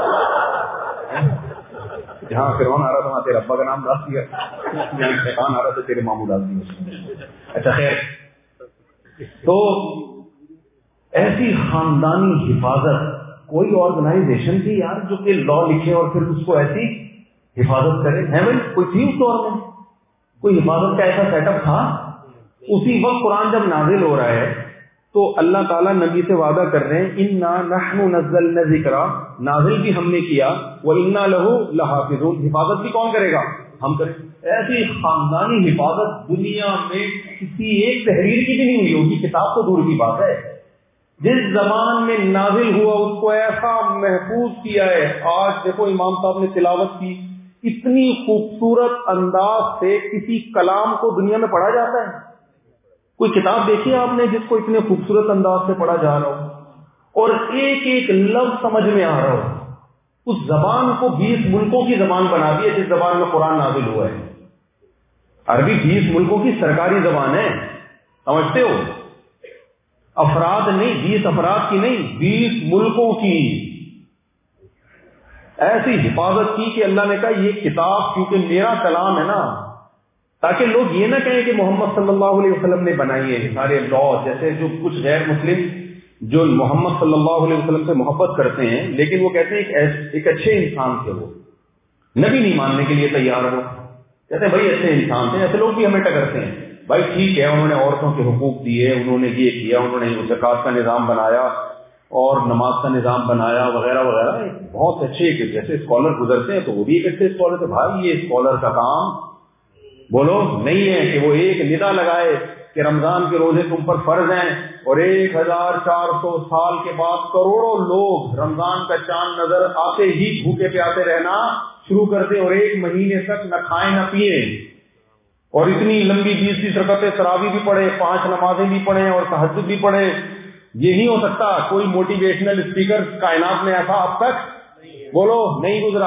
جہاں فرعون آ رہا تھا وہاں تیرے ابا کا نام ڈال دیا، جہاں شیطان آ رہا تھا تیرے ماموں ڈال دیا. اچھا خیر، تو ایسی خاندانی حفاظت کوئی آرگنائزیشن تھی یار جو کہ لا لکھے اور پھر اس کو ایسی حفاظت کرے؟ ہے بھائی کوئی تھی اس دور میں کوئی حفاظت کا ایسا سیٹ اپ تھا؟ اسی وقت قرآن جب نازل ہو رہا ہے تو اللہ تعالیٰ نبی سے وعدہ کر رہے ہیں انا نحن نزلنا الذکر، نازل بھی ہم نے کیا، وانا لہ لحافظون، حفاظت بھی کون کرے گا؟ ہم کریں. ایسی خاندانی حفاظت دنیا میں کسی ایک تحریر کی بھی نہیں ہوئی ہوگی، کتاب تو دور کی بات ہے. جس زمان میں نازل ہوا اس کو ایسا محفوظ کیا ہے. آج دیکھو امام صاحب نے تلاوت کی، اتنی خوبصورت انداز سے کسی کلام کو دنیا میں پڑھا جاتا ہے؟ کوئی کتاب دیکھی آپ نے جس کو اتنے خوبصورت انداز سے پڑھا جا رہا ہو اور ایک ایک لفظ سمجھ میں آ رہا ہو؟ اس زبان کو 20 ملکوں کی زبان بنا دی ہے جس زبان میں قرآن نازل ہوا ہے. عربی 20 ملکوں کی سرکاری زبان ہے، سمجھتے ہو؟ افراد نہیں، 20 افراد کی نہیں، 20 ملکوں کی. ایسی حفاظت کی کہ اللہ نے کہا یہ کتاب کیونکہ میرا کلام ہے نا، تاکہ لوگ یہ نہ کہیں کہ محمد صلی اللہ علیہ وسلم نے بنائی ہے سارے لا. جیسے جو کچھ غیر مسلم جو محمد صلی اللہ علیہ وسلم سے محبت کرتے ہیں لیکن وہ کہتے ہیں ایک اچھے انسان تھے، وہ نبی نہیں ماننے کے لیے تیار ہو، کہتے ہیں بھائی اچھے انسان تھے. ایسے لوگ بھی ہمیں ٹکرتے ہیں. بھائی ٹھیک ہے انہوں نے عورتوں کے حقوق دیے، انہوں نے یہ کیا، انہوں نے زکوٰۃ کا نظام بنایا، اور نماز کا نظام بنایا وغیرہ وغیرہ، بہت اچھے کہ جیسے اسکالر گزرتے ہیں تو وہ بھی ایک اچھے اسکالر تھے. بھائی یہ اسکالر کا کام بولو نہیں ہے کہ وہ ایک ندا لگائے کہ رمضان کے روزے تم پر فرض ہیں اور 1400 سال کے بعد کروڑوں لوگ رمضان کا چاند نظر آتے ہی بھوکے پیاسے رہنا شروع کرتے اور 1 مہینے تک نہ کھائیں نہ پیئیں اور اتنی لمبی 20-30 رکعتیں تراویح بھی پڑھے، 5 نمازیں بھی پڑھیں اور تہجد بھی پڑھے. یہ نہیں ہو سکتا. کوئی موٹیویشنل اسپیکر کائنات میں ایسا اب تک بولو نہیں گزرا.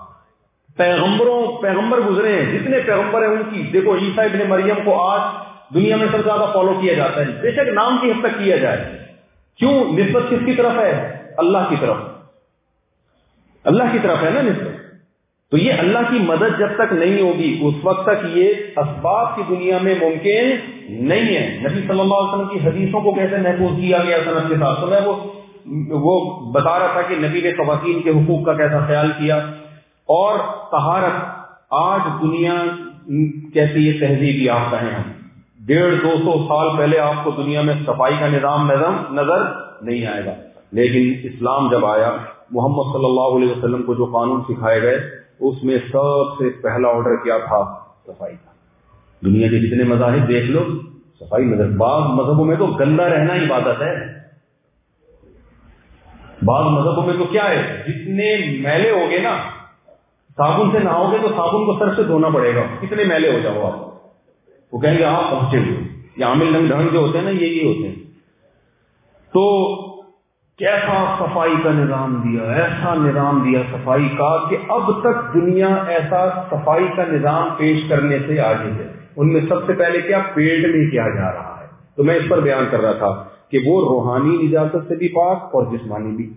پیغمبر گزرے ہیں، جتنے پیغمبر ہیں ان کی دیکھو. عیسیٰ ابن مریم کو آج دنیا میں سب سے زیادہ فالو کیا جاتا ہے، بے شک نام کی حد تک کیا جائے. کیوں؟ نسبت کس کی طرف ہے؟ اللہ کی طرف. اللہ کی طرف ہے نا نسبت. تو یہ اللہ کی مدد جب تک نہیں ہوگی اس وقت تک یہ اسباب کی دنیا میں ممکن نہیں ہے. نبی صلی اللہ علیہ وسلم کی حدیثوں کو کیسے محفوظ کیا گیا سند کے ساتھ؟ تو میں وہ بتا رہا تھا کہ نبی نے خواتین کے حقوق کا کیسا خیال کیا. اور طہارت، آج دنیا کیسی یہ تہذیب یافتہ ہیں ہم. 150-200 سال پہلے آپ کو دنیا میں صفائی کا نظام نظر نہیں آئے گا، لیکن اسلام جب آیا، محمد صلی اللہ علیہ وسلم کو جو قانون سکھائے گئے اس میں سب سے پہلا آرڈر کیا تھا؟ صفائی کا. دنیا کے جتنے مذاہب دیکھ لو صفائی نظر. بعض مذہبوں میں تو گندا رہنا عبادت ہے. بعض مذہبوں میں تو کیا ہے، جتنے میلے ہوگے نا، صابن سے نہاؤ گے تو صابن کو سر سے دھونا پڑے گا. کتنے میلے ہو جاؤ آپ، وہ کہیں گے آپ پہنچے ہوئے. یہ عامل ڈھنگ جو ہوتے ہیں نا یہی ہوتے ہیں. تو کیسا صفائی کا نظام دیا، ایسا نظام دیا صفائی کا کہ اب تک دنیا ایسا صفائی کا نظام پیش کرنے سے عاجز ہے. ان میں سب سے پہلے کیا پیٹ میں کیا جا رہا ہے. تو میں اس پر بیان کر رہا تھا کہ وہ روحانی نجاست سے بھی پاک اور جسمانی بھی.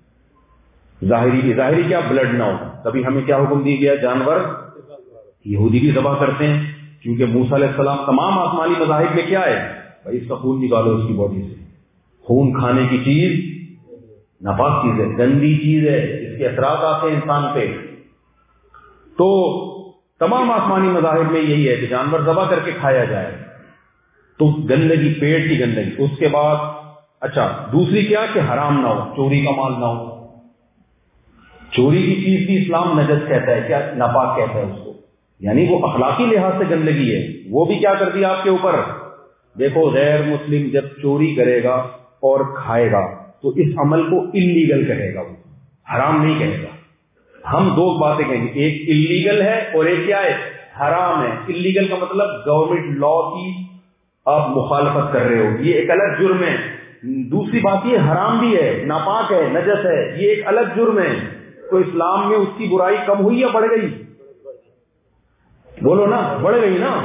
ظاہری کیا، بلڈ نہ ہو. تبھی ہمیں کیا حکم دیا گیا؟ جانور یہودی بھی ذبح کرتے ہیں کیونکہ موسیٰ علیہ السلام. تمام آسمانی مذاہب میں کیا ہے؟ بھائی اس کا خون نکالو اس کی باڈی سے. خون کھانے کی چیز ناپاک چیز ہے، گندی چیز ہے، اس کے اثرات آتے ہیں انسان پہ. تو تمام آسمانی مذاہب میں یہی ہے کہ جانور ذبح کر کے کھایا جائے. تو گندگی، پیٹ کی گندگی. اس کے بعد اچھا دوسری کیا کہ حرام نہ ہو، چوری کا مال نہ ہو. چوری کی چیز بھی اسلام نجس کہتا ہے، کیا ناپاک کہتا ہے اس کو. یعنی وہ اخلاقی لحاظ سے گندگی ہے. وہ بھی کیا کر دیا آپ کے اوپر. دیکھو غیر مسلم جب چوری کرے گا اور کھائے گا تو اس عمل کو انلیگل کہے گا، وہ حرام نہیں کہے گا. ہم دو باتیں کہیں گے، ایک انلیگل ہے اور ایک کیا ہے؟ حرام ہے. انلیگل کا مطلب گورنمنٹ لا کی آپ مخالفت کر رہے ہو، یہ ایک الگ جرم ہے. دوسری بات یہ حرام بھی ہے، ناپاک ہے، نجس ہے، یہ ایک الگ جرم ہے. تو اسلام میں اس کی برائی کم ہوئی یا بڑھ گئی؟ بولو نا، بڑھ گئی نا.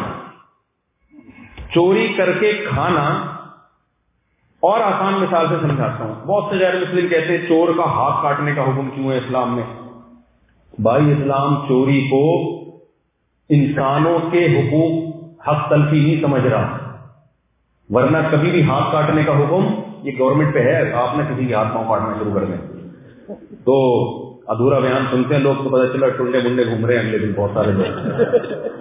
چوری کر کے کھانا، اور آسان مثال سے سمجھاتا ہوں. بہت سے غیر مسلم کہتے ہیں چور کا ہاتھ کاٹنے کا حکم کیوں ہے اسلام میں؟ بھائی اسلام چوری کو انسانوں کے حقوق حق تلفی نہیں سمجھ رہا، ورنہ کبھی بھی ہاتھ کاٹنے کا حکم یہ گورنمنٹ پہ ہے. آپ نے کسی کے ہاتھ پاؤں کاٹنا شروع کر دیں تو ادھورا بیان سنتے ہیں لوگ تو پتہ چلا ٹنڈے بنڈے گھوم رہے ہیں اگلے دن بہت سارے لوگ.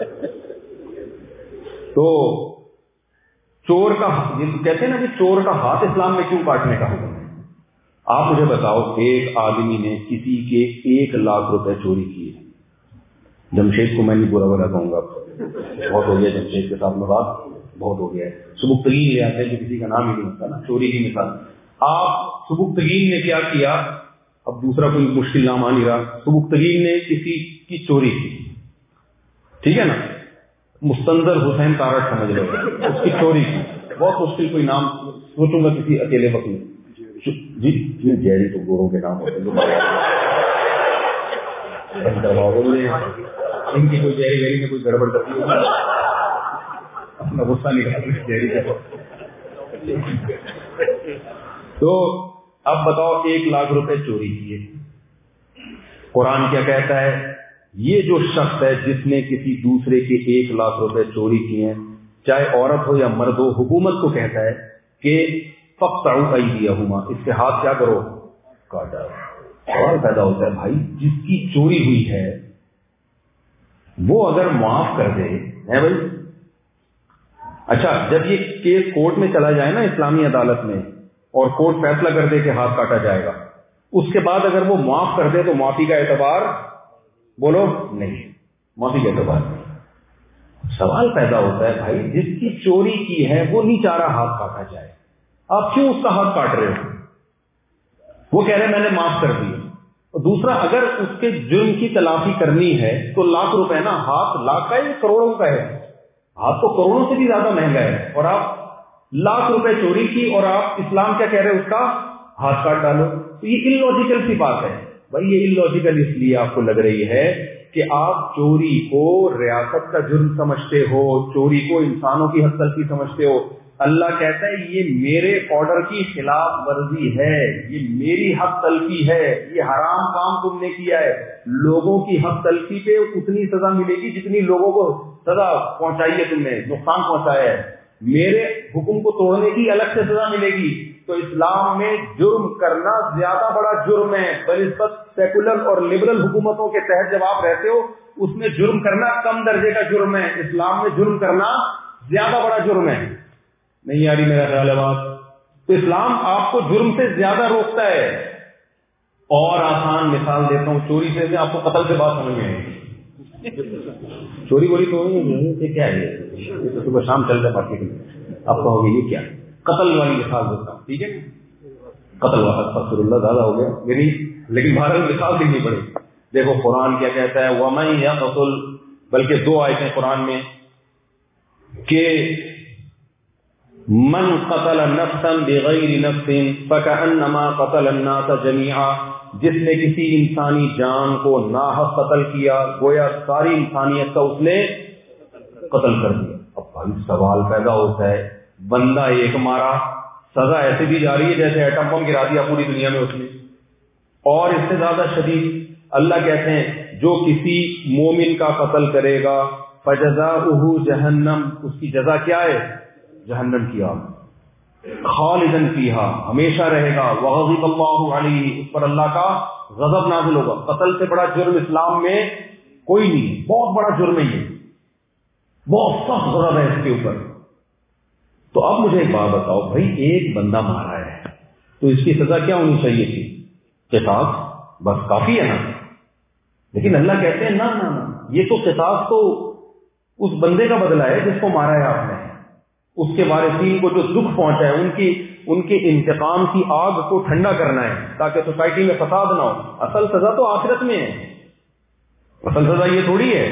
تو چور کا کہتے ہیں نا کہ چور کا ہاتھ اسلام میں کیوں کاٹنے کا حکم ہے؟ آپ مجھے بتاؤ، ایک آدمی نے کسی کے 1 لاکھ روپے چوری کیے. جمشید کو میں نہیں برا کہوں گا، بہت ہو گیا جمشید کے ساتھ میں بات، بہت ہو گیا ہے. سبکتگین لے آتے ہیں جو کسی کا نام ہی نہیں ہوتا نا، چوری کی مثال. آپ سبکتگین نے کیا کیا؟ اب دوسرا کوئی مشکل نام آ نہیں رہا. سبکتگین نے کسی کی چوری کی، ٹھیک ہے نا، مستنظر حسین تارٹ سمجھ لو، اس کی چوری کی. بہت مشکل کوئی نام سوچوں گا کسی اکیلے وقت میں. جی جیری تو گوروں کے نام ہوتے ہیں، ان کی کوئی جیری ویری میں کوئی گڑبڑ کرتی ہے، اپنا غصہ نکال جیری کا. تو اب بتاؤ 1 لاکھ روپے چوری کیے. قرآن کیا کہتا ہے؟ یہ جو شخص ہے جس نے کسی دوسرے کے 1 لاکھ روپے چوری کیے ہیں، چاہے عورت ہو یا مرد ہو، حکومت کو کہتا ہے کہ فقطعوا ایدیہما، اس کے ہاتھ کیا کرو؟ کاٹ ڈالو. سوال پیدا ہوتا ہے بھائی جس کی چوری ہوئی ہے وہ اگر معاف کر دے ہے بھائی. اچھا جب یہ کیس کورٹ میں چلا جائے نا اسلامی عدالت میں، اور کورٹ فیصلہ کر دے کہ ہاتھ کاٹا جائے گا، اس کے بعد اگر وہ معاف کر دے تو معافی کا اعتبار بولو نہیں، معافی کا اعتبار نہیں۔ سوال پیدا ہوتا ہے بھائی جس کی چوری کی ہے وہ نہیں چاہ رہا ہاتھ کاٹا جائے، آپ کیوں اس کا ہاتھ کاٹ رہے ہو؟ وہ کہہ رہے میں نے معاف کر دیا۔ اور دوسرا، اگر اس کے جرم کی تلافی کرنی ہے تو لاکھ روپے نا، ہاتھ لاکھ کا ہے یا کروڑوں کا ہے؟ ہاتھ تو کروڑوں سے بھی زیادہ مہنگا ہے، اور آپ لاکھ روپے چوری کی اور آپ اسلام کیا کہہ رہے اس کا ہاتھ کاٹ ڈالو؟ تو یہ ان لاجیکل سی بات ہے بھائی، یہ ان لاجیکل اس لیے آپ کو لگ رہی ہے کہ آپ چوری کو ریاست کا جرم سمجھتے ہو، چوری کو انسانوں کی حق تلفی سمجھتے ہو۔ اللہ کہتا ہے یہ میرے آرڈر کی خلاف ورزی ہے، یہ میری حق تلفی ہے، یہ حرام کام تم نے کیا ہے۔ لوگوں کی حق تلفی پہ اتنی سزا ملے گی جتنی لوگوں کو سزا پہنچائی ہے، تم نے نقصان پہنچایا ہے۔ میرے حکم کو توڑنے کی الگ سے سزا ملے گی۔ تو اسلام میں جرم کرنا زیادہ بڑا جرم ہے، بنسبت سیکولر اور لبرل حکومتوں کے تحت جب آپ رہتے ہو اس میں جرم کرنا کم درجے کا جرم ہے، اسلام میں جرم کرنا زیادہ بڑا جرم ہے۔ نہیں یاری میرا خیال ہے بات؟ تو اسلام آپ کو جرم سے زیادہ روکتا ہے۔ اور آسان مثال دیتا ہوں، چوری سے آپ کو قتل سے بات سمجھ میں آئے گی۔ چوری ووری تو یہ کیا ہے، یہ تو صبح شام چل رہا ہے باقی آپ کہو گے یہ کیا، قتل والی مثال دیتا ہوں، ٹھیک ہے؟ قتل والا استغفر اللہ زیادہ ہو گیا میری، لیکن بہرحال مثال دینی پڑے۔ دیکھو قرآن کیا کہتا ہے، وَمَن يَقْتُلْ، بلکہ دو آیتیں قرآن میں کہ من قتل نفسا بغیر نفس فکأنما قتل الناس جميعا، جس نے کسی انسانی جان کو ناحق قتل کیا گویا ساری انسانیت کا اس نے قتل کر دیا۔ اب بھائی سوال پیدا ہوتا ہے، بندہ ایک مارا، سزا ایسے بھی جاری ہے جیسے ایٹم بم گرا دیا پوری دنیا میں اس نے۔ اور اس سے زیادہ شدید اللہ کہتے ہیں جو کسی مومن کا قتل کرے گا فجزاؤہ جہنم، اس کی جزا کیا ہے؟ جہنم کی آگ، خالدن فیہا، ہمیشہ رہے گا، وغضب اللہ علیہ، اس پر اللہ کا غضب نازل ہوگا۔ قتل سے بڑا جرم اسلام میں کوئی نہیں، بہت بڑا جرم ہے یہ، بہت سخت غضب ہے اس کے اوپر۔ تو اب مجھے ایک بات بتاؤ بھائی، ایک بندہ مارا ہے تو اس کی سزا کیا ہونی چاہیے تھی؟ قصاص، بس کافی ہے نا؟ لیکن اللہ کہتے ہیں نہ نہ نہ، یہ تو قصاص تو اس بندے کا بدلہ ہے جس کو مارا ہے آپ نے، اس کے وارثین کو جو دکھ پہنچا ہے، ان کے انتقام کی آگ کو ٹھنڈا کرنا ہے تاکہ سوسائٹی میں فساد نہ ہو۔ اصل سزا تو آخرت میں ہے، اصل سزا یہ تھوڑی ہے۔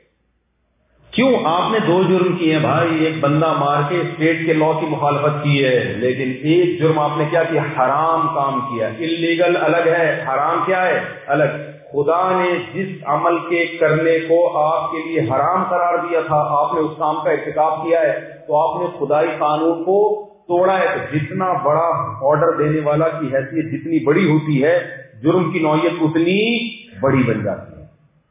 کیوں آپ نے دو جرم کیے ہیں بھائی، ایک بندہ مار کے اسٹیٹ کے لا کی مخالفت کی ہے، لیکن ایک جرم آپ نے کیا کیا؟ حرام کام کیا۔ اللیگل الگ ہے، حرام کیا ہے؟ الگ۔ خدا نے جس عمل کے کرنے کو آپ کے لیے حرام قرار دیا تھا، آپ نے اس کام کا ارتکاب کیا ہے، تو آپ نے خدائی قانون کو توڑا ہے۔ تو جتنا بڑا آرڈر دینے والا کی حیثیت جتنی بڑی ہوتی ہے، جرم کی نوعیت اتنی بڑی بن جاتی ہے۔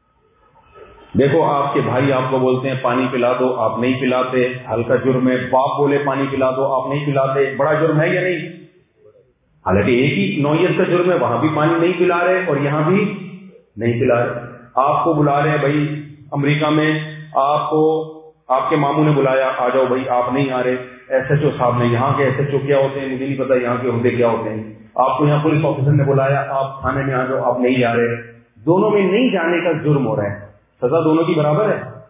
دیکھو آپ کے بھائی آپ کو بولتے ہیں پانی پلا دو، آپ نہیں پلاتے، ہلکا جرم ہے۔ باپ بولے پانی پلا دو، آپ نہیں پلاتے، بڑا جرم ہے یا نہیں؟ حالانکہ ایک ہی نوعیت کا جرم ہے، وہاں بھی پانی نہیں پلا رہے اور یہاں بھی نہیں پلا رہے۔ آپ کو بلا رہے ہیں بھائی امریکہ میں، آپ کو آپ کے ماموں نے بلایا، آ جاؤ بھائی، آپ نہیں آ رہے، ایس ایچ او صاحب نے، یہاں کے ایس ایچ او کیا ہوتے ہیں مجھے نہیں پتا، یہاں کے عہدے کیا ہوتے ہیں، آپ کو یہاں پولیس آفیسر نے بلایا، آپ تھانے میں آ جاؤ، آپ نہیں جا رہے، دونوں میں نہیں جانے کا جرم ہو رہا ہے، سزا دونوں کی برابر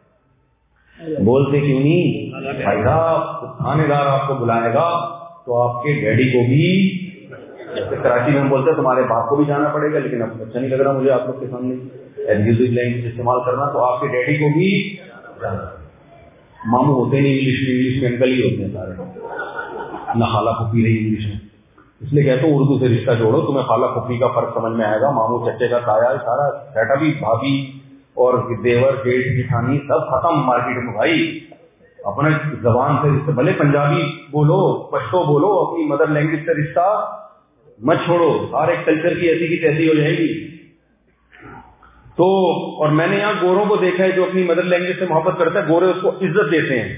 ہے؟ بولتے کیوں نہیں بھائی صاحب؟ تھانے دار آپ کو بلائے گا تو آپ کے ڈیڈی کو بھی، جیسے کراچی میں ہم بولتے ہیں تمہارے باپ کو بھی جانا پڑے گا، لیکن اب اچھا نہیں لگ رہا مجھے آپ لوگ کے سامنے ایگزیکٹو لینگویج استعمال کرنا، تو آپ کے ڈیڈی کو بھی جانا۔ ماموں ہوتے نہیں انگلش میں انکل ہی ہوتے ہیں سارے، نہ خالہ پھوپھی رہی انگلش میں، اس لیے کہتا ہوں اردو سے رشتہ جوڑو، تمہیں خالہ پھوپھی کا فرق سمجھ میں آئے گا، ماموں چچے کا تایا سارا بیٹا بھی، بھابھی اور دیور جیٹھ جٹھانی سب ختم مارکیٹ میں بھائی۔ اپنے زبان سے رشتہ، بھلے پنجابی بولو، پشتو بولو، اپنی مدر لینگویج سے رشتہ مت چھوڑو، ہر ایک کلچر کی ایسی کی تیسی ہو جائے گی۔ تو اور میں نے یہاں گوروں کو دیکھا ہے جو اپنی مدر لینگویج سے محبت کرتا ہے، گورے اس کو عزت دیتے ہیں،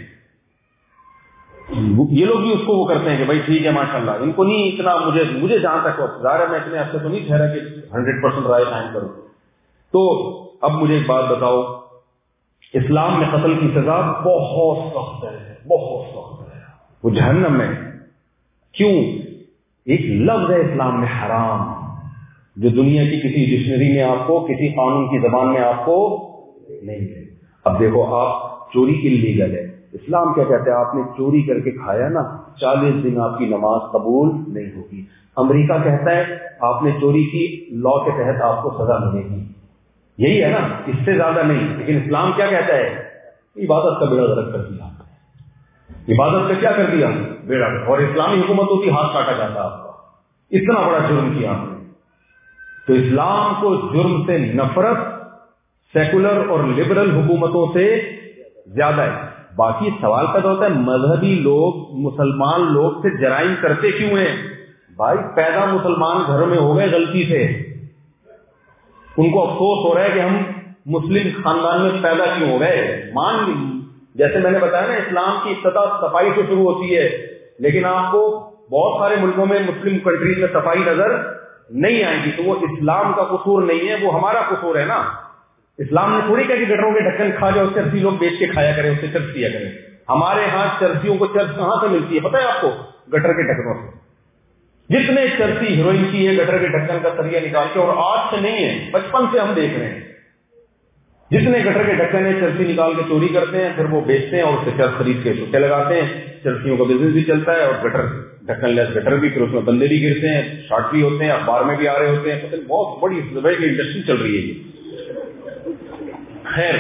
یہ لوگ بھی اس کو وہ کرتے ہیں کہ بھائی ٹھیک ہے ماشاءاللہ، ان کو نہیں اتنا، مجھے جہاں تک ظاہر ہے میں اتنے عرصے تو نہیں ٹھہرا کہ 100% رائے قائم کروں۔ تو اب مجھے ایک بات بتاؤ، اسلام میں قتل کی سزا بہت سخت ہے، بہت سخت ہے، وہ جہنم میں۔ کیوں؟ ایک لفظ ہے اسلام میں حرام، جو دنیا کی کسی ڈکشنری میں آپ کو، کسی قانون کی زبان میں آپ کو نہیں ہے۔ اب دیکھو آپ چوری انلیگل ہے، اسلام کیا کہتا ہے؟ آپ نے چوری کر کے کھایا نا، 40 دن آپ کی نماز قبول نہیں ہوگی۔ امریکہ کہتا ہے آپ نے چوری کی، لا کے تحت آپ کو سزا ملے گی، یہی ہے نا، اس سے زیادہ نہیں۔ لیکن اسلام کیا کہتا ہے؟ عبادت کا بیڑا غرق کر دیا، عبادت کا کیا کر دیا؟ بیڑا غرق۔ اور اسلامی حکومت ہوتی ہاتھ کاٹا جاتا آپ کا، اتنا بڑا جرم کیا آپ نے۔ تو اسلام کو جرم سے نفرت سیکولر اور لبرل حکومتوں سے زیادہ ہے۔ باقی سوال پیدا ہوتا ہے مذہبی لوگ، مسلمان لوگ سے جرائم کرتے کیوں ہیں؟ بھائی پیدا مسلمان گھر میں ہو گئے غلطی سے، ان کو افسوس ہو رہا ہے کہ ہم مسلم خاندان میں پیدا کیوں ہو گئے۔ جیسے میں نے بتایا نا، اسلام کی ابتدا صفائی سے شروع ہوتی ہے، لیکن آپ کو بہت سارے ملکوں میں، مسلم کنٹریز میں صفائی نظر نہیں آئے گی، تو وہ اسلام کا قصور نہیں ہے، وہ ہمارا قصور ہے نا۔ اسلام نے تھوڑی کہا کہ گٹروں کے ڈھکن کھا جاؤ، چرسی لوگ بیچ کے کھایا کریں، اس سے چرس کیا کریں۔ ہمارے ہاں چرسیوں کو چرس کہاں سے ملتی ہے پتہ ہے آپ کو؟ گٹر کے ڈھکنوں سے۔ جتنے چرسی ہیروئن کی ہے گٹر کے ڈھکن کا سریا نکال کے، اور آج سے نہیں ہے، بچپن سے ہم دیکھ رہے ہیں، جتنے گٹر کے ڈھکن ہیں چرسی نکال کے چوری کرتے ہیں، پھر وہ بیچتے ہیں اور اس سے چرس خرید کے چوکے لگاتے ہیں۔ چرسیوں کا بزنس بھی چلتا ہے، اور گٹر ڈھکن لیس گٹر بھی، پھر اس میں بندے بھی گرتے ہیں، شارٹ بھی ہوتے ہیں، اخبار میں بھی آ رہے ہوتے ہیں، پتہ نہیں بہت بڑی انڈسٹری چل رہی ہے یہ۔ خیر،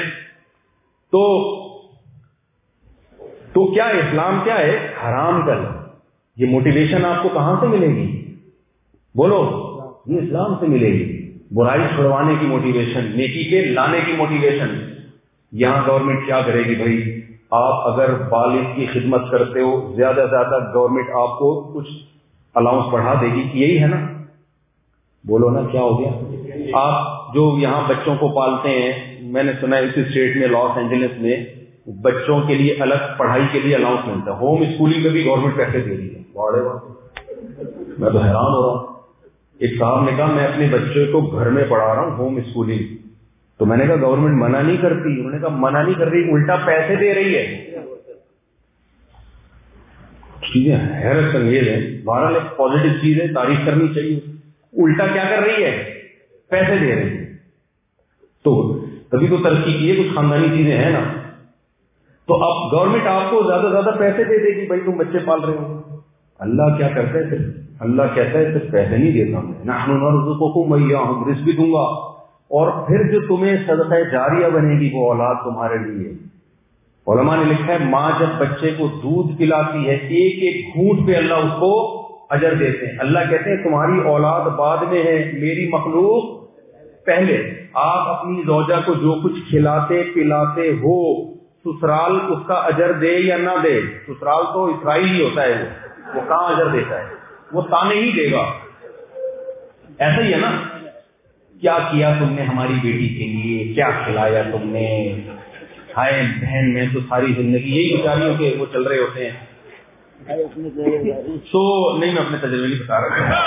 تو کیا اسلام کیا ہے؟ حرام کر۔ یہ موٹیویشن آپ کو کہاں سے ملے گی؟ بولو، یہ اسلام سے ملے گی۔ برائی چھڑوانے کی موٹیویشن، نیکی کے لانے کی موٹیویشن۔ یہاں گورنمنٹ کیا کرے گی بھائی؟ آپ اگر بالغ کی خدمت کرتے ہو، زیادہ سے زیادہ گورنمنٹ آپ کو کچھ الاؤنس بڑھا دے گی، یہی ہے نا؟ بولو نا، کیا ہو گیا؟ آپ جو یہاں بچوں کو پالتے ہیں، میں نے سنا ہے اس اسٹیٹ میں، لاس اینجلس میں، بچوں کے لیے الگ پڑھائی کے لیے الاؤنس ملتا ہے، ہوم اسکولنگ میں بھی گورنمنٹ پیسے دے رہی ہے۔ میں تو حیران ہو رہا ہوں۔ ایک صاحب نے کہا میں اپنے بچے کو گھر میں پڑھا رہا ہوں ہوم اسکولنگ، تو میں نے کہا گورنمنٹ منع نہیں کرتی؟ انہوں نے کہا منع نہیں کر رہی، الٹا پیسے دے رہی ہے۔ چیزیں حیرت انگیز ہیں، بہرحال ایک پازیٹو چیز ہے، تعریف کرنی چاہیے۔ الٹا کیا کر رہی ہے؟ پیسے دے رہی ہے۔ تو کبھی تو ترقی کی ہے، کچھ خاندانی چیزیں ہیں نا۔ تو اب گورنمنٹ آپ کو زیادہ سے زیادہ پیسے دے دے گی، بھائی تم بچے پال رہے ہو۔ اللہ کیا کرتا ہے؟ اللہ کہتا ہے صرف پیسے نہیں دیتا میں، نحن نرزقکم وإیاہم، رزق بھی دوں گا، اور پھر جو تمہیں صدقہ جاریہ بنے گی وہ اولاد تمہارے لیے۔ علماء نے لکھا ہے ماں جب بچے کو دودھ پلاتی ہے، ایک ایک گھونٹ پہ اللہ اس کو اجر دیتے ہیں۔ اللہ کہتے ہیں تمہاری اولاد بعد میں ہے، میری مخلوق پہلے۔ آپ اپنی زوجہ کو جو کچھ کھلاتے پلاتے ہو، سسرال اس کا اجر دے یا نہ دے، سسرال تو اسرائیل ہی ہوتا ہے، وہ کہاں اجر دیتا ہے؟ وہ تانے ہی دے گا۔ ایسا ہی ہے نا، کیا کیا تم نے ہماری بیٹی کے لیے، کیا کھلایا تم نے، ہائے بہن میں تو ساری زندگی یہی بیچاریوں کے وہ چل رہے ہوتے ہیں۔ تو نہیں، میں اپنے تجربے نہیں بتا رہا،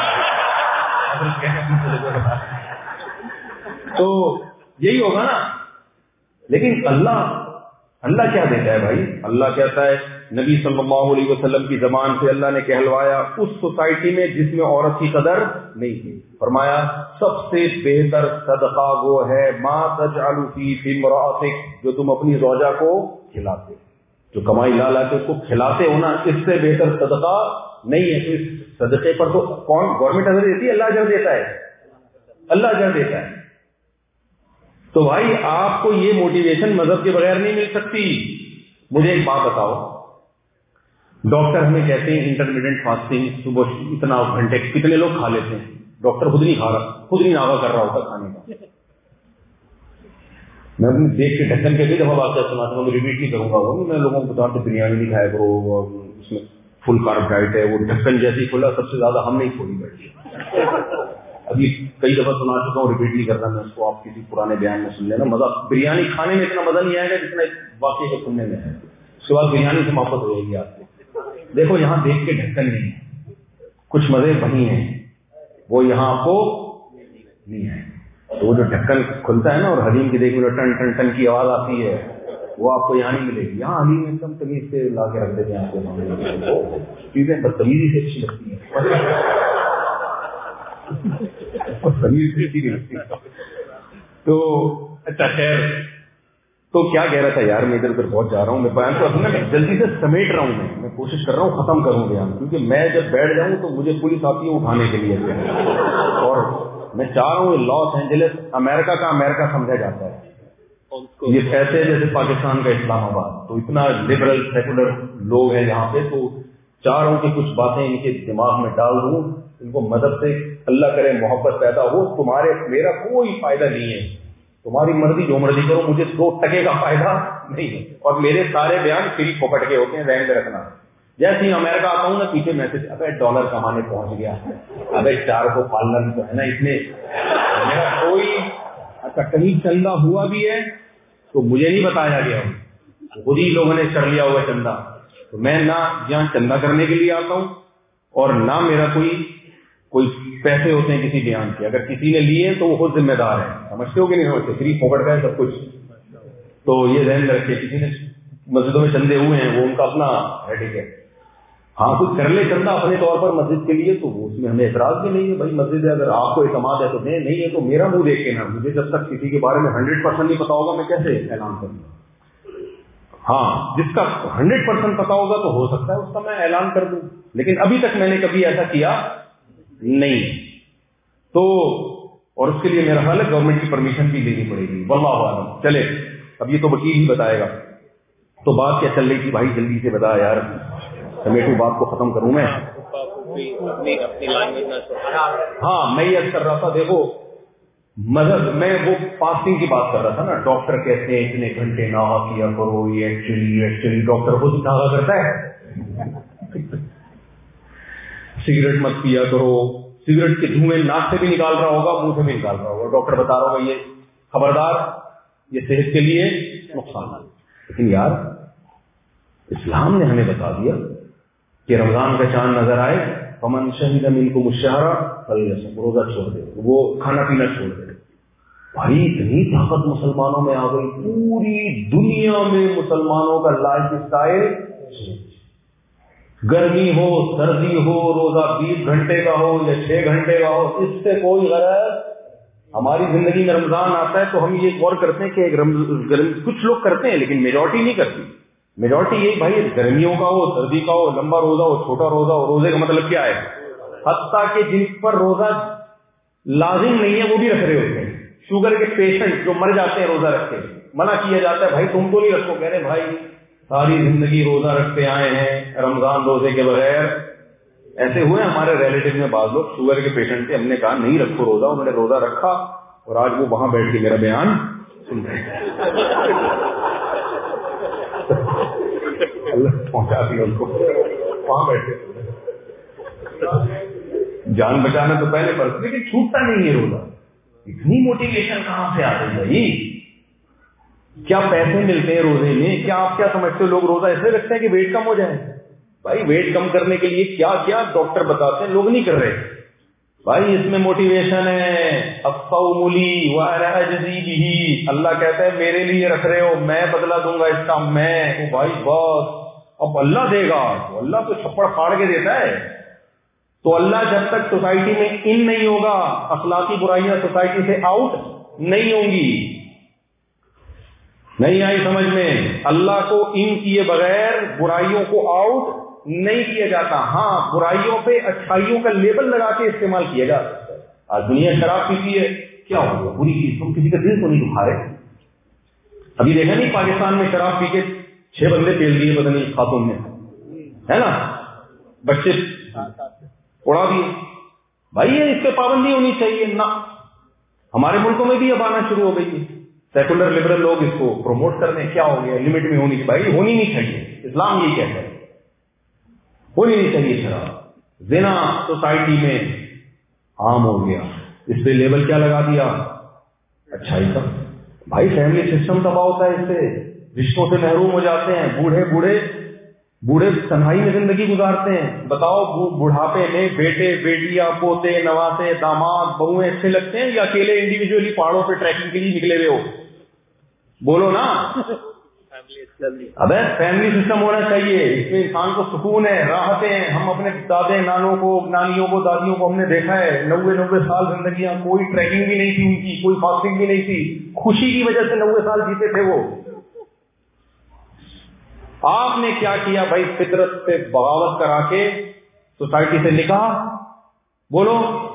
تو یہی ہوگا نا۔ لیکن اللہ کیا دیتا ہے بھائی؟ اللہ کہتا ہے، نبی صلی اللہ علیہ وسلم کی زبان سے اللہ نے کہلوایا اس سوسائٹی میں جس میں عورت کی قدر نہیں تھی، فرمایا سب سے بہتر صدقہ وہ ہے ما تجعل فی امرأتک، جو تم اپنی زوجہ کو کھلاتے، جو کمائی لا لا کے اس کو کھلاتے ہو نا، اس سے بہتر صدقہ نہیں ہے۔ تو اس صدقے پر تو کون گورنمنٹ اجر دیتی ہے؟ اللہ اجر دیتا ہے، اللہ اجر دیتا ہے۔ تو بھائی آپ کو یہ موٹیویشن مذہب کے بغیر نہیں مل سکتی۔ مجھے ایک بات بتاؤ، ڈاکٹر ہمیں کہتے ہیں انٹرمیڈیٹ فاسٹنگ، صبح اتنا گھنٹے، کتنے لوگ کھا لیتے ہیں؟ ڈاکٹر خود نہیں کھا رہا، خود نہیں ناغہ کر رہا ہوتا کھانے کا۔ میں اپنے دیکھ کے ڈھکن کے کئی دفعہ واقعہ سناتا ہوں، ریپیٹ نہیں کروں گا وہ، میں لوگوں کو بتاتا بریانی نہیں کھایا کرو، اس میں فل کارب ڈائٹ ہے، وہ ڈھکن جیسی کھلا، سب سے زیادہ ہم نہیں کھولی بیٹھی۔ ابھی کئی دفعہ سنا چکا ہوں، ریپیٹ نہیں کرنا میں اس کو، آپ کسی پرانے بیان میں سن لینا۔ مزہ بریانی کھانے میں اتنا مزہ نہیں آئے گا جتنا واقعے کو سننے میں ہے، اس کے بعد بریانی سے محبت ہو جائے گی آپ کو۔ دیکھو یہاں دیکھ کے ڈھکن نہیں ہے، کچھ مزے وہی ہیں، وہ یہاں آپ کو نہیں ہے۔ تو وہ جو ڈھکن کھلتا ہے نا، اور حلیم کی دیکھ میں ٹن ٹن ٹن کی آواز آتی ہے، وہ آپ کو یہاں نہیں ملے گی۔ یہاں حلیم ایک دم تمیز سے لا کے رکھ دیتے ہیں آپ کے سامنے، چیزیں بدتمیزی سے اچھی لگتی ہیں۔ پنیر سے اچھی نہیں لگتی. تو اچھا خیر, تو کیا کہہ رہا تھا یار, میں ادھر ادھر بہت جا رہا ہوں, میں بیان کو اصل میں جلدی سے سمیٹ رہا ہوں, میں کوشش کر رہا ہوں ختم کروں بیان, کیونکہ میں جب بیٹھ جاؤں تو مجھے پولیس آتی ہے اٹھانے کے لیے, اور میں چاہ رہا ہوں لاس اینجلس امریکہ کا امریکہ سمجھا جاتا ہے, یہ ایسے جیسے پاکستان کا اسلام آباد, تو اتنا لبرل سیکولر لوگ ہیں یہاں پہ, تو چاہ رہا ہوں کہ کچھ باتیں ان کے دماغ میں ڈال دوں, ان کو مدد سے اللہ کرے محبت پیدا ہو. تمہارے میرا کوئی فائدہ نہیں ہے, تمہاری مرضی جو مرضی کرو, مجھے 2 ٹکے کا فائدہ نہیں ہے, اور میرے سارے بیان فری پکڑ کے ہوتے ہیں, ذہن میں رکھنا. جیسے ہی امریکہ آتا ہوں نا پیچھے میسج, ابے ڈالر کمانے پہنچ گیا, ابے 4 کو پالنا بھی تو ہے نا اس میں, میرا کوئی اچھا کہیں چندہ ہوا بھی ہے تو مجھے نہیں بتایا گیا, خود ہی لوگوں نے کر لیا ہوا چندہ. تو میں نہ یہاں چندہ کرنے کے لیے آتا ہوں, اور نہ میرا کوئی پیسے ہوتے ہیں کسی بیان کے. اگر کسی نے لیے تو وہ خود ذمہ دار ہے, سمجھتے ہو کہ نہیں سمجھتے, فری پکڑ کا ہے سب کچھ. تو یہ ذہن میں رکھے, کسی نے مسجدوں میں چندے ہوئے ہیں وہ ان کا اپنا ہیڈک ہے. ہاں کچھ کر لے چندہ اپنے طور پر مسجد کے لیے, تو اس میں ہمیں اعتراض بھی نہیں ہے بھائی, مسجد ہے, اگر آپ کو اعتماد ہے تو دیں, نہیں ہے تو میرا منہ دیکھ کے نا, مجھے جب تک کسی کے بارے میں 100% نہیں پتا ہوگا میں کیسے اعلان کروں. ہاں جس کا 100% پتا ہوگا تو ہو سکتا ہے اس کا میں اعلان کر دوں, لیکن ابھی تک میں نے کبھی ایسا کیا نہیں. تو اور اس کے لیے میرا خیال ہے گورنمنٹ کی پرمیشن بھی لینی پڑے گی, واللہ اعلم. چلے اب یہ تو وکیل ہی بتائے گا. تو بات کیا چل رہی تھی بھائی, جلدی سے بتا یار, سمیٹو بات کو ختم کروں میں. ہاں میں یہ کر رہا تھا, دیکھو مذہب میں وہ فاسٹنگ کی بات کر رہا تھا نا. ڈاکٹر کہتے ہیں اتنے گھنٹے نہا کیا کرو, یہ ایکچولی ڈاکٹر خود نہا کرتا ہے. سگریٹ مت پیا کرو, سگریٹ کے دھوئیں ناک سے بھی نکال رہا ہوگا, منہ سے بھی نکال رہا ہوگا, ڈاکٹر بتا رہا ہوگا یہ خبردار, یہ صحت کے لیے نقصان ہے. لیکن یار اسلام نے ہمیں بتا دیا کہ رمضان کا چاند نظر آئے, فمن شہد منکم الشہر فلیصم, روزہ چھوڑ دے, وہ کھانا پینا چھوڑ دے. بھائی اتنی طاقت مسلمانوں میں آ گئی, پوری دنیا میں مسلمانوں کا لائف اسٹائل, گرمی ہو سردی ہو, روزہ 20 گھنٹے کا ہو یا 6 گھنٹے کا ہو, اس سے کوئی غرض. ہماری زندگی میں رمضان آتا ہے تو ہم یہ غور کرتے ہیں کہ کچھ لوگ کرتے ہیں لیکن میجورٹی نہیں کرتی. میجورٹی یہی بھائی گرمیوں کا ہو سردی کا ہو, لمبا روزہ ہو چھوٹا روزہ ہو, روزے کا مطلب کیا ہے, حتیٰ کہ جن پر روزہ لازم نہیں ہے وہ بھی رکھ رہے ہوتے ہیں. شوگر کے پیشنٹ جو مر جاتے ہیں روزہ رکھ کے, منع کیا جاتا ہے بھائی تم تو نہیں رکھو, کہہ رہے بھائی ساری زندگی روزہ رکھتے آئے ہیں, رمضان روزے کے بغیر. ایسے ہوئے ہمارے ریلیٹو میں بعض لوگ شوگر کے پیشنٹ تھے, ہم نے کہا نہیں رکھو روزہ, انہوں نے روزہ رکھا, اور آج وہ وہاں بیٹھ کے میرا بیان سن رہے ہیں. اللہ پہنچا دیا ان کو, وہاں بیٹھے جان بچانا تو پہلے فرض, لیکن چھوٹتا نہیں ہے روزہ. اتنی موٹیویشن کہاں سے آ رہی ہے بھائی, کیا پیسے ملتے ہیں روزے میں, کیا آپ کیا سمجھتے ہو لوگ روزہ ایسے رکھتے ہیں کہ ویٹ کم ہو جائے. بھائی ویٹ کم کرنے کے لیے کیا کیا ڈاکٹر بتاتے ہیں, لوگ نہیں کر رہے. بھائی اس میں موٹیویشن ہے, الصوم لی وانا اجزی بہ, اللہ کہتا ہے میرے لیے رکھ رہے ہو, میں بدلہ دوں گا اس کا. میں بھائی بس اب اللہ دے گا, تو اللہ تو چھپڑ پھاڑ کے دیتا ہے. تو اللہ جب تک سوسائٹی میں ان نہیں ہوگا, اخلاقی برائیاں سوسائٹی سے آؤٹ نہیں ہوں گی. نہیں آئی سمجھ میں, اللہ کو ان کیے بغیر برائیوں کو آؤٹ نہیں کیا جاتا. ہاں برائیوں پہ اچھائیوں کا لیبل لگا کے استعمال کیا جا سکتا ہے. آج دنیا شراب پیتی ہے, کیا ہو گیا بری چیز, تم کسی کا دل تو نہیں دکھا رہے. ابھی دیکھا نہیں پاکستان میں شراب پی کے 6 بندے پیل دیے پتہ نہیں خاتون نے, ہے نا, بچے اڑا دیے. بھائی یہ اس پہ پابندی ہونی چاہیے نا. ہمارے ملکوں میں بھی اب آنا شروع ہو گئی ہے, سیکولر لبرل لوگ اس کو پروموٹ کر رہے ہیں. کیا ہو گیا, لمٹ میں ہونی چاہیے. بھائی ہونی نہیں چاہیے, اسلام یہی کہتا ہے ہونی نہیں چاہیے شراب. زنا سوسائٹی میں عام ہو گیا, اس پہ لیبل کیا لگا دیا, اچھائی کا. بھائی فیملی سسٹم تباہ ہوتا ہے اس سے, رشتوں سے محروم ہو جاتے ہیں. بوڑھے تنہائی میں زندگی گزارتے ہیں. بتاؤ بڑھاپے میں بیٹے بیٹیاں پوتے نواسے داماد بہویں اچھے لگتے ہیں یا اکیلے انڈیویجولی پہاڑوں پہ ٹریکنگ کے لیے نکلے ہوئے ہو؟ بولو نا. ابے فیملی سسٹم ہونا چاہیے، اس میں انسان کو سکون ہے، راحتیں ہیں. ہم اپنے دادے نانوں کو، نانیوں کو، دادیوں کو ہم نے دیکھا ہے 90 سال زندگیاں، کوئی ٹریکنگ بھی نہیں تھی ان کی، کوئی فاسٹنگ بھی نہیں تھی، خوشی کی وجہ سے 90 سال جیتے تھے وہ. آپ نے کیا کیا بھائی؟ فطرت سے بغاوت کرا کے سوسائٹی سے نکاح، بولو.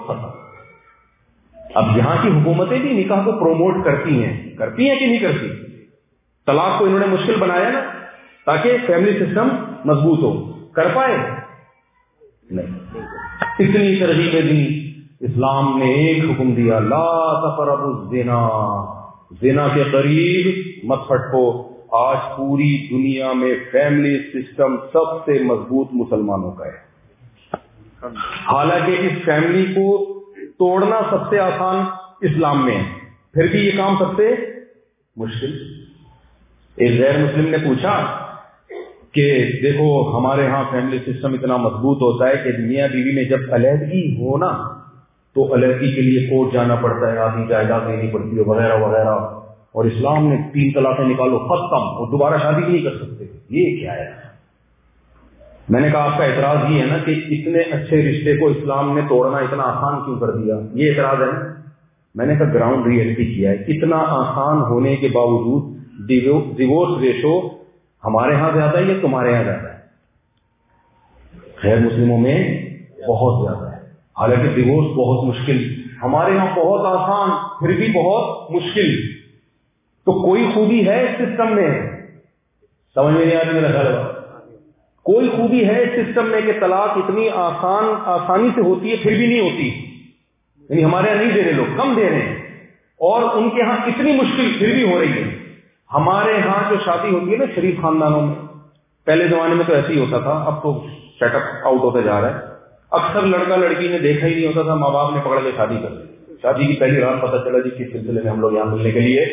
اب یہاں کی حکومتیں بھی نکاح کو پروموٹ کرتی ہیں کہ نہیں کرتی؟ طلاق کو انہوں نے مشکل بنایا نا تاکہ فیملی سسٹم مضبوط ہو. کر پائے؟ نہیں. اتنی ترغیبیں دی، اسلام نے ایک حکم دیا، لا تقربوا الزنا، زنا کے قریب مت پھٹکو. آج پوری دنیا میں فیملی سسٹم سب سے مضبوط مسلمانوں کا ہے، حالانکہ اس فیملی کو توڑنا سب سے آسان اسلام میں ہے، پھر بھی یہ کام سب سے مشکل. ایک غیر مسلم نے پوچھا کہ دیکھو ہمارے ہاں فیملی سسٹم اتنا مضبوط ہوتا ہے کہ میاں بیوی میں جب علیحدگی ہو نا تو علیحدگی کے لیے کورٹ جانا پڑتا ہے، آدھی جائیداد دینی پڑتی ہے وغیرہ وغیرہ، اور اسلام نے 3 طلاقیں نکالو ختم، اور دوبارہ شادی نہیں کر سکتے. یہ کیا ہے؟ میں نے کہا آپ کا اعتراض یہ ہے نا کہ اتنے اچھے رشتے کو اسلام نے توڑنا اتنا آسان کیوں کر دیا؟ یہ اعتراض ہے نا. میں نے کہا گراؤنڈ ریئلٹی کیا ہے، اتنا آسان ہونے کے باوجود ڈیورس ریشو ہمارے ہاں زیادہ ہے یا تمہارے ہاں زیادہ ہے؟ غیر مسلموں میں بہت زیادہ ہے، حالانکہ ڈیورس بہت مشکل، ہمارے ہاں بہت آسان پھر بھی بہت مشکل. تو کوئی خوبی ہے اس سسٹم میں؟ سمجھ میں نہیں آ رہی میرا خیال ہے. کوئی خوبی ہے اس سسٹم میں کہ طلاق اتنی آسانی سے ہوتی ہے پھر بھی نہیں ہوتی؟ یعنی ہمارے یہاں نہیں دے رہے لوگ، کم دے رہے ہیں، اور ان کے ہاں اتنی مشکل پھر بھی ہو رہی ہے. ہمارے ہاں جو شادی ہوتی ہے نا شریف خاندانوں میں، پہلے زمانے میں تو ایسے ہی ہوتا تھا، اب تو سیٹ اپ آؤٹ ہوتا جا رہا ہے. اکثر لڑکا لڑکی نے دیکھا ہی نہیں ہوتا تھا، ماں باپ نے پکڑ کے شادی کر دی. شادی کی پہلی رات پتہ چلا جی کس سلسلے میں ہم لوگ یہاں ملنے کے لیے.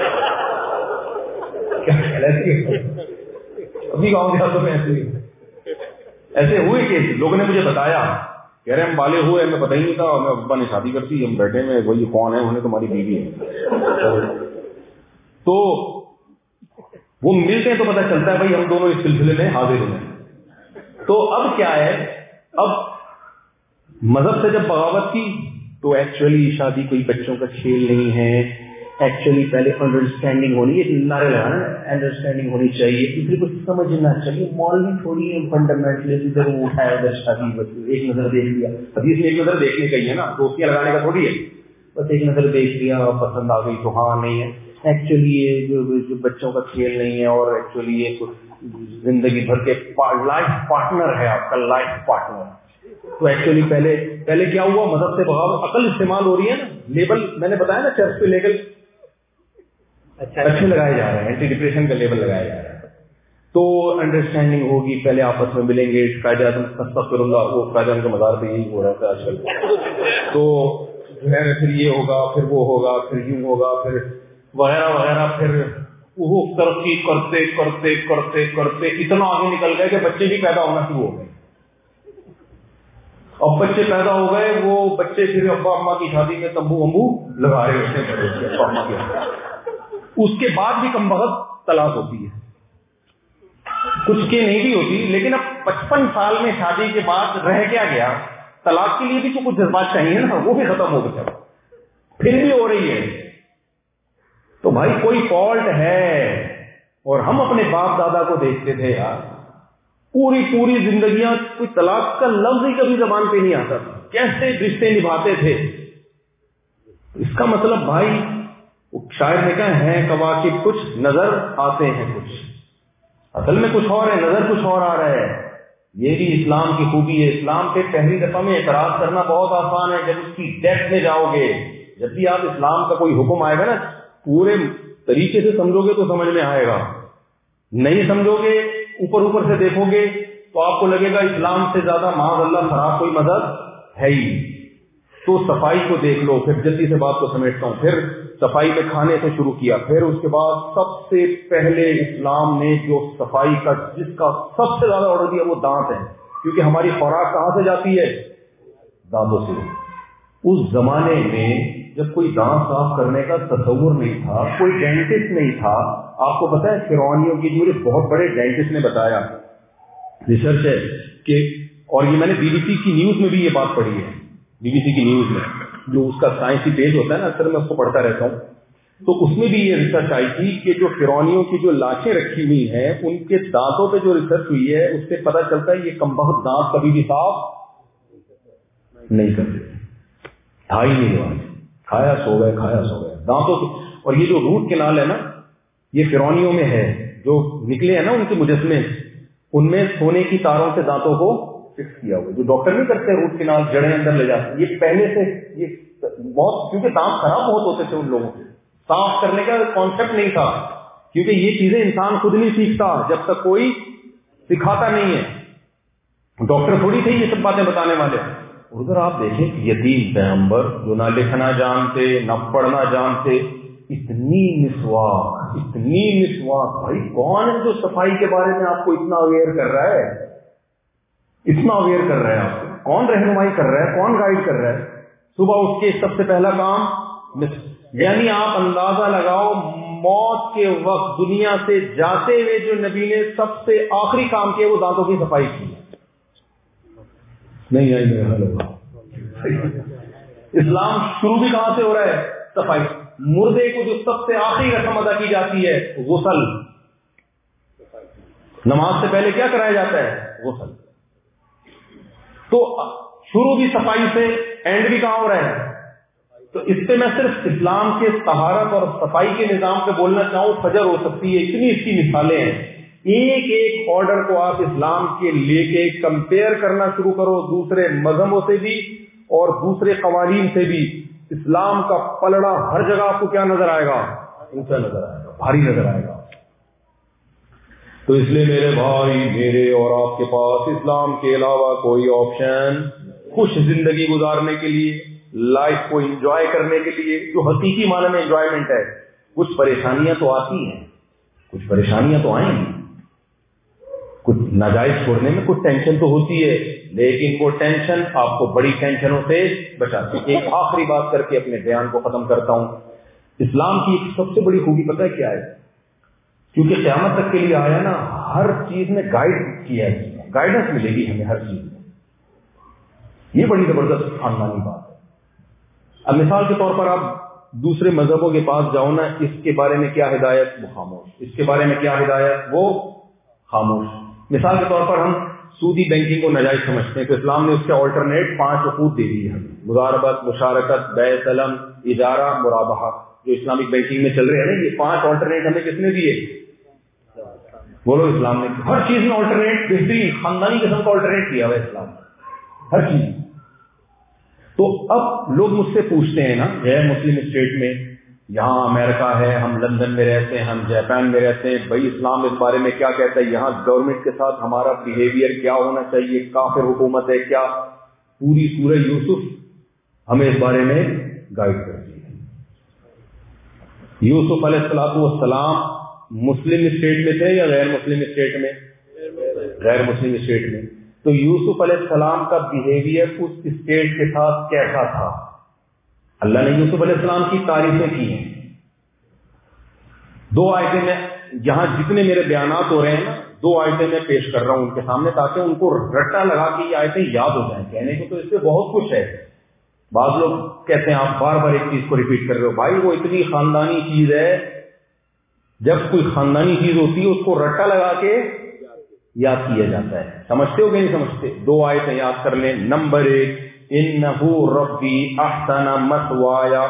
ابھی گاؤں دیہاتوں میں ایسے ہوئے کہ لوگوں نے مجھے بتایا، کہہ رہے ہم بالغ ہوئے، ہمیں پتہ ہی نہیں تھا، ہمیں ابا نے شادی کر دی، ہم بیٹھے میں وہی کون ہے، انہوں نے تمہاری بیوی ہے. تو وہ ملتے ہیں تو پتہ چلتا ہے بھائی ہم دونوں اس سلسلے میں حاضر ہوئے. تو اب کیا ہے، اب مذہب سے جب بغاوت کی تو ایکچولی شادی کوئی بچوں کا کھیل نہیں ہے. ایکچولی پہلے انڈرسٹینڈنگ ہونی، یہ نعرے لگانا، انڈرسٹینڈنگ ہونی چاہیے، دوسرے کو سمجھنا چاہیے. مولوی تھوڑی فنڈامنٹل ادھر اٹھایا ادھر شادی، بس ایک نظر دیکھ لیا. حدیث میں ایک نظر دیکھنے کا ہی ہے نا، دوستیاں لگانے کا تھوڑی ہے، بس ایک نظر دیکھ لیا پسند آ گئی تو ہاں نہیں ہے. ایکچولی یہ جو بچوں کا کھیل نہیں ہے، اور ایکچولی یہ زندگی بھر کے لائف پارٹنر ہے آپ کا، لائف پارٹنر. تو ایکچولی پہلے کیا ہوا، مذہب سے بغاوت، عقل استعمال ہو رہی ہے نا. لیبل میں نے بتایا نا چرچ پہ لیبل اچھے لگائے جا رہے ہیں، اینٹی ڈپریشن کا لیبل لگایا جا رہا ہے. تو انڈرسٹینڈنگ ہوگی، پہلے آپس میں ملیں گے، قاعدہ استغفر اللہ، وہ قاعدہ ان کے مزار پہ یہی ہو رہا تھا آج کل. تو جو ہے پھر یہ ہوگا، پھر وہ ہوگا، پھر یوں ہوگا، پھر وغیرہ وغیرہ. پھر وہ ترقی کرتے کرتے کرتے کرتے اتنا آگے نکل گئے کہ بچے بھی پیدا ہونا شروع ہو گئے. اب بچے پیدا ہو گئے، وہ بچے پھر ابا اما کی شادی میں تمبو امبو لگا رہے ہوتے ہیں ابا اما کے. اس کے بعد بھی کم بخت طلاق ہوتی ہے، کچھ کے نہیں بھی ہوتی. لیکن اب 55 سال میں شادی کے بعد رہ کیا گیا، طلاق کے لیے بھی تو کچھ جذبات چاہیے نا، وہ بھی ختم ہو گیا، پھر بھی ہو رہی ہے. تو بھائی کوئی فالٹ ہے. اور ہم اپنے باپ دادا کو دیکھتے تھے یار، پوری زندگیاں کوئی طلاق کا لفظ ہی کبھی زبان پہ نہیں آتا تھا، کیسے رشتے نبھاتے تھے. اس کا مطلب بھائی شاید نے کہا ہے کواکب کچھ نظر آتے ہیں، کچھ اصل میں کچھ اور ہے، نظر کچھ اور آ رہا ہے. یہ بھی اسلام کی خوبی ہے. اسلام پہ پہلی دفعہ میں اعتراض کرنا بہت آسان ہے، جب اس کی ڈیپتھ میں جاؤ گے. جب بھی آپ اسلام کا کوئی حکم آئے گا نا، پورے طریقے سے سمجھو گے تو سمجھ میں آئے گا. نہیں سمجھو گے، اوپر سے دیکھو گے تو آپ کو لگے گا اسلام سے زیادہ معاذ اللہ خراب کوئی مذہب ہے ہی. تو صفائی کو دیکھ لو. پھر جلدی سے بات کو سمیٹتا ہوں. پھر صفائی میں کھانے سے شروع کیا. پھر اس کے بعد سب سے پہلے اسلام نے جو صفائی کا جس کا سب سے زیادہ آرڈر دیا وہ دانت ہے، کیونکہ ہماری خوراک کہاں سے جاتی ہے؟ دانتوں سے. اس زمانے میں جب کوئی دانت صاف کرنے کا تصور نہیں تھا، کوئی ڈینٹسٹ نہیں تھا. آپ کو پتا ہے فرعونیوں کی مجھے بہت بڑے ڈینٹسٹ نے بتایا، ریسرچ ہے کہ، اور یہ میں نے بی بی سی کی نیوز میں بھی یہ بات پڑھی ہے، بی بی سی کی نیوز میں جو اس کا سائنسی پیج ہوتا ہے نا، اکثر میں اس کو پڑھتا رہتا ہوں، تو اس میں بھی یہ ریسرچ آئی تھی کہ جو فرعونیوں کی جو لاشیں رکھی ہوئی ہیں ان کے دانتوں پہ جو ریسرچ ہوئی ہے اس سے پتہ چلتا ہے یہ کمبخت دانت کبھی بھی صاف نہیں کرتے، تھا ہی نہیں ہوا، کھایا سو گئے دانتوں سے. اور یہ جو روٹ کینال ہے نا، یہ فرعونیوں میں ہے، جو نکلے ہیں نا ان کے مجسمے، ان میں سونے کی تاروں سے دانتوں کو فکس کیا ہوا. جو ڈاکٹر نہیں کرتے روٹ کینال، جڑیں اندر لے جاتے، یہ پہلے سے یہ بہت، کیونکہ دانت خراب بہت ہوتے تھے ان لوگوں کے، صاف کرنے کا کانسیپٹ نہیں تھا، کیونکہ یہ چیزیں انسان خود نہیں سیکھتا جب تک کوئی سکھاتا نہیں ہے. ڈاکٹر تھوڑی تھے یہ سب باتیں بتانے والے. ادھر آپ دیکھیں یتیم پیغمبر جو نہ لکھنا جانتے نہ پڑھنا جانتے، اتنی مسواک بھائی کون ہے جو صفائی کے بارے میں آپ کو اتنا اویئر کر رہا ہے، آپ کو کون رہنمائی کر رہا ہے، کون گائیڈ کر رہا ہے. صبح اٹھ کے سب سے پہلا کام، یعنی آپ اندازہ لگاؤ موت کے وقت دنیا سے جاتے ہوئے جو نبی نے سب سے آخری کام کیا وہ دانتوں کی صفائی کی. نہیں آئی میرا حال ہوگا. اسلام شروع بھی کہاں سے ہو رہا ہے؟ صفائی. مردے کو جو سب سے آخری رسم ادا کی جاتی ہے غسل، نماز سے پہلے کیا کرایا جاتا ہے؟ غسل. تو شروع بھی صفائی سے، اینڈ بھی کہاں ہو رہا ہے؟ تو اس پہ میں صرف اسلام کے طہارت اور صفائی کے نظام پہ بولنا چاہوں، فجر ہو سکتی ہے. اتنی اس کی مثالیں ہیں. ایک ایک آرڈر کو آپ اسلام کے لے کے کمپیئر کرنا شروع کرو دوسرے مذہبوں سے بھی اور دوسرے قوانین سے بھی. اسلام کا پلڑا ہر جگہ آپ کو کیا نظر آئے گا؟ اونچا نظر آئے گا، بھاری نظر آئے گا. تو اس لیے میرے بھائی، میرے اور آپ کے پاس اسلام کے علاوہ کوئی آپشن، خوش زندگی گزارنے کے لیے، لائف کو انجوائے کرنے کے لیے، جو حقیقی معنی میں انجوائمنٹ ہے. کچھ پریشانیاں تو آتی ہیں، کچھ پریشانیاں تو آئیں گی، کچھ ناجائز چھوڑنے میں کچھ ٹینشن تو ہوتی ہے، لیکن وہ ٹینشن آپ کو بڑی ٹینشنوں سے بچاتی ہے. ایک آخری بات کر کے اپنے بیان کو ختم کرتا ہوں. اسلام کی ایک سب سے بڑی خوبی پتہ ہے کیا ہے؟ کیونکہ قیامت تک کے لیے آیا نا، ہر چیز میں گائیڈ کیا ہے، گائیڈنس ملے گی ہمیں ہر چیز میں. یہ بڑی زبردست خاندانی بات ہے. اب مثال کے طور پر آپ دوسرے مذہبوں کے پاس جاؤ نا، اس کے بارے میں کیا ہدایت؟ وہ خاموش. اس کے بارے میں کیا ہدایت؟ وہ خاموش. مثال کے طور پر ہم سودی بینکنگ کو ناجائز سمجھتے ہیں، تو اسلام نے اس کے آلٹرنیٹ 5 عقود دے دیے ہمیں: مضاربت، مشارکت، بیع سلم، اجارہ، مرابحہ. جو اسلامک بینکنگ میں چل رہے ہیں نا، یہ 5 آلٹرنیٹ ہمیں کس نے دیے؟ بولو اسلام نے. ہر چیز میں آلٹرنیٹ، بہترین خاندانی قسم کا آلٹرنیٹ دیا ہوا ہے اسلام نے، ہر چیز. تو اب لوگ مجھ سے پوچھتے ہیں نا، غیر مسلم اسٹیٹ میں، یہاں امریکہ ہے، ہم لندن میں رہتے ہیں، ہم جاپان میں رہتے ہیں، بھائی اسلام اس بارے میں کیا کہتا ہے؟ یہاں گورنمنٹ کے ساتھ ہمارا بیہیویئر کیا ہونا چاہیے؟ کافر حکومت ہے کیا؟ پوری سورہ یوسف ہمیں اس بارے میں گائیڈ کرتی ہے. یوسف علیہ السلام مسلم اسٹیٹ میں تھے یا غیر مسلم اسٹیٹ میں؟ غیر مسلم اسٹیٹ میں. تو یوسف علیہ السلام کا بیہیویئر اس اسٹیٹ کے ساتھ کیسا تھا؟ اللہ نے یوسف علیہ السلام کی تعریفیں کی ہیں. 2 آیتیں میں یہاں جتنے میرے بیانات ہو رہے ہیں نا، 2 آیتیں میں پیش کر رہا ہوں ان کے سامنے، تاکہ ان کو رٹا لگا کے یہ آیتیں یاد ہو جائیں. کہنے کو تو اس سے بہت کچھ ہے. بعض لوگ کہتے ہیں آپ بار بار ایک چیز کو ریپیٹ کر رہے ہو. بھائی وہ اتنی خاندانی چیز ہے، جب کوئی خاندانی چیز ہوتی ہے اس کو رٹا لگا کے یاد کیا جاتا ہے. سمجھتے ہو کہ نہیں سمجھتے؟ 2 آیتیں یاد کر لیں. نمبر 1، انہ ربی احسن مثوایا.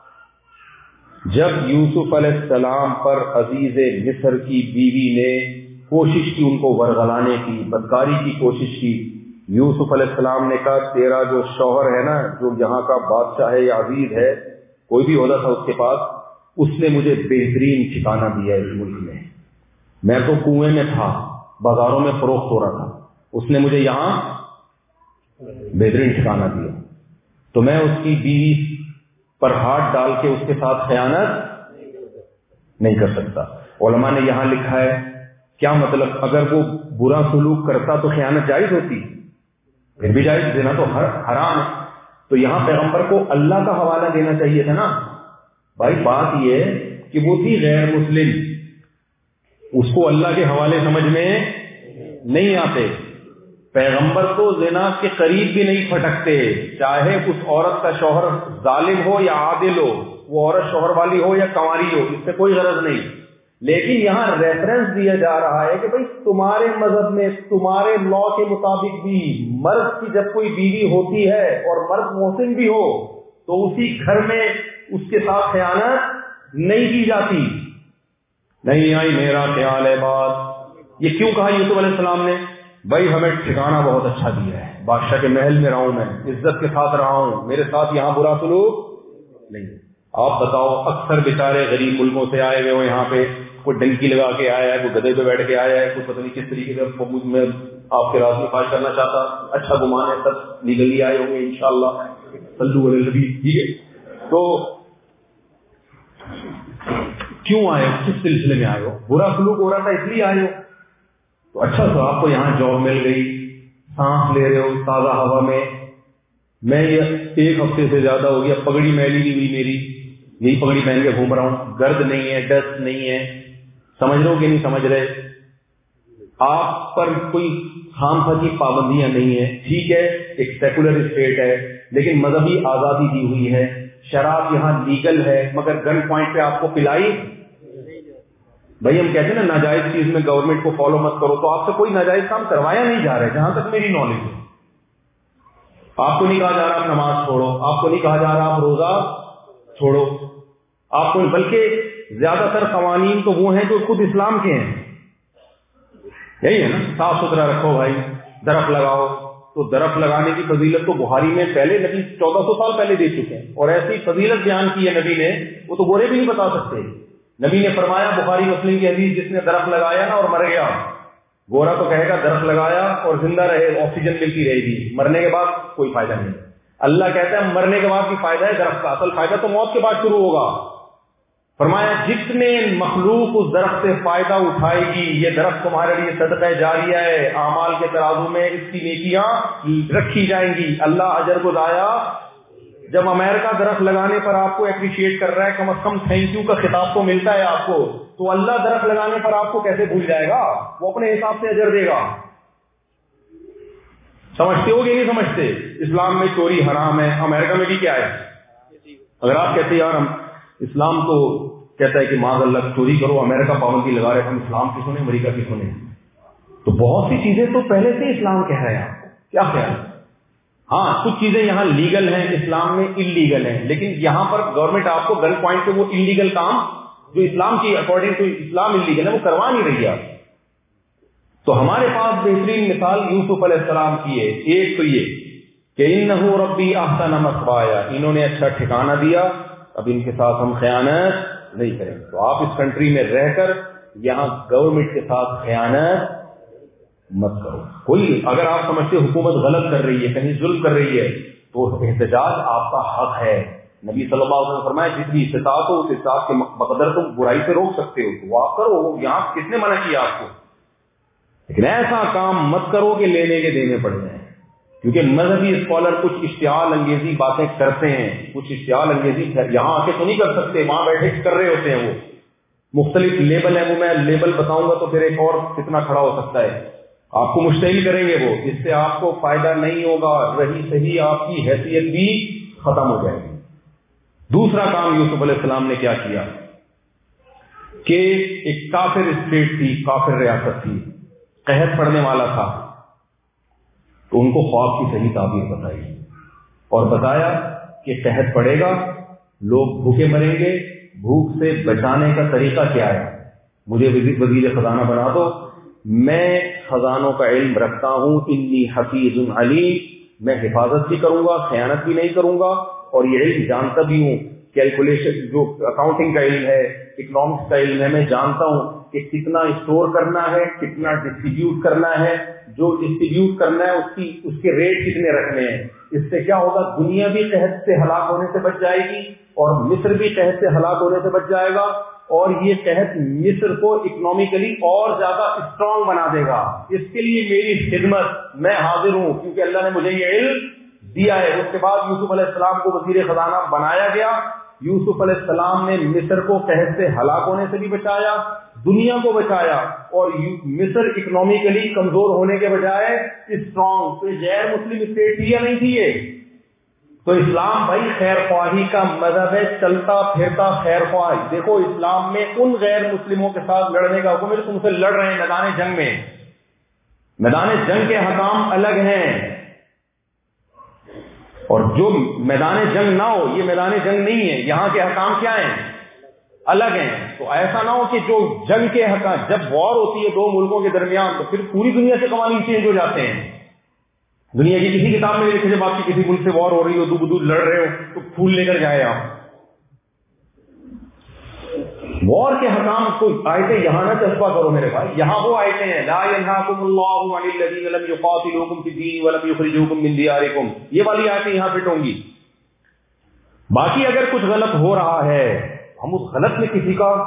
جب یوسف علیہ السلام پر عزیز مصر کی بیوی نے کوشش کی ان کو ورغلانے کی، بدکاری کی کوشش کی، یوسف علیہ السلام نے کہا تیرا جو شوہر ہے نا، جو یہاں کا بادشاہ ہے یا عزیز ہے، کوئی بھی عہدہ تھا اس کے پاس، اس نے مجھے بہترین ٹھکانہ دیا ہے اس ملک میں. میں تو کنویں میں تھا، بازاروں میں فروخت ہو رہا تھا، اس نے مجھے یہاں بہترین ٹھکانہ دیا. تو میں اس کی بیوی پر ہاتھ ڈال کے اس کے ساتھ خیانت نہیں کر سکتا. علماء نے یہاں لکھا ہے، کیا مطلب؟ اگر وہ برا سلوک کرتا تو خیانت جائز ہوتی؟ پھر بھی جائز، دینا تو حرام ہے. تو یہاں پیغمبر کو اللہ کا حوالہ دینا چاہیے تھا نا. بھائی بات یہ ہے کہ وہ تھی غیر مسلم, اس کو اللہ کے حوالے سمجھ میں نہیں آتے. پیغمبر تو زنا کے قریب بھی نہیں پھٹکتے, چاہے اس عورت کا شوہر ظالم ہو یا عادل ہو, وہ عورت شوہر والی ہو یا کنواری ہو, اس سے کوئی غرض نہیں. لیکن یہاں ریفرنس دیا جا رہا ہے کہ بھئی تمہارے مذہب میں تمہارے لا کے مطابق بھی مرد کی جب کوئی بیوی ہوتی ہے اور مرد محسن بھی ہو تو اسی گھر میں اس کے ساتھ خیانت نہیں کی جاتی. نہیں آئی میرا خیال ہے بات. یہ کیوں کہا یوسف علیہ السلام نے؟ بھائی ہمیں ٹھکانہ بہت اچھا دیا ہے, بادشاہ کے محل میں رہا ہوں, میں عزت کے ساتھ رہا ہوں, میرے ساتھ یہاں برا سلوک نہیں. آپ بتاؤ, اکثر بیچارے غریب ملکوں سے آئے ہوئے ہو, یہاں پہ کوئی ڈنکی لگا کے آیا ہے, کوئی گدھے پہ بیٹھ کے آیا ہے, کوئی پتہ نہیں کس طریقے سے میں آپ کے راز میں فاش کرنا چاہتا, اچھا گمان ہے سب لیگلی آئے ہوں گے انشاءاللہ. صلو علی النبی. ٹھیک ہے, تو کیوں آئے ہو, کس سلسلے میں آئے ہو؟ برا سلوک ہو رہا تھا اس لیے آئے ہو. تو اچھا تو آپ کو یہاں جاب مل گئی, سانس لے رہے ہو تازہ ہوا میں. میں یہ 1 ہفتے سے زیادہ ہو گیا, پگڑی میلی نہیں ہوئی میری, یہی پگڑی پہن کے گھوم رہا ہوں, گرد نہیں ہے, ڈسٹ نہیں ہے. سمجھ رہے ہو کہ نہیں سمجھ رہے؟ آپ پر کوئی خام خواہ کی پابندیاں نہیں ہیں. ٹھیک ہے, ایک سیکولر اسٹیٹ ہے لیکن مذہبی آزادی دی ہوئی ہے. شراب یہاں لیگل ہے مگر گن پوائنٹ پہ آپ کو پلائی. بھائی ہم کہتے ہیں نا ناجائز چیز میں گورنمنٹ کو فالو مت کرو, تو آپ سے کوئی ناجائز کام کروایا نہیں جا رہا ہے جہاں تک میری نالج ہے. آپ کو نہیں کہا جا رہا آپ نماز چھوڑو, آپ کو نہیں کہا جا رہا آپ روزہ چھوڑو, آپ کو, بلکہ زیادہ تر قوانین تو وہ ہیں جو خود اسلام کے ہیں. یہی ہے نا, صاف ستھرا رکھو بھائی, درخت لگاؤ. تو درخت لگانے کی فضیلت تو بخاری میں پہلے نبی 1400 سال پہلے دے چکے ہیں, اور ایسی فضیلت بیان کی ہے نبی نے, وہ تو گورے بھی نہیں بتا سکتے. نبی نے فرمایا بخاری مسلم کی حدیث, جس نے درخت لگایا نا اور مر گیا, گورا تو کہے گا درخت لگایا اور زندہ رہے, آکسیجن ملتی رہے گی, مرنے کے بعد کوئی فائدہ نہیں. اللہ کہتا ہے مرنے کے بعد بھی فائدہ ہے درخت کا, اصل فائدہ تو موت کے بعد شروع ہوگا. فرمایا جتنے مخلوق اس درخت سے فائدہ اٹھائے گی, یہ درخت تمہارے لیے صدقہ جاریہ ہے, اعمال کے ترازو میں اس کی نیکیاں رکھی جائیں گی, اللہ اجر کو ضائع. جب امریکہ درخت لگانے پر آپ کو اپریشیٹ کر رہا ہے, کم از کم تھینک یو کا خطاب تو ملتا ہے آپ کو, تو اللہ درخت لگانے پر آپ کو کیسے بھول جائے گا؟ وہ اپنے حساب سے اجر دے گا. سمجھتے ہو کہ نہیں سمجھتے؟ اسلام میں چوری حرام ہے, امریکہ میں بھی کیا ہے. اگر آپ کہتے ہیں یار ہم اسلام تو کہتا ہے کہ معاذ اللہ چوری کرو, امریکہ پابندی لگا رہے, ہم اسلام کی سنیں امریکہ کی سنیں, تو بہت سی چیزیں تو پہلے سے اسلام کہہ رہے ہیں. آپ کو کیا خیال ہے؟ ہاں کچھ چیزیں یہاں لیگل ہیں, اسلام میں انلیگل ہیں, لیکن یہاں پر گورنمنٹ آپ کو گن پوائنٹ پہ وہ انلیگل کام جو اسلام کی اکارڈنگ ٹو اسلام انلیگل ہے وہ کروا نہیں رہی ہے. تو ہمارے پاس بہترین مثال یوسف علیہ السلام کی ہے. ایک تو یہ کہ انہ ربی احسن مثوایا, انہوں نے اچھا ٹھکانہ دیا, اب ان کے ساتھ ہم خیانت نہیں کریں. تو آپ اس کنٹری میں رہ کر یہاں گورنمنٹ کے ساتھ خیانت مت کرو. کوئی اگر آپ سمجھتے حکومت غلط کر رہی ہے, کہیں ظلم کر رہی ہے, تو احتجاج آپ کا حق ہے. نبی صلی اللہ علیہ وسلم فرمایا جتنی استطاعت ہو اس استطاعت کے مقدر تم برائی سے روک سکتے ہو تو وہ آپ کرو. یہاں کس نے منع کیا آپ کو؟ لیکن ایسا کام مت کرو کہ لینے کے دینے پڑ جائیں. کیونکہ مذہبی اسکالر کچھ اشتعال انگیزی باتیں کرتے ہیں, کچھ اشتعال انگیزی یہاں آ کے تو نہیں کر سکتے, وہاں بیٹھے کر رہے ہوتے ہیں. وہ مختلف لیبل ہیں, وہ میں لیبل بتاؤں گا تو پھر ایک اور فتنہ کھڑا ہو سکتا ہے, آپ کو مشتعل کریں گے وہ, اس سے آپ کو فائدہ نہیں ہوگا, رہی صحیح آپ کی حیثیت بھی ختم ہو جائے گی. دوسرا کام یوسف علیہ السلام نے کیا کیا کہ ایک کافر اسٹیٹ تھی, کافر ریاست تھی, قحط پڑنے والا تھا, تو ان کو خواب کی صحیح تعبیر بتائی اور بتایا کہ قحط پڑے گا, لوگ بھوکے مریں گے, بھوک سے بچانے کا طریقہ کیا ہے, مجھے وزیر خزانہ بنا دو, میں خزانوں کا علم رکھتا ہوں, انی حفیظ علیم, میں حفاظت بھی کروں گا, خیانت بھی نہیں کروں گا, اور یہ علم جانتا بھی ہوں, کیلکولیشن جو اکاؤنٹنگ کا علم ہے, اکنامکس کا علم ہے, میں جانتا ہوں کہ کتنا اسٹور کرنا ہے, کتنا ڈسٹریبیوٹ کرنا ہے, جو ڈسٹریبیوٹ کرنا ہے اس کے ریٹ کتنے رکھنے ہیں. اس سے کیا ہوگا, دنیا بھی قحط سے ہلاک ہونے سے بچ جائے گی اور مصر بھی قحط سے ہلاک ہونے سے بچ جائے گا, اور یہ قحط مصر کو اکنامیکلی اور زیادہ اسٹرانگ بنا دے گا. اس کے لیے میری خدمت, میں حاضر ہوں, کیونکہ اللہ نے مجھے یہ علم دیا ہے. اس کے بعد یوسف علیہ السلام کو وزیر خزانہ بنایا گیا. یوسف علیہ السلام نے مصر کو قحط سے ہلاک ہونے سے بھی بچایا, دنیا کو بچایا, اور مصر اکنامکلی کمزور ہونے کے بجائے اسٹرانگ. تو غیر مسلم اسٹیٹ تھی یا نہیں تھی یہ؟ تو اسلام بھائی خیر خواہی کا مذہب ہے, چلتا پھرتا خیر خواہ. دیکھو اسلام میں ان غیر مسلموں کے ساتھ لڑنے کا حکم ہے جو تم سے لڑ رہے ہیں میدان جنگ میں. میدان جنگ کے حکام الگ ہیں, اور جو میدان جنگ نہ ہو, یہ میدان جنگ نہیں ہے, یہاں کے حکام کیا ہیں؟ الگ ہیں. تو ایسا نہ ہو کہ جو جنگ کے حکام, جب وار ہوتی ہے دو ملکوں کے درمیان تو پھر پوری دنیا سے قوانین چینج ہو جاتے ہیں. دنیا کی کسی کتاب میں لکھے جب آپ کی کسی ملک سے وار ہو رہی ہو, دو بدو لڑ رہے ہو, تو پھول لے کر جائے آپ. وار کے حکام کو آیتیں یہاں نہ چسپا کرو میرے بھائی. یہاں وہ آیتیں ہیں لا ينهاكم الله عن الذين لم يقاتلوكم في الدين ولم يخرجوكم من دياركم, یہ والی آیتیں یہاں فٹ ہوں گی. باقی اگر کچھ غلط ہو رہا ہے, ہم اس غلط میں کسی کا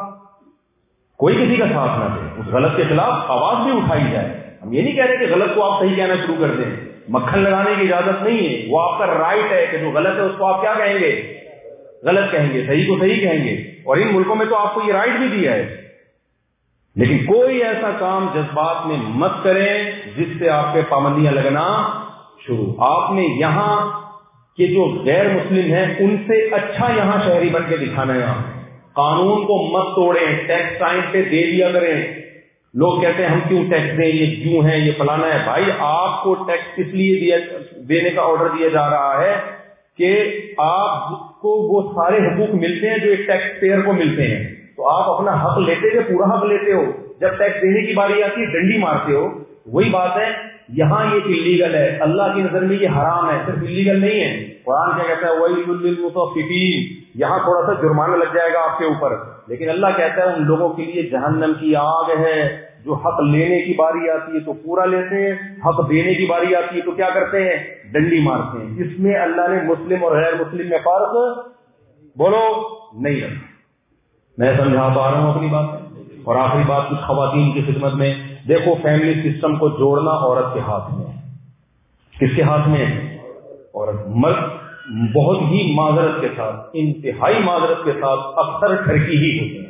ساتھ نہ دیں, اس غلط کے خلاف آواز بھی اٹھائی جائے. ہم یہ نہیں کہہ رہے کہ غلط کو آپ صحیح کہنا شروع کر دیں, مکھن لگانے کی اجازت نہیں ہے. وہ آپ کا رائٹ ہے کہ جو غلط ہے اس کو آپ کیا کہیں گے؟ غلط کہیں گے, صحیح کو صحیح کہیں گے. اور ان ملکوں میں تو آپ کو یہ رائٹ بھی دیا ہے. لیکن کوئی ایسا کام جذبات میں مت کریں جس سے آپ پہ پابندیاں لگنا شروع. آپ نے یہاں کے جو غیر مسلم ہیں ان سے اچھا یہاں شہری بن کے دکھانا ہے. قانون کو مت توڑیں, ٹیکس ٹائم پہ دے دیا کریں. لوگ کہتے ہیں ہم کیوں ٹیکس دیں, یہ کیوں ہے, یہ فلانا ہے. بھائی آپ کو ٹیکس کس لیے دینے کا آرڈر دیا جا رہا ہے کہ آپ کو وہ سارے حقوق ملتے ہیں جو ایک ٹیکس پیئر کو ملتے ہیں. تو آپ اپنا حق لیتے ہوئے پورا حق لیتے ہو, جب ٹیکس دینے کی باری آتی ہے ڈنڈی مارتے ہو. وہی بات ہے یہاں یہ انلیگل ہے, اللہ کی نظر میں یہ حرام ہے, صرف انلیگل نہیں ہے. قرآن کیا کہتا ہے وَيْلٌ لِّلْمُطَفِّفِينَ, یہاں تھوڑا سا جرمانہ لگ جائے گا آپ کے اوپر, لیکن اللہ کہتا ہے ان لوگوں کے لیے جہنم کی آگ ہے جو حق لینے کی باری آتی ہے تو پورا لیتے ہیں, حق دینے کی باری آتی ہے تو کیا کرتے ہیں؟ ڈنڈی مارتے ہیں. اس میں اللہ نے مسلم اور غیر مسلم میں فرق بولو نہیں رکھا. میں سمجھا پا رہا ہوں اپنی بات. اور آخری بات کچھ خواتین کی خدمت میں, دیکھو فیملی سسٹم کو جوڑنا عورت کے ہاتھ میں. کس کے ہاتھ میں؟ عورت. مرد بہت ہی معذرت کے ساتھ, انتہائی معذرت کے ساتھ اکثر ٹھرکی ہی ہوتے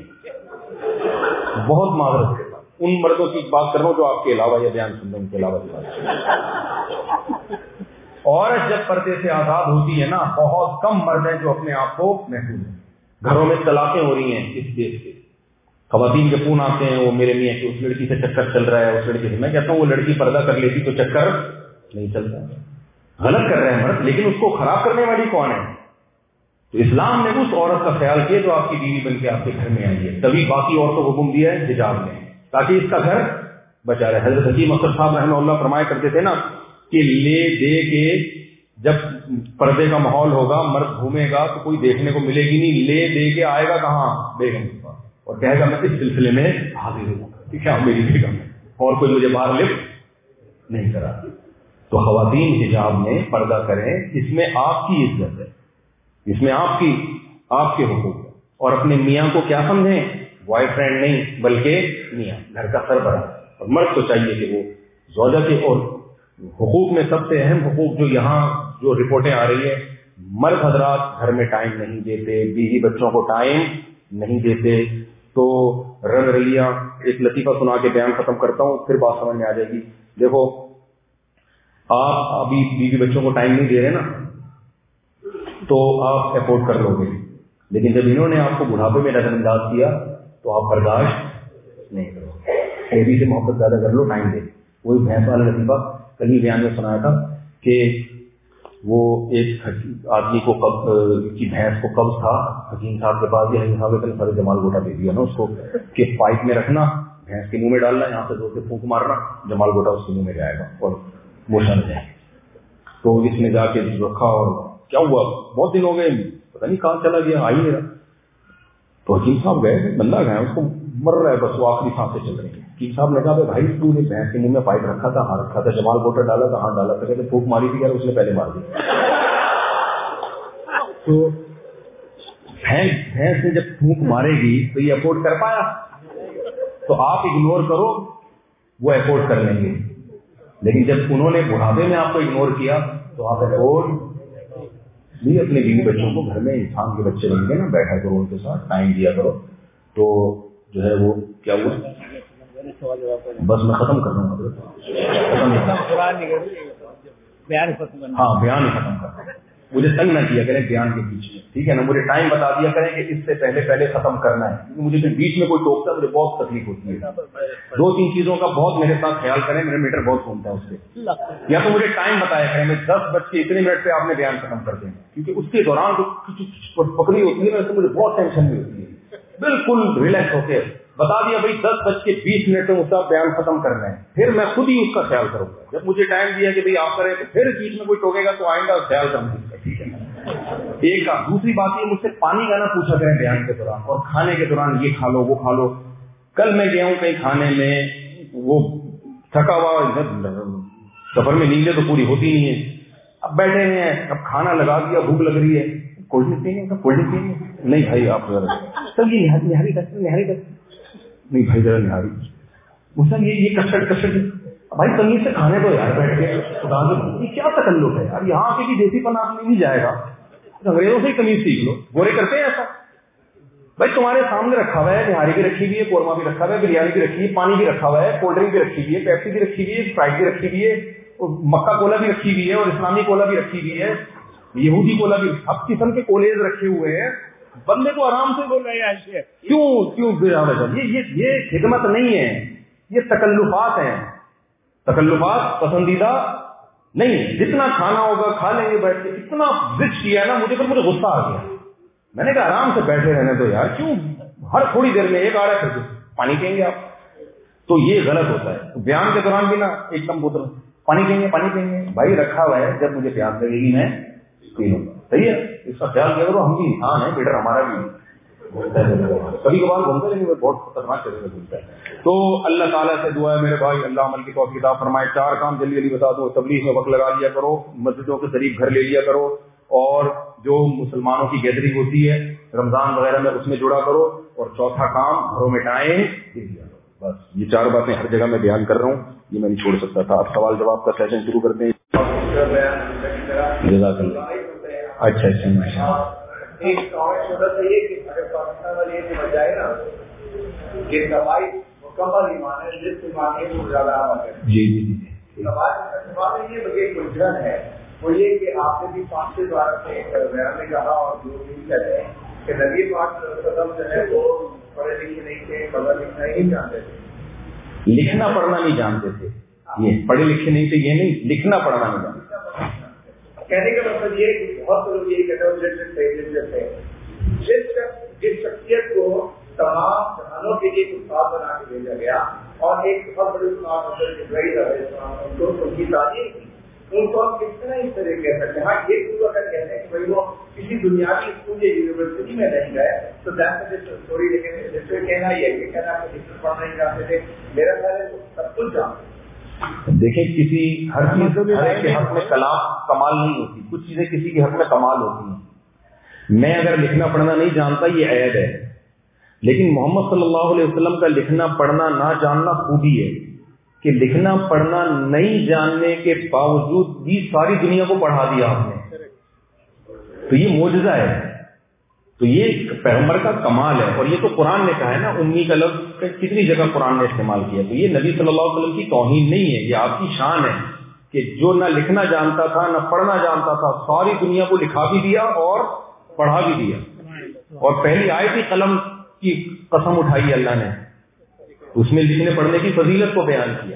ہیں, بہت معذرت کے ساتھ. ان مردوں کی بات کر رہا ہوں جو آپ کے علاوہ یہ بیان سن رہے ہیں, ان کے علاوہ کی بات. عورت جب پردے سے آزاد ہوتی ہے نا, بہت کم مرد ہیں جو اپنے آپ کو محفوظ ہیں. گھروں میں طلاقیں ہو رہی ہیں اس دیش سے. خواتین کے فون آتے ہیں, وہ میرے میاں کہ اس لڑکی سے چکر چل رہا ہے, اس لڑکی سے. میں کہتا ہوں وہ لڑکی پردہ کر لیتی تو چکر نہیں چلتا. غلط کر رہے ہیں مرد, لیکن اس کو خراب کرنے والی کون ہے؟ تو اسلام نے اس عورت کا خیال کیا جو آپ کی بیوی بن کے آپ کے گھر میں آئی ہے. تبھی باقی عورتوں کو حکم دیا ہے حجاب میں, تاکہ اس کا گھر بچا رہے. حضرت حکیم اختر صاحب رحمہ اللہ فرمایا کرتے تھے نا کہ لے دے کے جب پردے کا ماحول ہوگا, مرد گھومے گا تو کوئی دیکھنے کو ملے گی نہیں, لے دے کے آئے گا کہاں؟ بیگم کے پاس, اور کہے گا میں اس سلسلے میں حاضر ہوں, ٹھیک ہے میری بیگم ہے, اور کوئی مجھے باہر لفٹ نہیں کرا. تو خواتین حجاب میں پردہ کریں, اس میں آپ کی عزت ہے, اس میں آپ کے حقوق ہے. اور اپنے میاں کو کیا سمجھیں؟ بوائے فرینڈ نہیں بلکہ میاں, گھر کا سربراہ. اور مرد کو چاہیے کہ وہ زوجہ کے, اور حقوق میں سب سے اہم حقوق جو یہاں جو رپورٹیں آ رہی ہیں, مرد حضرات گھر میں ٹائم نہیں دیتے, بیوی بچوں کو ٹائم نہیں دیتے. تو رنگ رلیاں ایک لطیفہ سنا کے بیان ختم کرتا ہوں, پھر بات سمجھ میں آ جائے گی. دیکھو آپ ابھی بیوی بچوں کو ٹائم نہیں دے رہے نا, تو آپ افورڈ کر لو گے, لیکن جب انہوں نے آپ کو بڑھاپے میں نظر انداز کیا تو آپ برداشت نہیں کرو گے. بیوی سے محبت زیادہ کر لو, ٹائم دے. وہی بھینس والا لطیفہ کل ہی بیان میں سنایا تھا کہ وہ ایک آدمی کو کی بھینس کو قبض تھا, حکیم صاحب کے پاس حکیم صاحب نے سارے جمال گوٹا دے دیا نا اس کو کہ پائپ میں رکھنا, بھینس کے منہ میں ڈالنا, یہاں سے زور سے پھونک مارنا, جمال گوٹا اس کے منہ میں جائے گا اور وہ سن جائے. تو اس نے جا کے رکھا, اور کیا ہوا, بہت دن ہو گئے, پتہ نہیں کہاں چلا گیا, آ ہی نہیں رہا. تو حکیم صاحب گئے, بندہ گئے, اس کو مر رہا ہے, بس وہ آخری سانسیں چل رہی ہیں. حکیم صاحب نے کہا بھائی تو نے بھینس کے منہ میں پائپ رکھا تھا, ہاں رکھا تھا, جمال گوٹا ڈالا تھا, ہاں ڈالا تھا, کہتے پھونک ماری تھی یار, اس نے پہلے مار دی. تو بھینس نے جب پھونک مارے گی تو یہ افورڈ کر پایا, تو آپ اگنور کرو, وہ افورڈ کر لیں گے. لیکن جب انہوں نے بڑھاپے میں آپ کو اگنور کیا تو تو آپ افورڈ بھی اپنے بیوی بچوں کو گھر میں انسان کے بچے بن گئے نا, بیٹھا کرو ان کے ساتھ, ٹائم دیا کرو. تو جو ہے وہ کیا ہوا, بس میں ختم کر رہا ہوں حضرت, ہاں بیان ختم کر رہا ہوں. مجھے تنگ نہ کیا کریں بیان کے بیچ میں, ٹھیک ہے نا, مجھے ٹائم بتا دیا کریں کہ اس سے پہلے ختم کرنا ہے, کیونکہ مجھے پھر بیچ میں کوئی ٹوکتا ہے, مجھے بہت تکلیف ہوتی ہے. 2-3 چیزوں کا بہت میرے ساتھ خیال کریں, میرا میٹر بہت گھومتا ہے اس سے. یا تو مجھے ٹائم بتایا کریں, میں 10 بج کے اتنے منٹ پہ آپ نے بیان ختم کر دیں, کیونکہ اس کے دوران جو پکڑی ہوتی ہے نا, اس سے مجھے بہت ٹینشن بھی ہوتی ہے. بالکل ریلیکس ہو کے بتا دیا بھائی 10:20 میں اس کا بیان ختم کرنا ہے, پھر میں خود ہی اس کا خیال کروں گا. جب مجھے ٹائم دیا کہ بھائی آپ کریں, تو پھر بیچ میں کوئی ٹوکے گا تو آئندہ خیال کروں گا, ٹھیک ہے. ایک کا دوسری بات یہ, مجھ سے پانی کا نہ پوچھا کریں بیان کے دوران, اور کھانے کے دوران یہ کھا لو وہ کھا لو. کل میں گیا ہوں کہیں کھانے میں, وہ تھکا ہوا, سفر میں نیندیں تو پوری ہوتی نہیں ہے, اب بیٹھے ہیں, اب کھانا لگا دیا, بھوک لگ رہی ہے, کولڈ ڈرنک پینے کا, کولڈ ڈرنک پینے نہیں بھائی آپ سر یہ نہاری کر نہیں بھائی ذرا نہاری مسلم یہ کسٹ بھائی تمیز سے کھانے کو یار بیٹھ کے, یہ کیا تکلف ہے یار, یہاں کے بھی دیسی پناہ نہیں جائے گا, انگریزوں سے ہی تمیز سیکھ لو. گورے کرتے ہیں ایسا, بھائی تمہارے سامنے رکھا ہوا ہے, نہاری بھی رکھی ہوئی ہے, قورمہ بھی رکھا ہوا ہے, بریانی بھی رکھی ہے, پانی بھی رکھا ہوا ہے, کولڈ ڈرنک بھی رکھی ہوئی ہے, پیپسی بھی رکھی ہوئی ہے, اسپرائٹ بھی رکھی ہوئی ہے, مکہ کولا بھی رکھی ہوئی ہے, اور اسلامی کولا بھی رکھی ہوئی ہے, یہودی کولا بھی, اب قسم کے کولےز رکھے ہوئے ہیں. بندے کو آرام سے بول رہے ہیں کیوں یہ خدمت نہیں ہے, یہ تکلفات ہیں. تکلفات پسندیدہ نہیں, جتنا کھانا ہوگا کھا لیں گے بیٹھ کے. اتنا ضد کیا نا مجھے غصہ آ گیا. میں نے کہا آرام سے بیٹھے رہنے دو یار, کیوں ہر تھوڑی دیر میں ایک آ رہا ہے پانی پئیں گے آپ, تو یہ غلط ہوتا ہے. بیان کے دوران بھی نا ایک کم بوتل پانی پئیں گے بھائی رکھا ہوا ہے, جب مجھے پیاس لگے گی میں پی لوں گا, صحیح ہے. اس کا خیال کیا کرو, ہم بھی انسان ہیں, بیٹر ہمارا بھی کبھی کبھار گھومتے لیکن بہت خطرناک طریقے سے گھومتا ہے. تو اللہ تعالیٰ سے دعا ہے میرے بھائی, اللہ عمل کی توفیق عطا فرمائے. 4 کام جلدی بتا دو. تبلیغ میں وقت لگا لیا کرو, مسجدوں کے قریب گھر لے لیا کرو, اور جو مسلمانوں کی گیدرنگ ہوتی ہے رمضان وغیرہ میں اس میں جڑا کرو, اور چوتھا کام گھروں میں ٹائم دے دیا کرو. بس یہ 4 باتیں ہر جگہ میں بیان کر رہا ہوں, یہ میں نہیں چھوڑ سکتا تھا. اب سوال جواب کا سیشن شروع کرتے ہیں. جزاک اللہ. اچھا
ایک چھوٹا سا یہ کہ اگر پاکستان والے یہ سمجھ جائے نا کہ دوائی مکمل ایمان ہے, جس ایمان ہے وہ زیادہ عمل ہے.
جی
دوائی میں یہ ایک الجھن ہے, وہ یہ کہ آپ نے بھی 5 دوارا سے بیان میں کہا, اور جو بھی کہتے ہیں کہ نبی پاک قدم جو ہے وہ پڑھے لکھے نہیں تھے, پڑھنا لکھنا ہی نہیں جانتے تھے,
لکھنا پڑھنا نہیں جانتے تھے. یہ پڑھے لکھے نہیں تھے, یہ نہیں لکھنا پڑھنا نہیں جانتے.
کہنے کا مطلب یہ کہ بہت لوگ یہی کہتے ہیں جس شخصیت کو تمام جہانوں کے لیے استاد بنا کے بھیجا گیا, اور ایک بہت بڑے استاد ان کی تعلیم کی, ان کو ہم کس طرح اس طرح کہہ سکتے ہیں. ہاں یہ اگر کہتے ہیں کہ بھائی وہ کسی دنیاوی اسکول یا یونیورسٹی میں نہیں گئے تو اسٹوری, لیکن کہنا یہ ہے کہ کہنا پڑھنا نہیں جانتے تھے. میرا خیال ہے سب کچھ جانتے.
دیکھیں کسی ہر چیز کے حق میں کمال نہیں ہوتی, کچھ چیزیں کسی کے حق میں کمال ہوتی ہیں. میں اگر لکھنا پڑھنا نہیں جانتا یہ عیب ہے, لیکن محمد صلی اللہ علیہ وسلم کا لکھنا پڑھنا نہ جاننا خوبی ہے کہ لکھنا پڑھنا نہیں جاننے کے باوجود بھی ساری دنیا کو پڑھا دیا آپ نے, تو یہ معجزہ ہے. تو یہ پیغمبر کا کمال ہے, اور یہ تو قرآن نے کہا ہے نا, امی کا لفظ کتنی جگہ قرآن نے استعمال کیا. تو یہ نبی صلی اللہ علیہ وسلم کی توہین نہیں ہے, یہ آپ کی شان ہے کہ جو نہ لکھنا جانتا تھا نہ پڑھنا جانتا تھا, ساری دنیا کو لکھا بھی دیا اور پڑھا بھی دیا. اور پہلی آیت ہی قلم کی قسم اٹھائی اللہ نے, اس میں لکھنے پڑھنے کی فضیلت کو بیان کیا.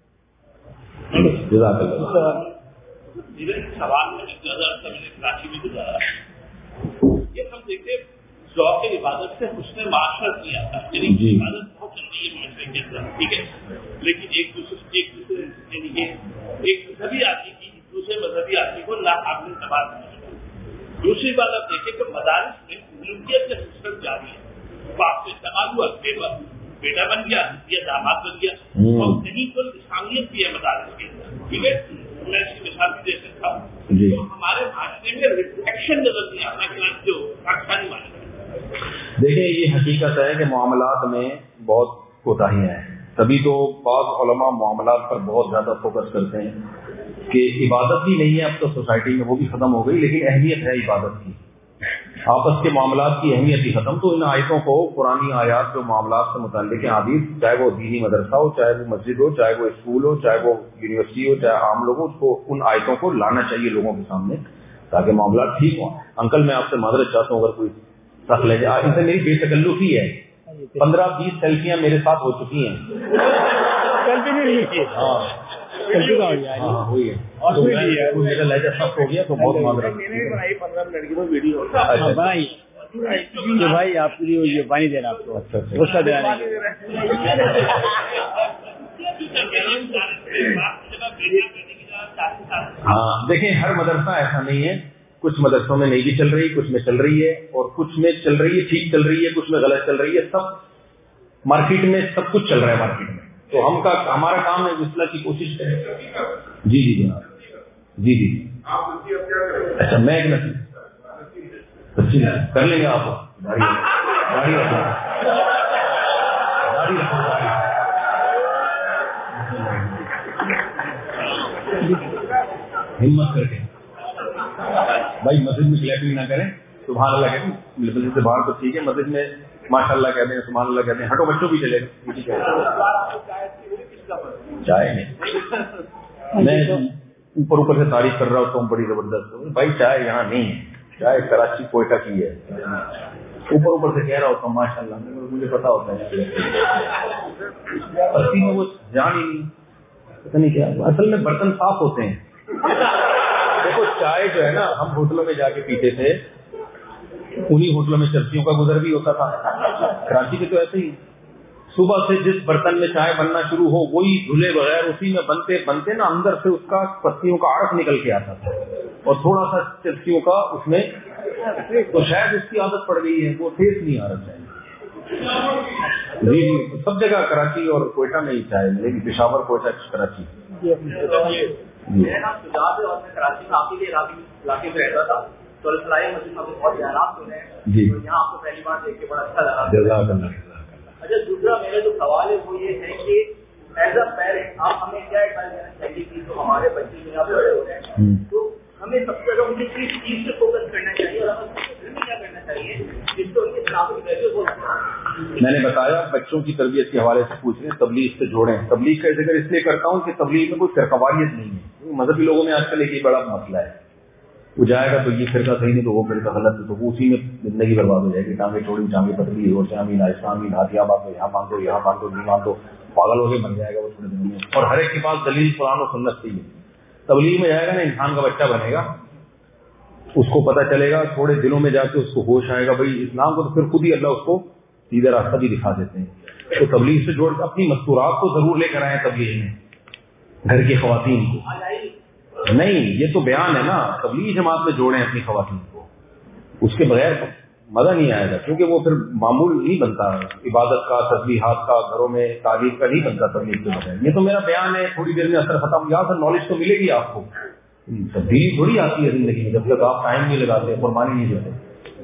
جزاک اللہ.
سوال میں کراچی میں گزارا, یہ ہم دیکھتے ذوق عبادت سے حسن معاشرت نہیں آتا, یعنی عبادت بہت چل رہی ہے معاشرے کے اندر, ٹھیک ہے, لیکن ایک دوسرے یعنی ایک مذہبی آدمی کی دوسرے مذہبی آدمی کو ناقابل اعتماد نہیں ہوتا. دوسری بات آپ دیکھیں کہ مدارس میں ملکیت کا سسٹم جاری ہے, باپ سے استعمال ہوا, بیٹا بن گیا یا داماد بن گیا, اور کہیں پر اسلامیت بھی ہے مدارس کے اندر, ٹھیک ہے. میں اس کی مثال بھی دے سکتا ہوں. تو ہمارے معاشرے میں ریفلیکشن نظر نہیں آتا کہ جو پاکستانی معاشرے.
دیکھیں یہ حقیقت ہے کہ معاملات میں بہت کوتاہیاں ہیں, تبھی تو بعض علماء معاملات پر بہت زیادہ فوکس کرتے ہیں کہ عبادت بھی نہیں ہے اب تو سوسائٹی میں، وہ بھی ختم ہو گئی، لیکن اہمیت ہے عبادت کی، آپس کے معاملات کی اہمیت ہی ختم. تو ان آیتوں کو، پرانی آیات جو معاملات سے متعلق ہیں حدیث، چاہے وہ دینی مدرسہ ہو، چاہے وہ مسجد ہو، چاہے وہ اسکول ہو، چاہے وہ یونیورسٹی ہو، چاہے عام لوگ ہو، اس کو ان آیتوں کو لانا چاہیے لوگوں کے سامنے تاکہ معاملات ٹھیک ہوں. انکل میں آپ سے معذرت چاہتا ہوں اگر کوئی سخت لے جائے، ان سے میری بے تکلفی ہے، 15-20 سیلفیاں میرے ساتھ ہو چکی ہیں. ہوئی ہے میرا لہجہ سخت ہو گیا تو بہت معذرت.
بھائی آپ کے لیے یہ پانی دینا آپ کو، غصہ دینا.
ہاں دیکھیں، ہر مدرسہ ایسا نہیں ہے، کچھ مدرسوں میں نہیں بھی چل رہی، کچھ میں چل رہی ہے، اور کچھ میں چل رہی ہے ٹھیک چل رہی ہے، کچھ میں غلط چل رہی ہے. سب مارکیٹ میں سب کچھ چل رہا ہے مارکیٹ میں، تو ہمارا کام ہے اصلاح کی کوشش کریں. جی جی جناب، جی جی. اچھا میں ایک نصیحت کر لیں گے، آپ گاڑی رکھو، ہمت کر کے بھائی مسجد میں کلیپنگ نہ کریں، سبحان اللہ کہتے ہیں. مسجد سے باہر تو ٹھیک ہے، مسجد میں ماشاء اللہ کہتے ہیں، سبحان اللہ کہتے ہیں. ہٹو بچوں بھی چلے چائے نہیں، میں اوپر سے تعریف کر رہا ہوتا ہوں بڑی زبردست. بھائی چائے یہاں نہیں ہے، چائے کراچی کوئٹہ کی ہے. اوپر سے کہہ رہا ہوتا ہوں ماشاء اللہ، مجھے پتا ہوتا ہے پتی میں وہ جان ہی نہیں، پتہ نہیں کیا. اصل میں برتن صاف ہوتے ہیں. دیکھو چائے جو ہے نا، ہم ہوٹلوں میں جا کے پیتے تھے، انہی ہوٹلوں میں چرچیوں کا گزر بھی ہوتا تھا. کراچی کے تو ایسے ہی، صبح سے جس برتن میں چائے بننا شروع ہو وہی دھلے بغیر اسی میں بنتے بنتے نا اندر سے اس کا پتیوں کا عرق نکل کے آتا تھا، اور تھوڑا سا چرچیوں کا اس میں، تو شاید اس کی عادت پڑ گئی ہے، وہ ٹیسٹ نہیں آ رہا چاہیے. جی جی سب جگہ کراچی اور کوئٹہ میں ہی چائے ملے گی، پشاور کوئٹہ کراچی.
کراچی میں آپ کے علاقے میں رہتا تھا تو الفلاحی مسجد میں بہت خیالات سنے ہیں
جی،
یہاں آپ کو پہلی بار دیکھ کے بڑا اچھا لگا. اچھا دوسرا میرا جو سوال ہے وہ یہ ہے کہ ایز اے پیرنٹ آپ ہمیں کیا ایڈوائز دینا چاہیے کہ جو ہمارے بچے یہاں بڑے ہو رہے ہیں تو ہمیں سب سے زیادہ ان کی کس چیز سے فوکس کرنا چاہیے اور ہمیں کیا کرنا چاہیے جس سے ان کے خلاف ویلیوز ہو سکتے.
میں نے بتایا بچوں کی تربیت کے حوالے سے پوچھ رہے ہیں، تبلیغ سے جوڑیں. تبلیغ کا ذکر اس لیے کرتا ہوں کہ تبلیغ میں کوئی فرقواریت نہیں ہے. مذہبی لوگوں میں آج کل ایک بڑا مسئلہ ہے، وہ جائے گا تو یہ فرقہ صحیح نہیں تو وہ فرقہ غلط ہے، تو وہ اسی میں زندگی برباد ہو جائے گی. ٹانگیں چھوڑی، ٹانگیں پتلی، اور شامل اسلامی ہاتھیاں باندھو، یہاں باندھو، یہاں باندھو، نہیں باندھو، پاگل ہو کے بن جائے گا وہ تھوڑے دنوں میں. اور ہر ایک کے پاس دلیل قرآن و سنت سے ہی ہے. تبلیغ میں جائے گا نا، انسان کا بچہ بنے گا، اس کو پتہ چلے گا، تھوڑے دنوں میں جا کے اس کو ہوش آئے گا بھائی اسلام کو، تو پھر خود ہی اللہ اس کو سیدھا راستہ بھی دکھا دیتے ہیں. تو تبلیغ سے جوڑ کر اپنی مستورات کو ضرور لے کر آئیں تبلیغ میں، گھر کی خواتین کو نہیں. یہ تو بیان ہے نا، تبلیغ جماعت میں جوڑیں اپنی خواتین کو، اس کے بغیر مزہ نہیں آئے گا، کیونکہ وہ پھر معمول نہیں بنتا عبادت کا، تسبیحات کا، گھروں میں تعلیم کا نہیں بنتا تبلیغ کے بغیر. یہ تو میرا بیان ہے، تھوڑی دیر میں اثر ختم. یہاں سے نالج تو ملے گی آپ کو، تبدیلی تھوڑی آتی ہے زندگی میں جب تک آپ ٹائم نہیں لگاتے، قربانی نہیں دیتے.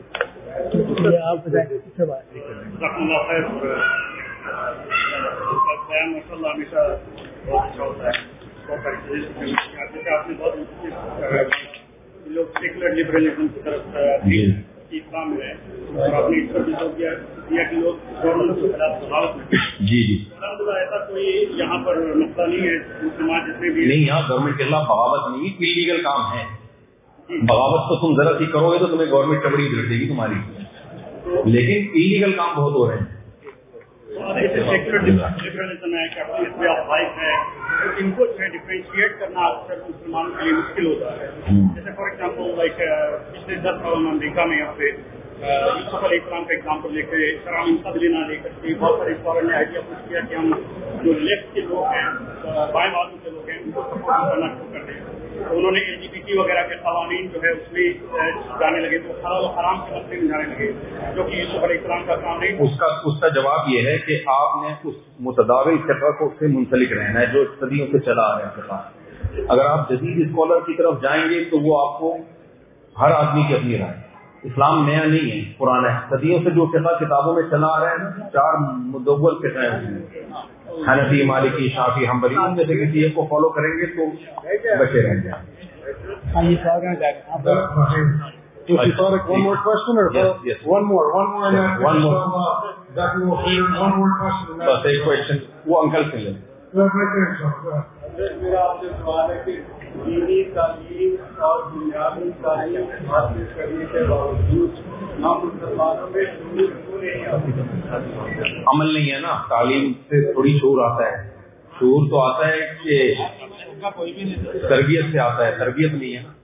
لوگ سیکولر لبرلزم کی طرف اسلام ہے اور آپ نے اس پر بھی جو کیا کہ لوگ گورنمنٹ کے خلاف بغاوت میں.
جی جی
ایسا کوئی یہاں پر مسئلہ نہیں ہے، مسلمان جتنے بھی
نہیں، یہاں گورنمنٹ کے خلاف بغاوت نہیں، انلیگل کام ہے. بغاوت تو تم ذرا سی کرو گے تو تمہیں گورنمنٹ کبڑی دے دے گی تمہاری، لیکن انلیگل کام بہت ہو رہے ہیں.
لبرلزم ہے، کیپٹلزم ہے، ان کو جو ہے ڈفرینشیٹ کرنا اکثر مسلمانوں کے لیے مشکل ہوتا ہے. جیسے فار ایگزامپل لائک پچھلے 10 سال میں امریکہ میں یہاں پہ یوسف علیہ السلام کا ایگزامپل لے کے شرام قبل نہ لے کر کے بہت سارے اسکالر نے آئیڈیا پوچھ کیا کہ ہم جو لیفٹ کے لوگ ہیں، بائیں بازو کے لوگ ہیں، ان کو سپورٹ کرنا شروع کر دیں. تو انہوں نے LGBT وغیرہ کے قوانین جو ہے اس میں جانے لگے، تو حلال و حرام کے مسئلے میں جانے لگے، جو کہ یوسف علیہ السلام کا کام نہیں.
اس کا جواب یہ ہے کہ آپ نے اس متداول فقہ کو سے منسلک رہنا ہے جو صدیوں سے چلا آ رہا ہے فقہ. اگر آپ جدید اسکالر کی طرف جائیں گے تو وہ آپ کو ہر آدمی کی اپنی رائے، اسلام نیا نہیں ہے، پرانا ہے، صدیوں سے جو فقہ کتابوں میں چلا آ رہا ہے نا، 4 مدول فقہ ہیں، حنفی، مالکی، شافعی، حنبلی، ان میں سے کسی ایک کو فالو کریں گے تو بچے رہیں گے.
One more question or
yes.
one more and
One more.
Dr. Mohsin, one more question.
بس ایک کوشچن وہ انکل سے لیں.
میرا آپ سے سوال ہے کہ دینی تعلیم اور دنیاوی تعلیم حاصل کرنے کے باوجود ہم مسلمانوں میں شعور کیوں نہیں آتی؟
عمل نہیں ہے نا، تعلیم سے تھوڑی شعور آتا ہے. شعور تو آتا ہے کہ تربیت سے آتا ہے، تربیت نہیں ہے نا.